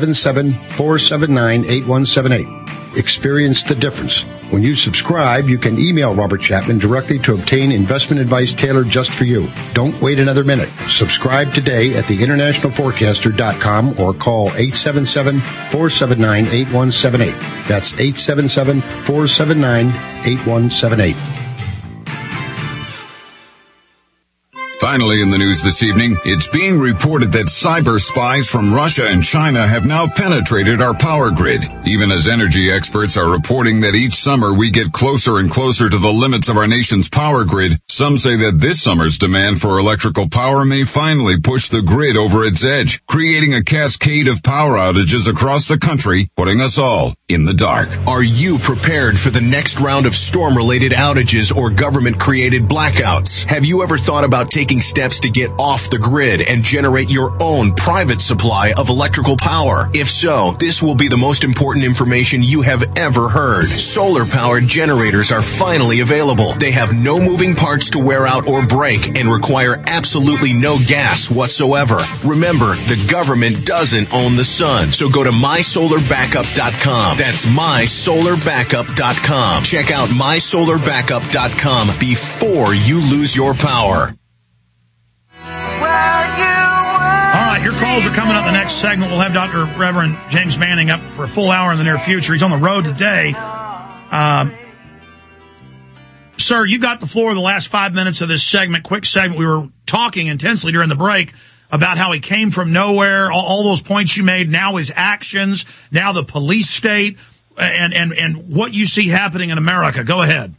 877-479-8178. Experience the difference. When you subscribe, you can email Robert Chapman directly to obtain investment advice tailored just for you. Don't wait another minute. Subscribe today at theinternationalforecaster.com or call 877-479-8178. That's 877-479-8178. Finally in the news this evening, it's being reported that cyber spies from Russia and China have now penetrated our power grid. Even as energy experts are reporting that each summer we get closer and closer to the limits of our nation's power grid, some say that this summer's demand for electrical power may finally push the grid over its edge, creating a cascade of power outages across the country, putting us all in the dark. Are you prepared for the next round of storm-related outages or government-created blackouts? Have you ever thought about taking steps to get off the grid and generate your own private supply of electrical power? If so, this will be the most important information you have ever heard. Solar-powered generators are finally available. They have no moving parts to wear out or break and require absolutely no gas whatsoever. Remember, the government doesn't own the sun, so go to mysolarbackup.com. That's mysolarbackup.com. Check out mysolarbackup.com before you lose your power. All right, your calls are coming up in the next segment. We'll have Dr. Reverend James Manning up for a full hour in the near future. He's on the road today. Sir, you got the floor the last 5 minutes of this segment, quick segment. We were talking intensely during the break about how he came from nowhere, all those points you made, now his actions, now the police state, and what you see happening in America. Go ahead.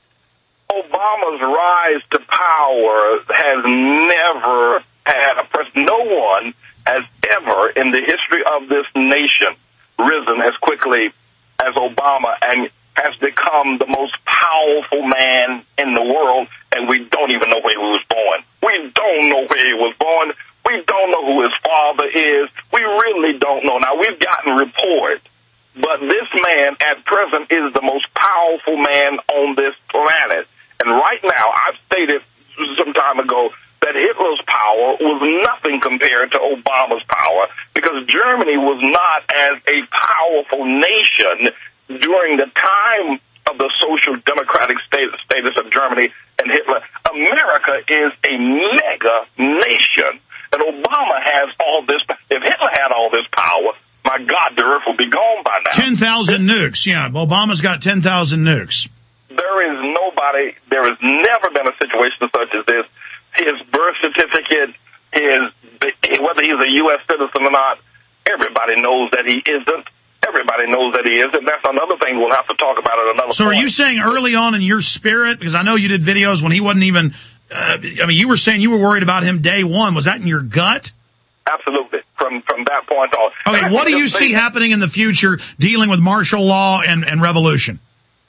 Obama's rise to power has never had a person. No one has ever in the history of this nation risen as quickly as Obama and has become the most powerful man in the world, and we don't even know where he was born. We don't know where he was born. We don't know who his father is. We really don't know. Now, we've gotten reports, but this man at present is the most powerful man on this planet. And right now, I've stated some time ago that Hitler's power was nothing compared to Obama's power, because Germany was not as a powerful nation during the time of the social democratic status of Germany and Hitler. America is a mega nation, and Obama has all this. If Hitler had all this power, my God, the earth would be gone by now. 10,000 nukes, yeah. Obama's got 10,000 nukes. There has never been a situation such as this. His birth certificate, whether he's a U.S. citizen or not, everybody knows that he isn't. Everybody knows that he is, and that's another thing we'll have to talk about at another point. So are you saying early on in your spirit, because I know you did videos when he wasn't even, you were saying you were worried about him day one. Was that in your gut? Absolutely, from that point on. Okay, what do you see happening in the future dealing with martial law and revolution?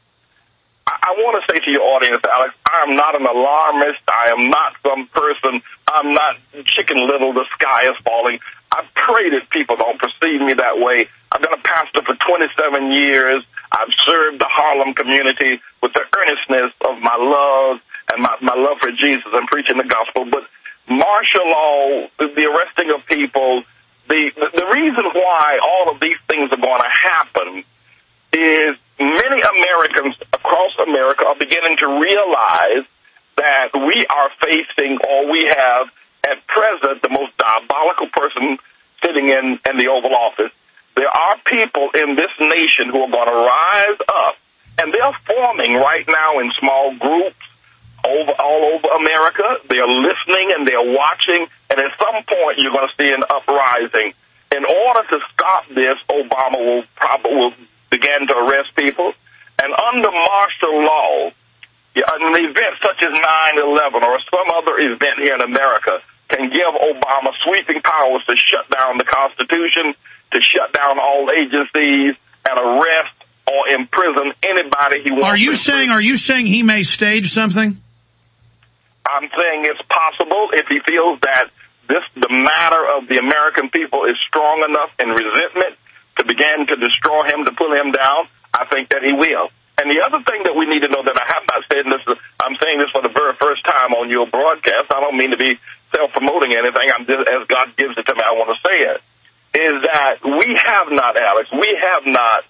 I want to say to your audience, Alex, I am not an alarmist. I am not some person. I'm not Chicken Little, the sky is falling. I pray that people don't perceive me that way. I've been a pastor for 27 years. I've served the Harlem community with the earnestness of my love and my love for Jesus and preaching the gospel. But martial law, the arresting of people, the reason why all of these things are going to happen is many Americans across America are beginning to realize that we are facing, or we have at present, the most diabolical person sitting in the Oval Office. There are people in this nation who are going to rise up And they're forming right now in small groups all over America. They're listening and they're watching, and at some point you're going to see an uprising. In order to stop this, Obama will begin to arrest people. And under martial law, an event such as 9/11 or some other event here in America can give Obama sweeping powers to shut down the Constitution, to shut down all agencies, and arrest or imprison anybody he wants. Are you saying he may stage something? I'm saying it's possible if he feels that the matter of the American people is strong enough in resentment to begin to destroy him, to pull him down. I think that he will. And the other thing that we need to know that I have not said, and I'm saying this for the very first time on your broadcast, I don't mean to be self-promoting anything, I'm just, as God gives it to me, I want to say it, is that we have not, Alex, we have not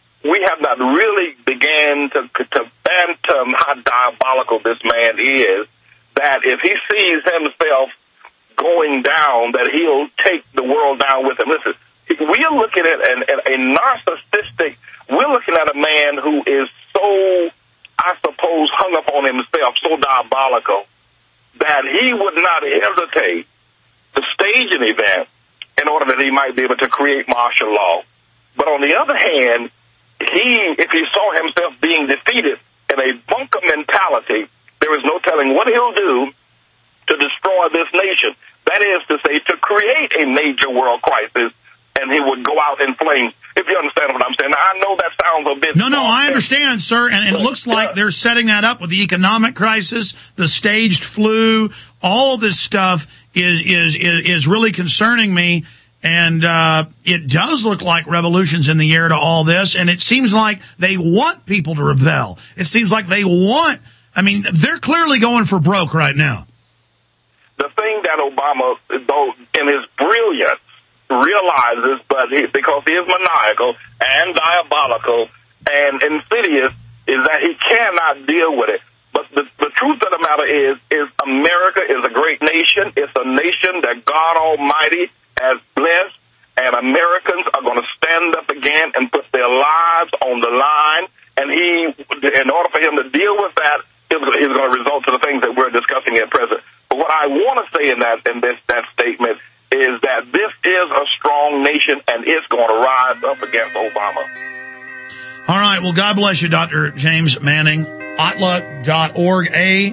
really began to phantom how diabolical this man is, that if he sees himself going down, that he'll take the world down with him. Listen, we are looking at a narcissistic, we're looking at a man who is so, I suppose, hung up on himself, so diabolical, that he would not hesitate to stage an event in order that he might be able to create martial law. But on the other hand, if he saw himself being defeated in a bunker mentality, there is no telling what he'll do to destroy this nation. That is to say, to create a major world crisis, and he would go out in flames. If you understand what I'm saying. Now, I know that sounds a bit... No, I understand, sir, and it looks like they're setting that up with the economic crisis, the staged flu, all this stuff is really concerning me, and it does look like revolution's in the air to all this, and it seems like they want people to rebel. It seems like they're clearly going for broke right now. The thing that Obama, though, in his brilliance, realizes, because he is maniacal and diabolical and insidious, is that he cannot deal with it. But the truth of the matter is America is a great nation. It's a nation that God Almighty has blessed, and Americans are going to stand up again and put their lives on the line. And in order for him to deal with that, he's going to result to the things that we're discussing at present. But what I want to say in that statement is that this is a strong nation, and it's going to rise up against Obama. All right. Well, God bless you, Dr. James Manning. Atlah.org,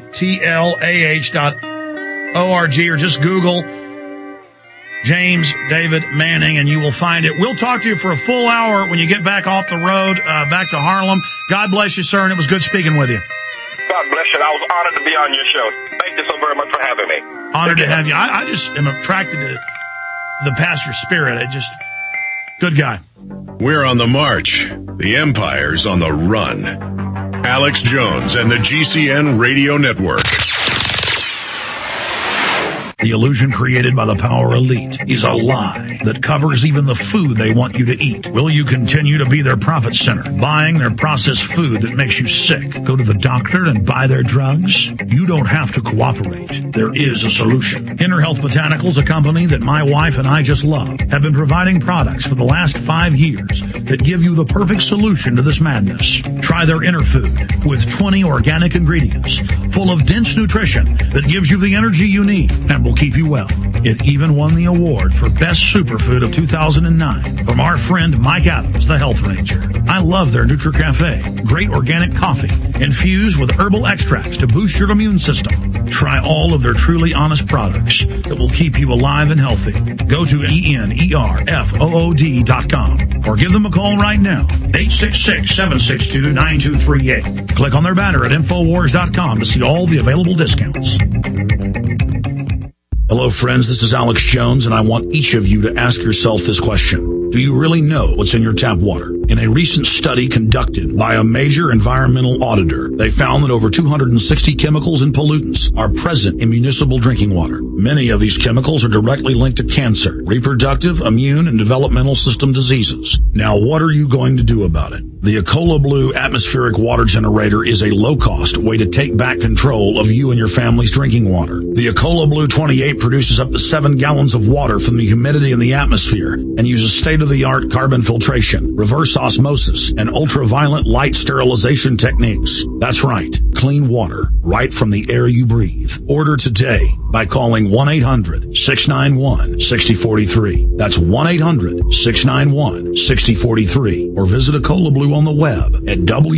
ATLAH.org, or just Google James David Manning, and you will find it. We'll talk to you for a full hour when you get back off the road, back to Harlem. God bless you, sir, and it was good speaking with you. God bless you. I was honored to be on your show. Thank you so very much for having me. Honored to have you. I just am attracted to the pastor's spirit. Good guy. We're on the march. The empire's on the run. Alex Jones and the GCN Radio Network. The illusion created by the power elite is a lie that covers even the food they want you to eat. Will you continue to be their profit center, buying their processed food that makes you sick? Go to the doctor and buy their drugs? You don't have to cooperate. There is a solution. Inner Health Botanicals, a company that my wife and I just love, have been providing products for the last 5 years that give you the perfect solution to this madness. Try their Inner Food with 20 organic ingredients full of dense nutrition that gives you the energy you need and will keep you well. It even won the award for Best Superfood of 2009 from our friend Mike Adams, the Health Ranger. I love their NutriCafe. Great organic coffee infused with herbal extracts to boost your immune system. Try all of their truly honest products that will keep you alive and healthy. Go to ENERFOOD.com or give them a call right now. 866-762-9238. Click on their banner at Infowars.com to see all the available discounts. Hello, friends. This is Alex Jones, and I want each of you to ask yourself this question. Do you really know what's in your tap water? In a recent study conducted by a major environmental auditor, they found that over 260 chemicals and pollutants are present in municipal drinking water. Many of these chemicals are directly linked to cancer, reproductive, immune, and developmental system diseases. Now, what are you going to do about it? The Ecola Blue atmospheric water generator is a low-cost way to take back control of you and your family's drinking water. The Ecola Blue 28 produces up to 7 gallons of water from the humidity in the atmosphere and uses state-of-the-art carbon filtration, reverse osmosis, and ultraviolet light sterilization techniques. That's right, clean water, right from the air you breathe. Order today by calling 1-800-691-6043. That's 1-800-691-6043. Or visit a Cola Blue on the web at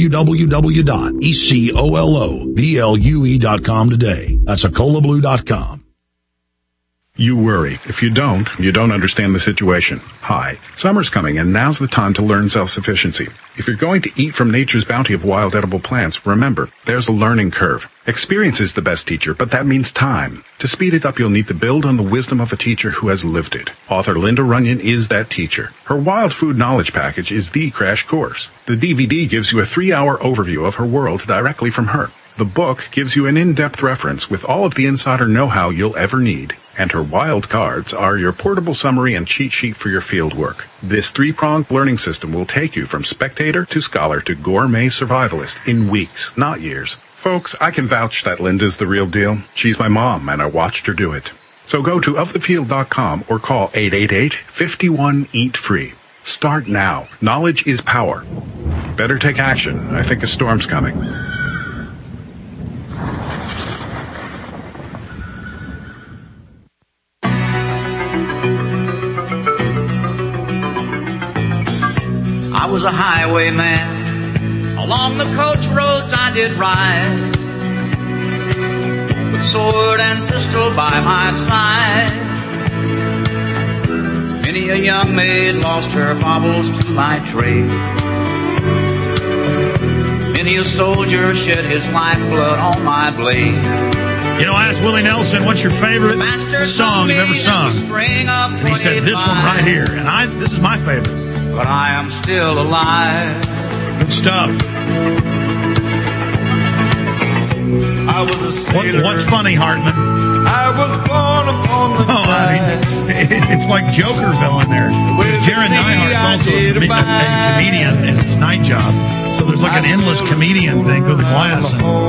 www.ecoloblu.com today. That's acolablue.com. You worry. If you don't understand the situation. Hi, summer's coming and now's the time to learn self-sufficiency. If you're going to eat from nature's bounty of wild edible plants, remember, there's a learning curve. Experience is the best teacher, but that means time. To speed it up, you'll need to build on the wisdom of a teacher who has lived it. Author Linda Runyon is that teacher. Her Wild Food Knowledge Package is the crash course. The DVD gives you a 3-hour overview of her world directly from her. The book gives you an in-depth reference with all of the insider know-how you'll ever need. And her wild cards are your portable summary and cheat sheet for your field work. This 3-pronged learning system will take you from spectator to scholar to gourmet survivalist in weeks, not years. Folks, I can vouch that Linda's the real deal. She's my mom, and I watched her do it. So go to ofthefield.com or call 888-51-EAT-FREE. Start now. Knowledge is power. Better take action. I think a storm's coming. I was a highwayman. Along the coach roads I did ride, with sword and pistol by my side. Many a young maid lost her baubles to my trade. Many a soldier shed his lifeblood on my blade. You know, I asked Willie Nelson, what's your favorite song you've ever sung? And he said this one right here. And this is my favorite. But I am still alive. Good stuff. I was a sailor. What's funny, Hartman? I was born upon the it's like Joker villain there. Jared Nyhart's also a comedian, is his night job. So there's like an endless comedian thing through the glass.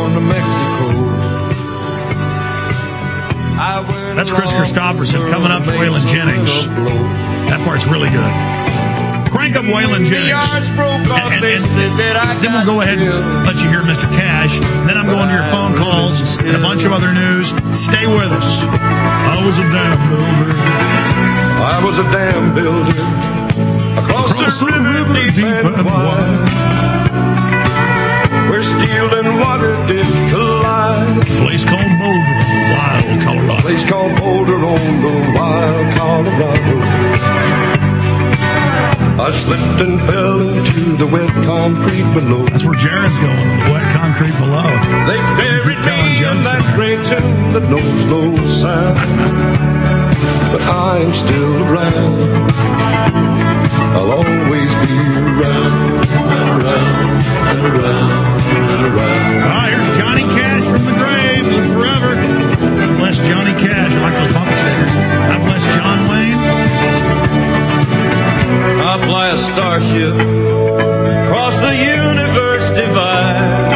That's Chris Christopherson coming up for Waylon Jennings. That part's really good. Crank up Waylon Jennings. And then we'll go ahead and let you hear Mr. Cash. Then I'm going to your phone calls and a bunch of other news. Stay with us. I was a dam builder. I was a dam builder. Across the river deep and wide, where steel and water did collide. A place called Boulder on the wild Colorado. A place called Boulder on the wild Colorado. I slipped and fell into the wet concrete below. That's where Jared's going, on the wet concrete below. They buried me in that great tune that knows no sound. But I'm still around. I'll always be around. Here's Johnny Cash from the grave. Live forever. God bless Johnny Cash. I like those bumper stickers. God bless John Wayne. I fly a starship across the universe divide,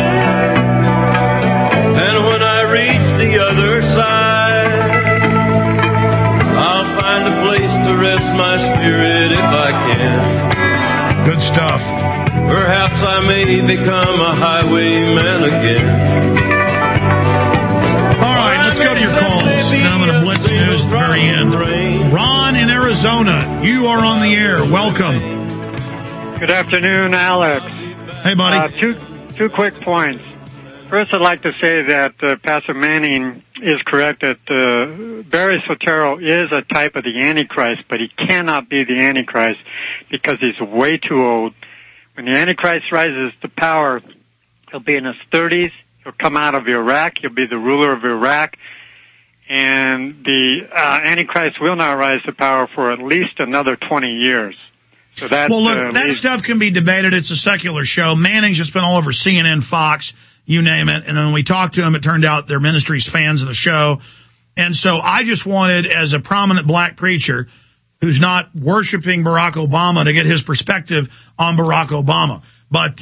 and when I reach the other side, I'll find a place to rest my spirit if I can. Good stuff. Perhaps I may become a highwayman again. All right, let's go to your calls. And then I'm going to blitz news at the very end. Ron in Arizona, you are on the air. Welcome. Good afternoon, Alex. Hey, buddy. Two quick points. First, I'd like to say that Pastor Manning is correct that Barry Soetoro is a type of the Antichrist, but he cannot be the Antichrist because he's way too old. When the Antichrist rises to power, he'll be in his 30s. He'll come out of Iraq. He'll be the ruler of Iraq. And the Antichrist will not rise to power for at least another 20 years. So that, well, look, that stuff can be debated. It's a secular show. Manning's just been all over CNN, Fox, you name it. And then when we talked to him, it turned out their ministry's fans of the show. And so I just wanted, as a prominent black preacher who's not worshiping Barack Obama, to get his perspective on Barack Obama. But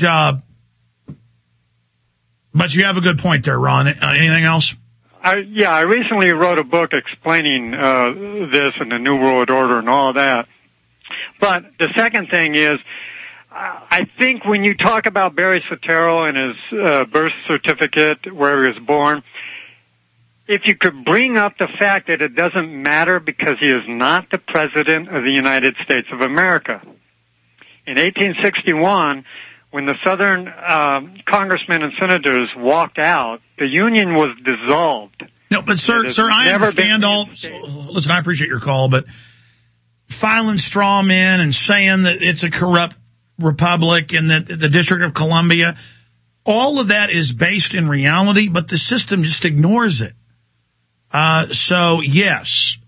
you have a good point there, Ron. Anything else? I recently wrote a book explaining this and the New World Order and all that. But the second thing is, I think when you talk about Barry Soetoro and his birth certificate, where he was born, if you could bring up the fact that it doesn't matter because he is not the President of the United States of America. In 1861, when the Southern congressmen and senators walked out, the Union was dissolved. No, but sir, I understand all. Listen, I appreciate your call, but filing straw men and saying that it's a corrupt republic and that the District of Columbia, all of that is based in reality, but the system just ignores it. So yes,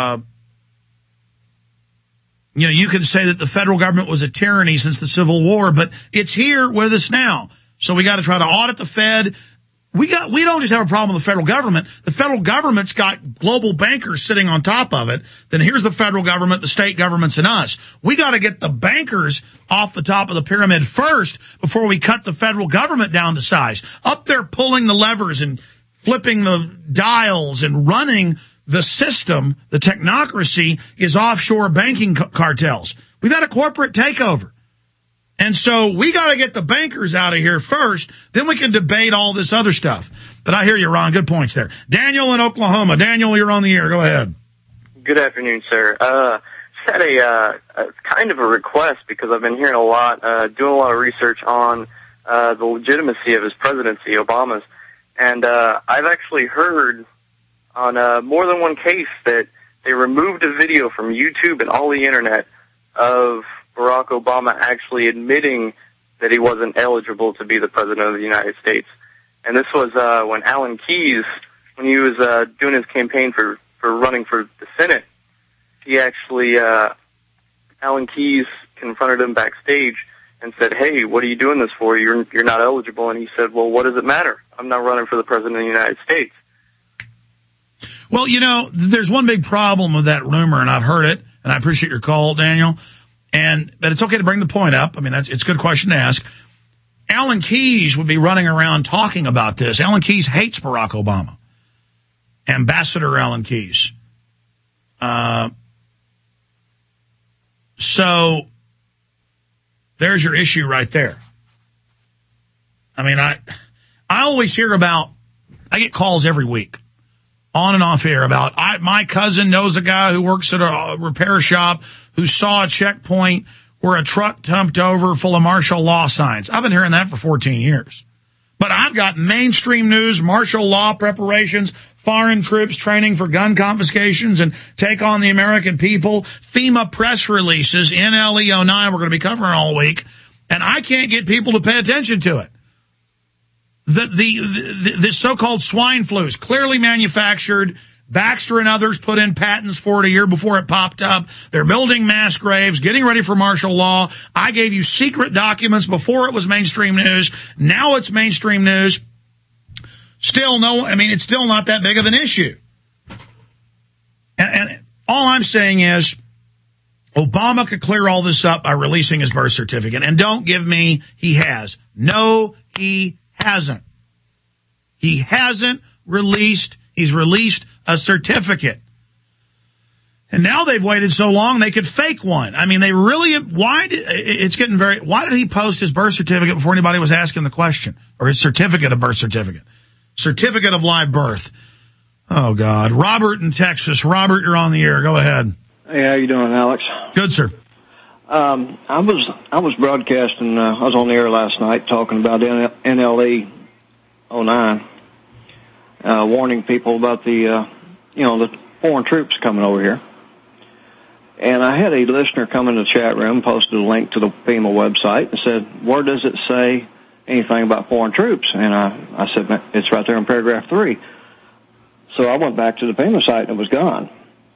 you can say that the federal government was a tyranny since the Civil War, but it's here with us now. So we got to try to audit the Fed. We don't just have a problem with the federal government. The federal government's got global bankers sitting on top of it. Then here's the federal government, the state governments, and us. We got to get the bankers off the top of the pyramid first before we cut the federal government down to size. Up there pulling the levers and flipping the dials and running the system, the technocracy, is offshore banking cartels. We've had a corporate takeover. And so we got to get the bankers out of here first, then we can debate all this other stuff. But I hear you, Ron. Good points there. Daniel in Oklahoma. Daniel, you're on the air. Go ahead. Good afternoon, sir. Just had a kind of a request because I've been hearing a lot, doing a lot of research on the legitimacy of his presidency, Obama's. And I've actually heard on more than one case that they removed a video from YouTube and all the Internet of Barack Obama actually admitting that he wasn't eligible to be the president of the United States. And this was when Alan Keyes, when he was doing his campaign for running for the Senate, he actually, Alan Keyes confronted him backstage and said, "Hey, what are you doing this for? You're not eligible." And he said, "Well, what does it matter? I'm not running for the president of the United States." Well, there's one big problem with that rumor, and I've heard it, and I appreciate your call, Daniel. But it's okay to bring the point up. I mean, it's a good question to ask. Alan Keyes would be running around talking about this. Alan Keyes hates Barack Obama. Ambassador Alan Keyes. So there's your issue right there. I mean, I always hear I get calls every week on and off air about my cousin knows a guy who works at a repair shop who saw a checkpoint where a truck dumped over full of martial law signs. I've been hearing that for 14 years. But I've got mainstream news, martial law preparations, foreign troops training for gun confiscations and take on the American people, FEMA press releases, NLE09 we're going to be covering all week, and I can't get people to pay attention to it. The so-called swine flu is clearly manufactured. Baxter and others put in patents for it a year before it popped up. They're building mass graves, getting ready for martial law. I gave you secret documents before it was mainstream news. Now it's mainstream news. It's still not that big of an issue. And all I'm saying is Obama could clear all this up by releasing his birth certificate. And don't give me he has. No, he hasn't. He hasn't released. He's released a certificate. And now they've waited so long they could fake one. I mean, why did he post his birth certificate before anybody was asking the question? Or his certificate of birth certificate? Certificate of live birth. Oh, God. Robert in Texas. Robert, you're on the air. Go ahead. Hey, how you doing, Alex? Good, sir. I was broadcasting, I was on the air last night talking about NLE 09, warning people about the foreign troops coming over here. And I had a listener come in the chat room, posted a link to the FEMA website and said, where does it say anything about foreign troops? And I said, it's right there in paragraph 3. So I went back to the FEMA site and it was gone.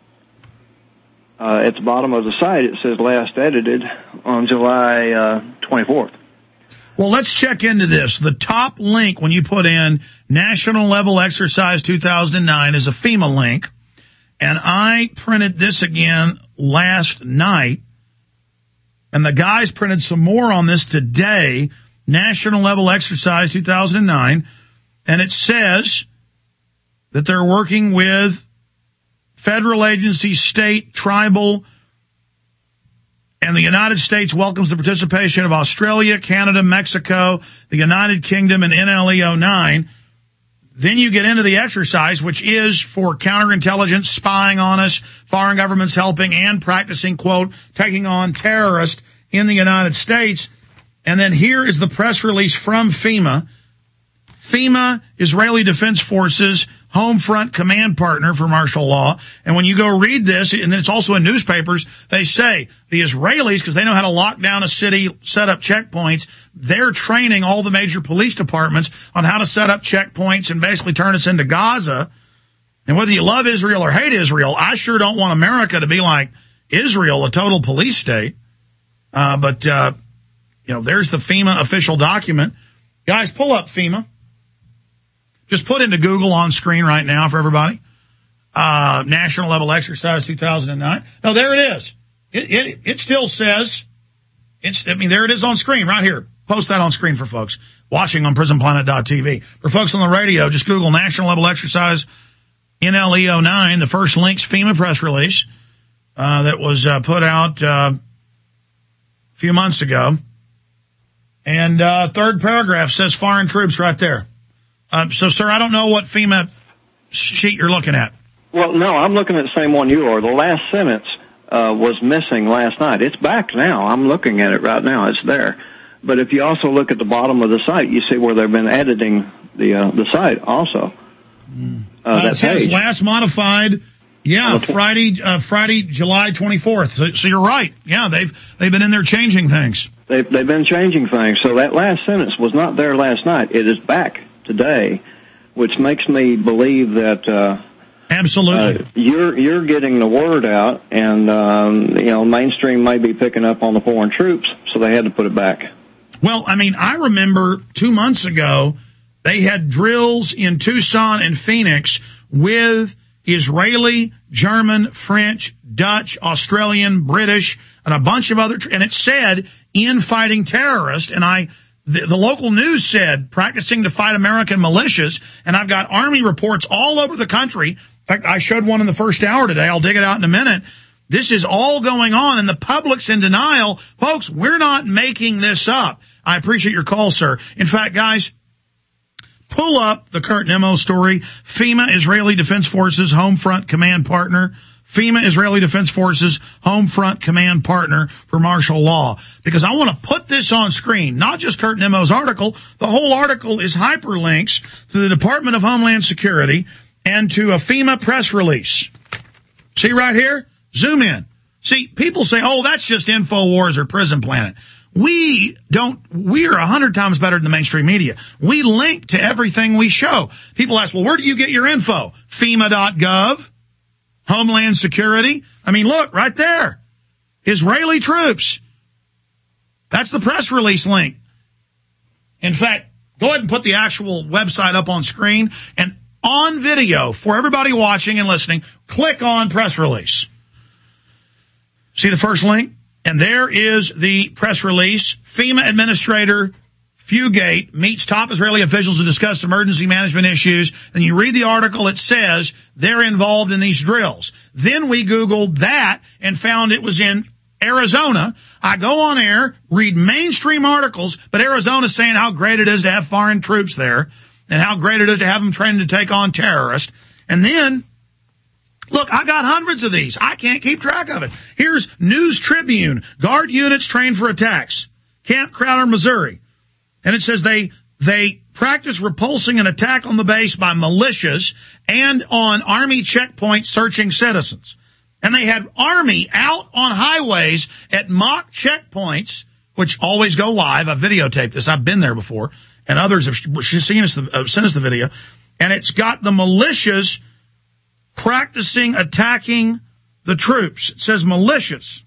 At the bottom of the site, it says last edited on July 24th. Well, let's check into this. The top link when you put in National Level Exercise 2009 is a FEMA link. And I printed this again last night. And the guys printed some more on this today. National Level Exercise 2009. And it says that they're working with federal agencies, state, tribal, And the United States welcomes the participation of Australia, Canada, Mexico, the United Kingdom, and NLE 09. Then you get into the exercise, which is for counterintelligence, spying on us, foreign governments helping and practicing, quote, taking on terrorists in the United States. And then here is the press release from FEMA. FEMA, Israeli Defense Forces, home front command partner for martial law. And when you go read this, and then it's also in newspapers, they say the Israelis, because they know how to lock down a city, set up checkpoints, they're training all the major police departments on how to set up checkpoints and basically turn us into Gaza. And whether you love Israel or hate Israel, I sure don't want America to be like Israel, a total police state. But there's the FEMA official document. Guys, pull up FEMA. Just put into Google on screen right now for everybody. National Level Exercise 2009. No, there it is. It still says, there it is on screen right here. Post that on screen for folks watching on prisonplanet.tv. For folks on the radio, just Google National Level Exercise NLE 09. The first link's FEMA press release, that was, put out, a few months ago. And, third paragraph says foreign troops right there. So, sir, I don't know what FEMA sheet you're looking at. Well, no, I'm looking at the same one you are. The last sentence was missing last night. It's back now. I'm looking at it right now. It's there. But if you also look at the bottom of the site, you see where they've been editing the site also. It says page. Last modified, Friday, July 24th. So you're right. Yeah, they've been in there changing things. They've been changing things. So that last sentence was not there last night. It is back today, which makes me believe that absolutely you're getting the word out, and mainstream may be picking up on the foreign troops, so they had to put it back. Well, I mean, I remember 2 months ago they had drills in Tucson and Phoenix with Israeli, German, French, Dutch, Australian, British, and a bunch of other, and it said in fighting terrorists, and the local news said practicing to fight American militias, and I've got Army reports all over the country. In fact, I showed one in the first hour today. I'll dig it out in a minute. This is all going on, and the public's in denial. Folks, we're not making this up. I appreciate your call, sir. In fact, guys, pull up the current memo story. FEMA, Israeli Defense Forces, home front command partner. FEMA, Israeli Defense Forces, home front command partner for martial law. Because I want to put this on screen, not just Kurt Nemo's article. The whole article is hyperlinks to the Department of Homeland Security and to a FEMA press release. See right here? Zoom in. See, people say, oh, that's just InfoWars or Prison Planet. We are 100 times better than the mainstream media. We link to everything we show. People ask, well, where do you get your info? FEMA.gov. Homeland Security. I mean, look, right there. Israeli troops. That's the press release link. In fact, go ahead and put the actual website up on screen, and on video for everybody watching and listening, click on press release. See the first link? And there is the press release. FEMA Administrator Fugate meets top Israeli officials to discuss emergency management issues. And you read the article, it says they're involved in these drills. Then we Googled that and found it was in Arizona. I go on air, read mainstream articles, but Arizona's saying how great it is to have foreign troops there and how great it is to have them trained to take on terrorists. And then, look, I got hundreds of these. I can't keep track of it. Here's News Tribune, guard units trained for attacks, Camp Crowder, Missouri. And it says they practice repulsing an attack on the base by militias and on Army checkpoints searching citizens. And they had Army out on highways at mock checkpoints, which always go live. I've videotaped this. I've been there before. And others have sent us the video. And it's got the militias practicing attacking the troops. It says militias.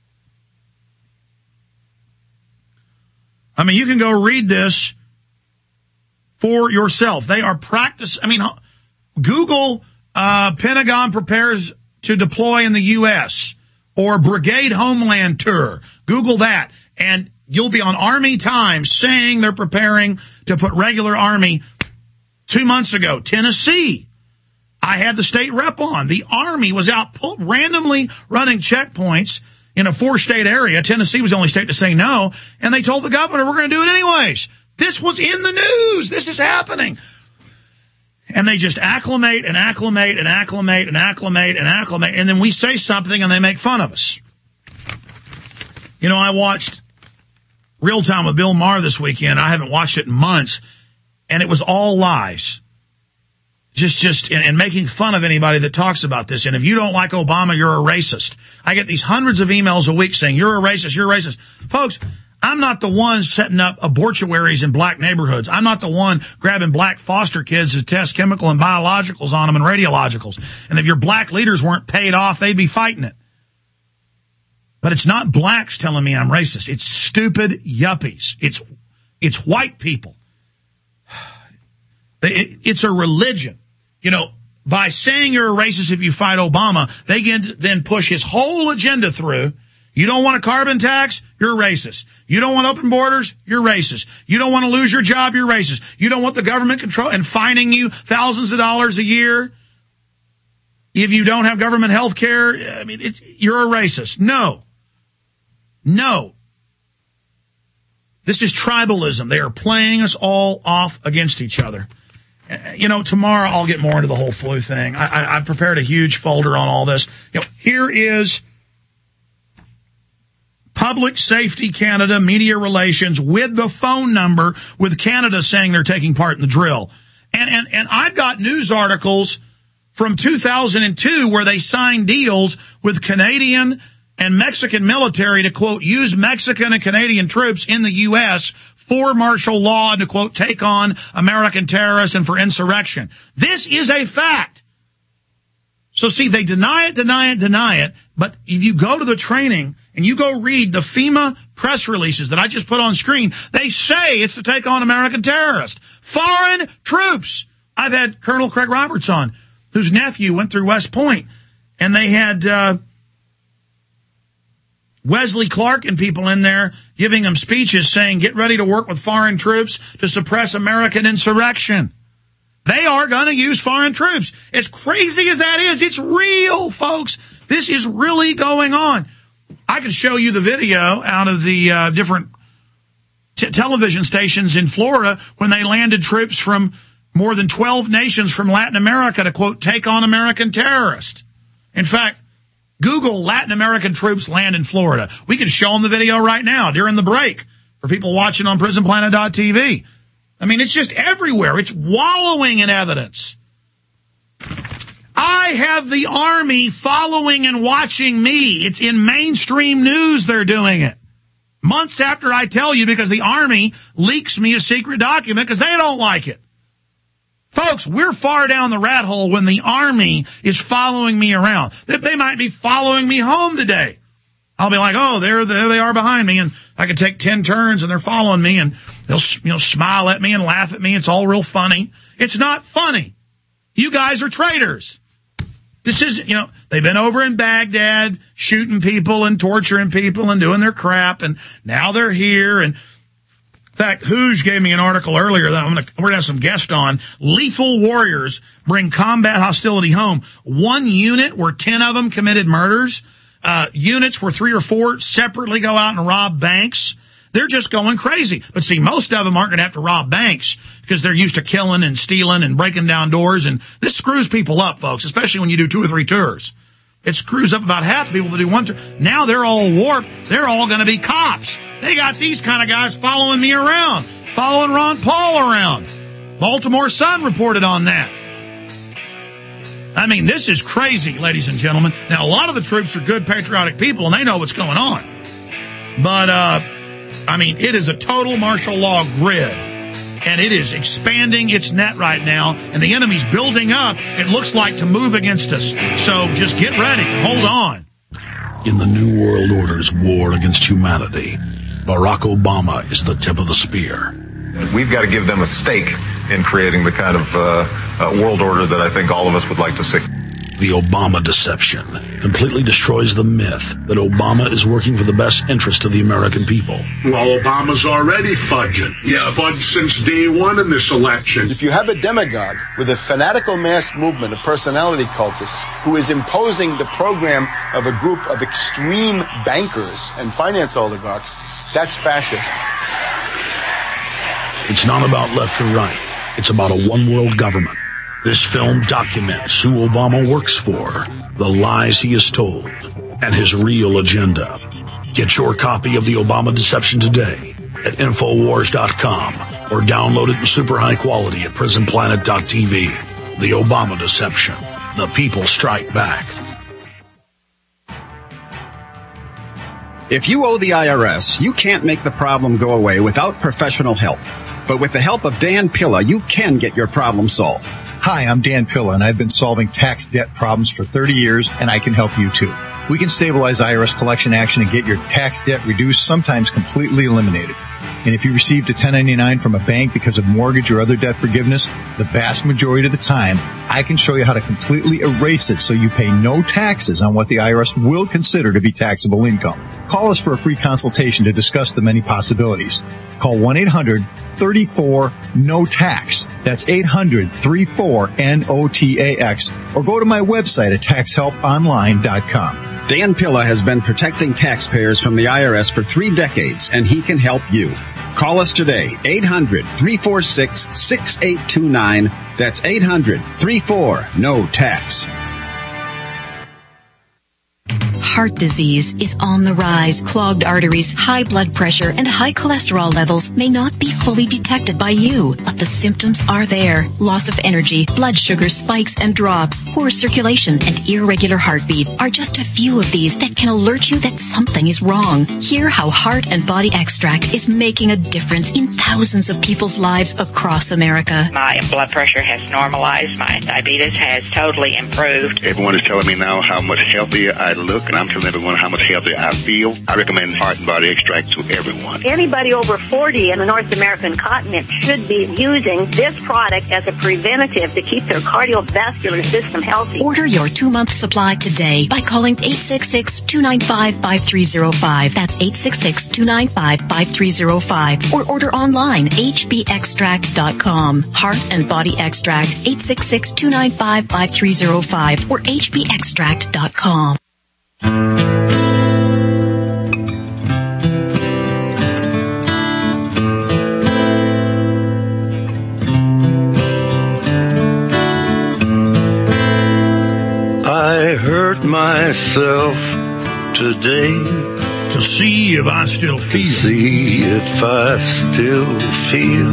I mean, you can go read this for yourself. They are Google, Pentagon prepares to deploy in the U.S. or Brigade Homeland Tour. Google that, and you'll be on Army Times saying they're preparing to put regular Army. 2 months ago, Tennessee, I had the state rep on. The Army was out randomly running checkpoints in a 4-state area. Tennessee was the only state to say no, and they told the governor, we're going to do it anyways. This was in the news. This is happening. And they just acclimate and acclimate and acclimate and acclimate and acclimate, and then we say something and they make fun of us. You know, I watched Real Time with Bill Maher this weekend. I haven't watched it in months, and it was all lies. And making fun of anybody that talks about this. And if you don't like Obama, you're a racist. I get these hundreds of emails a week saying, you're a racist, you're a racist. Folks, I'm not the one setting up abortuaries in black neighborhoods. I'm not the one grabbing black foster kids to test chemical and biologicals on them and radiologicals. And if your black leaders weren't paid off, they'd be fighting it. But it's not blacks telling me I'm racist. It's stupid yuppies. It's white people. It's a religion. You know, by saying you're a racist if you fight Obama, they can then push his whole agenda through. You don't want a carbon tax? You're racist. You don't want open borders? You're racist. You don't want to lose your job? You're racist. You don't want the government control and fining you thousands of dollars a year if you don't have government health care? I mean, you're a racist. No. This is tribalism. They are playing us all off against each other. You know, tomorrow I'll get more into the whole flu thing. I've prepared a huge folder on all this. You know, here is Public Safety Canada Media Relations with the phone number with Canada saying they're taking part in the drill. And I've got news articles from 2002 where they signed deals with Canadian and Mexican military to, quote, use Mexican and Canadian troops in the U.S. for martial law and to, quote, take on American terrorists and for insurrection. This is a fact. So, see, they deny it. But if you go to the training and you go read the FEMA press releases that I just put on screen, they say it's to take on American terrorists. Foreign troops. I've had Colonel Craig Roberts on, whose nephew went through West Point, and they had Wesley Clark and people in there giving them speeches saying, get ready to work with foreign troops to suppress American insurrection. They are going to use foreign troops. As crazy as that is, it's real, folks. This is really going on. I could show you the video out of the different television stations in Florida when they landed troops from more than 12 nations from Latin America to, quote, take on American terrorists. In fact, Google Latin American troops land in Florida. We can show them the video right now during the break for people watching on PrisonPlanet.tv. I mean, it's just everywhere. It's wallowing in evidence. I have the Army following and watching me. It's in mainstream news they're doing it. Months after I tell you, because the Army leaks me a secret document because they don't like it. Folks, we're far down the rat hole when the Army is following me around. They might be following me home today. I'll be like, oh, there they are behind me, and I can take 10 turns, and they're following me, and they'll, smile at me and laugh at me. It's all real funny. It's not funny. You guys are traitors. This is, they've been over in Baghdad shooting people and torturing people and doing their crap, and now they're here. And in fact, Hooge gave me an article earlier that we're going to have some guests on. Lethal warriors bring combat hostility home. One unit where 10 of them committed murders. Units where 3 or 4 separately go out and rob banks. They're just going crazy. But see, most of them aren't going to have to rob banks because they're used to killing and stealing and breaking down doors. And this screws people up, folks, especially when you do 2 or 3 tours. It screws up about half the people that do one tour. Now they're all warped. They're all going to be cops. They got these kind of guys following me around, following Ron Paul around. Baltimore Sun reported on that. I mean, this is crazy, ladies and gentlemen. Now, a lot of the troops are good, patriotic people, and they know what's going on. But, it is a total martial law grid, and it is expanding its net right now, and the enemy's building up, it looks like, to move against us. So just get ready. Hold on. In the New World Order's war against humanity, Barack Obama is the tip of the spear. We've got to give them a stake in creating the kind of world order that I think all of us would like to see. The Obama Deception completely destroys the myth that Obama is working for the best interest of the American people. Well, Obama's already fudging. He's fudged since day one in this election. If you have a demagogue with a fanatical mass movement of personality cultists who is imposing the program of a group of extreme bankers and finance oligarchs, that's fascism. It's not about left or right. It's about a one-world government. This film documents who Obama works for, the lies he has told, and his real agenda. Get your copy of The Obama Deception today at Infowars.com or download it in super high quality at PrisonPlanet.tv. The Obama Deception. The people strike back. If you owe the IRS, you can't make the problem go away without professional help. But with the help of Dan Pilla, you can get your problem solved. Hi, I'm Dan Pilla, and I've been solving tax debt problems for 30 years, and I can help you too. We can stabilize IRS collection action and get your tax debt reduced, sometimes completely eliminated. And if you received a 1099 from a bank because of mortgage or other debt forgiveness, the vast majority of the time, I can show you how to completely erase it so you pay no taxes on what the IRS will consider to be taxable income. Call us for a free consultation to discuss the many possibilities. Call 1-800-34-NO-TAX. That's 800-34-NOTAX. Or go to my website at taxhelponline.com. Dan Pilla has been protecting taxpayers from the IRS for 3 decades, and he can help you. Call us today, 800-346-6829. That's 800-34-NO-TAX. Heart disease is on the rise. Clogged arteries, high blood pressure, and high cholesterol levels may not be fully detected by you, but the symptoms are there. Loss of energy, blood sugar spikes and drops, poor circulation, and irregular heartbeat are just a few of these that can alert you that something is wrong. Hear how Heart and Body Extract is making a difference in thousands of people's lives across America. My blood pressure has normalized. My diabetes has totally improved. Everyone is telling me now how much healthier I look, and I'm telling everyone how much healthier I feel. I recommend Heart and Body Extract to everyone. Anybody over 40 in the North American continent should be using this product as a preventative to keep their cardiovascular system healthy. Order your 2-month supply today by calling 866-295-5305. That's 866-295-5305. Or order online, hbextract.com. Heart and Body Extract, 866-295-5305 or hbextract.com. I hurt myself today to see if I still feel. To see if I still feel.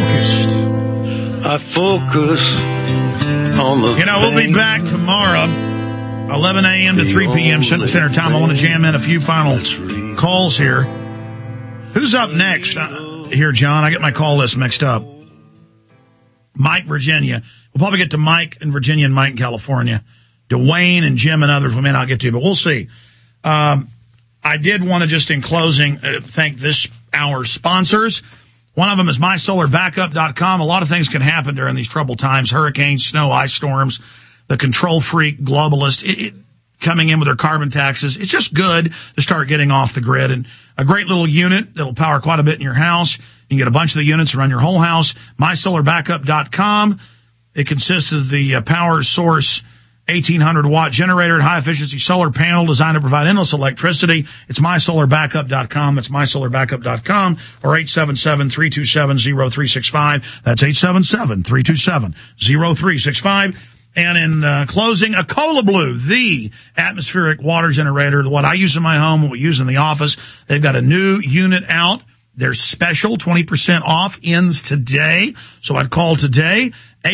I focus on the. We'll be back tomorrow. 11 a.m. to 3 p.m. Central Standard Time. I want to jam in a few final calls here. Who's up next? Here, John. I get my call list mixed up. Mike, Virginia. We'll probably get to Mike in Virginia and Mike in California. Dwayne and Jim and others we may not get to, but we'll see. I did want to just in closing thank this hour's sponsors. One of them is MySolarBackup.com. A lot of things can happen during these troubled times. Hurricanes, snow, ice storms. The control freak globalist coming in with their carbon taxes. It's just good to start getting off the grid. And a great little unit that'll power quite a bit in your house. You can get a bunch of the units and run your whole house. MySolarBackup.com. It consists of the power source 1,800-watt generator and high-efficiency solar panel designed to provide endless electricity. It's MySolarBackup.com. That's MySolarBackup.com or 877-327-0365. That's 877-327-0365. And in closing, a Cola Blue, the atmospheric water generator, what I use in my home, what we use in the office. They've got a new unit out. They're special, 20% off, ends today. So I'd call today,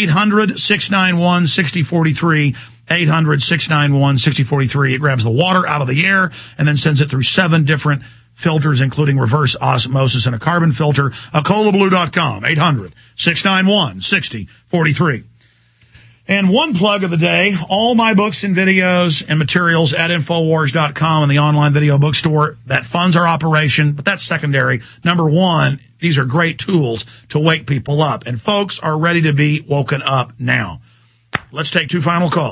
800-691-6043, 800-691-6043. It grabs the water out of the air and then sends it through 7 different filters, including reverse osmosis and a carbon filter. ColaBlue.com, 800-691-6043. And one plug of the day, all my books and videos and materials at Infowars.com and the online video bookstore. That funds our operation, but that's secondary. Number one, these are great tools to wake people up. And folks are ready to be woken up now. Let's take 2 final calls.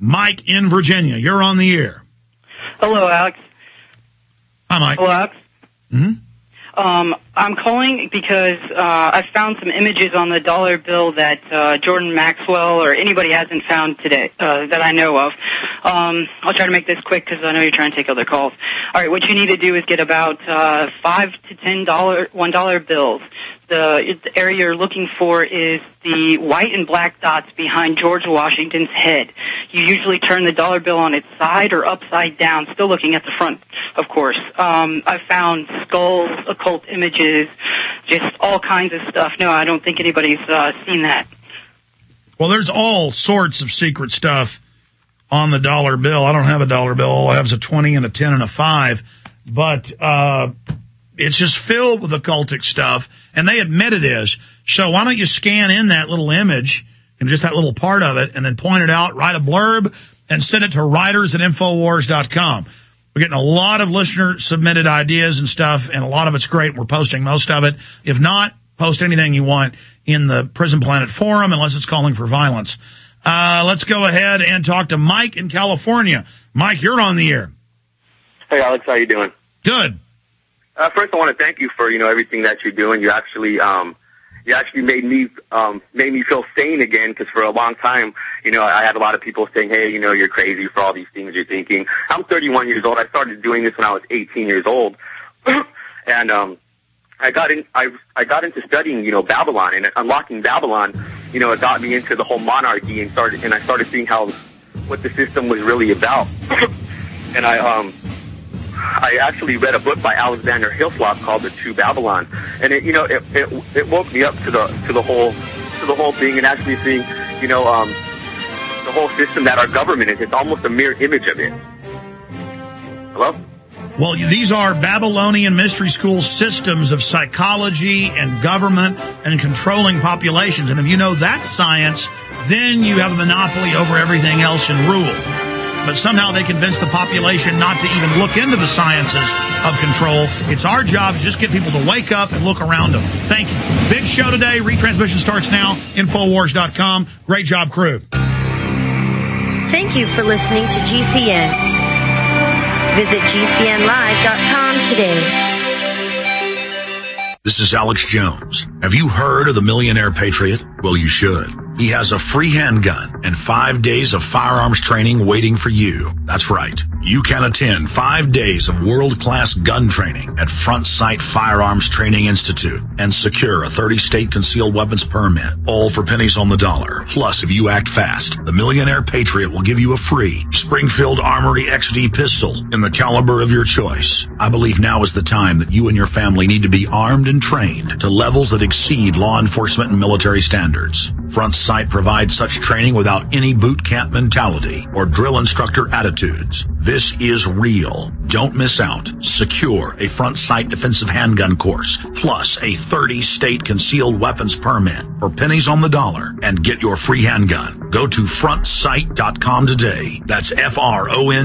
Mike in Virginia. You're on the air. Hello, Alex. Hi, Mike. Hello, Alex. Mm-hmm. I'm calling because I found some images on the dollar bill that Jordan Maxwell or anybody hasn't found today that I know of. I'll try to make this quick because I know you're trying to take other calls. All right, what you need to do is get about $5 to $10 $1 bills. The area you're looking for is the white and black dots behind George Washington's head. You usually turn the dollar bill on its side or upside down, still looking at the front, of course. I found skulls, occult images, just all kinds of stuff. No, I don't think anybody's seen that. Well, there's all sorts of secret stuff on the dollar bill. I don't have a dollar bill. All I have is a 20 and a 10 and a 5. But it's just filled with occultic stuff, and they admit it is. So why don't you scan in that little image and just that little part of it and then point it out, write a blurb, and send it to writers@infowars.com. We're getting a lot of listener-submitted ideas and stuff, and a lot of it's great. We're posting most of it. If not, post anything you want in the Prison Planet forum, unless it's calling for violence. Let's go ahead and talk to Mike in California. Mike, you're on the air. Hey, Alex, how you doing? Good. First, I want to thank you for everything that you're doing. You actually made me feel sane again, because for a long time, I had a lot of people saying, "Hey, you're crazy for all these things you're thinking." I'm 31 years old. I started doing this when I was 18 years old, and I got into studying Babylon and unlocking Babylon. It got me into the whole monarchy and I started seeing what the system was really about. And I actually read a book by Alexander Hislop called The True Babylon, and it woke me up to the whole thing, and actually seeing the whole system that our government is. It's almost a mirror image of it. Hello? Well, these are Babylonian mystery school systems of psychology and government and controlling populations. And if you know that science, then you have a monopoly over everything else and rule. But somehow they convince the population not to even look into the sciences of control. It's our job to just get people to wake up and look around them. Thank you. Big show today. Retransmission starts now. Infowars.com. Great job, crew. Thank you for listening to GCN. Visit GCNlive.com today. This is Alex Jones. Have you heard of the Millionaire Patriot? Well, you should. He has a free handgun and 5 days of firearms training waiting for you. That's right. You can attend 5 days of world-class gun training at Front Sight Firearms Training Institute and secure a 30-state concealed weapons permit, all for pennies on the dollar. Plus, if you act fast, the Millionaire Patriot will give you a free Springfield Armory XD pistol in the caliber of your choice. I believe now is the time that you and your family need to be armed and trained to levels that exceed law enforcement and military standards. Front Sight provides such training without any boot camp mentality or drill instructor attitudes. This is real. Don't miss out. Secure a Front Sight defensive handgun course, plus a 30-state concealed weapons permit for pennies on the dollar, and get your free handgun. Go to frontsight.com today. That's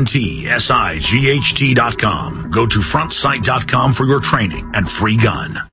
FRONTSIGHT.com. Go to frontsight.com for your training and free gun.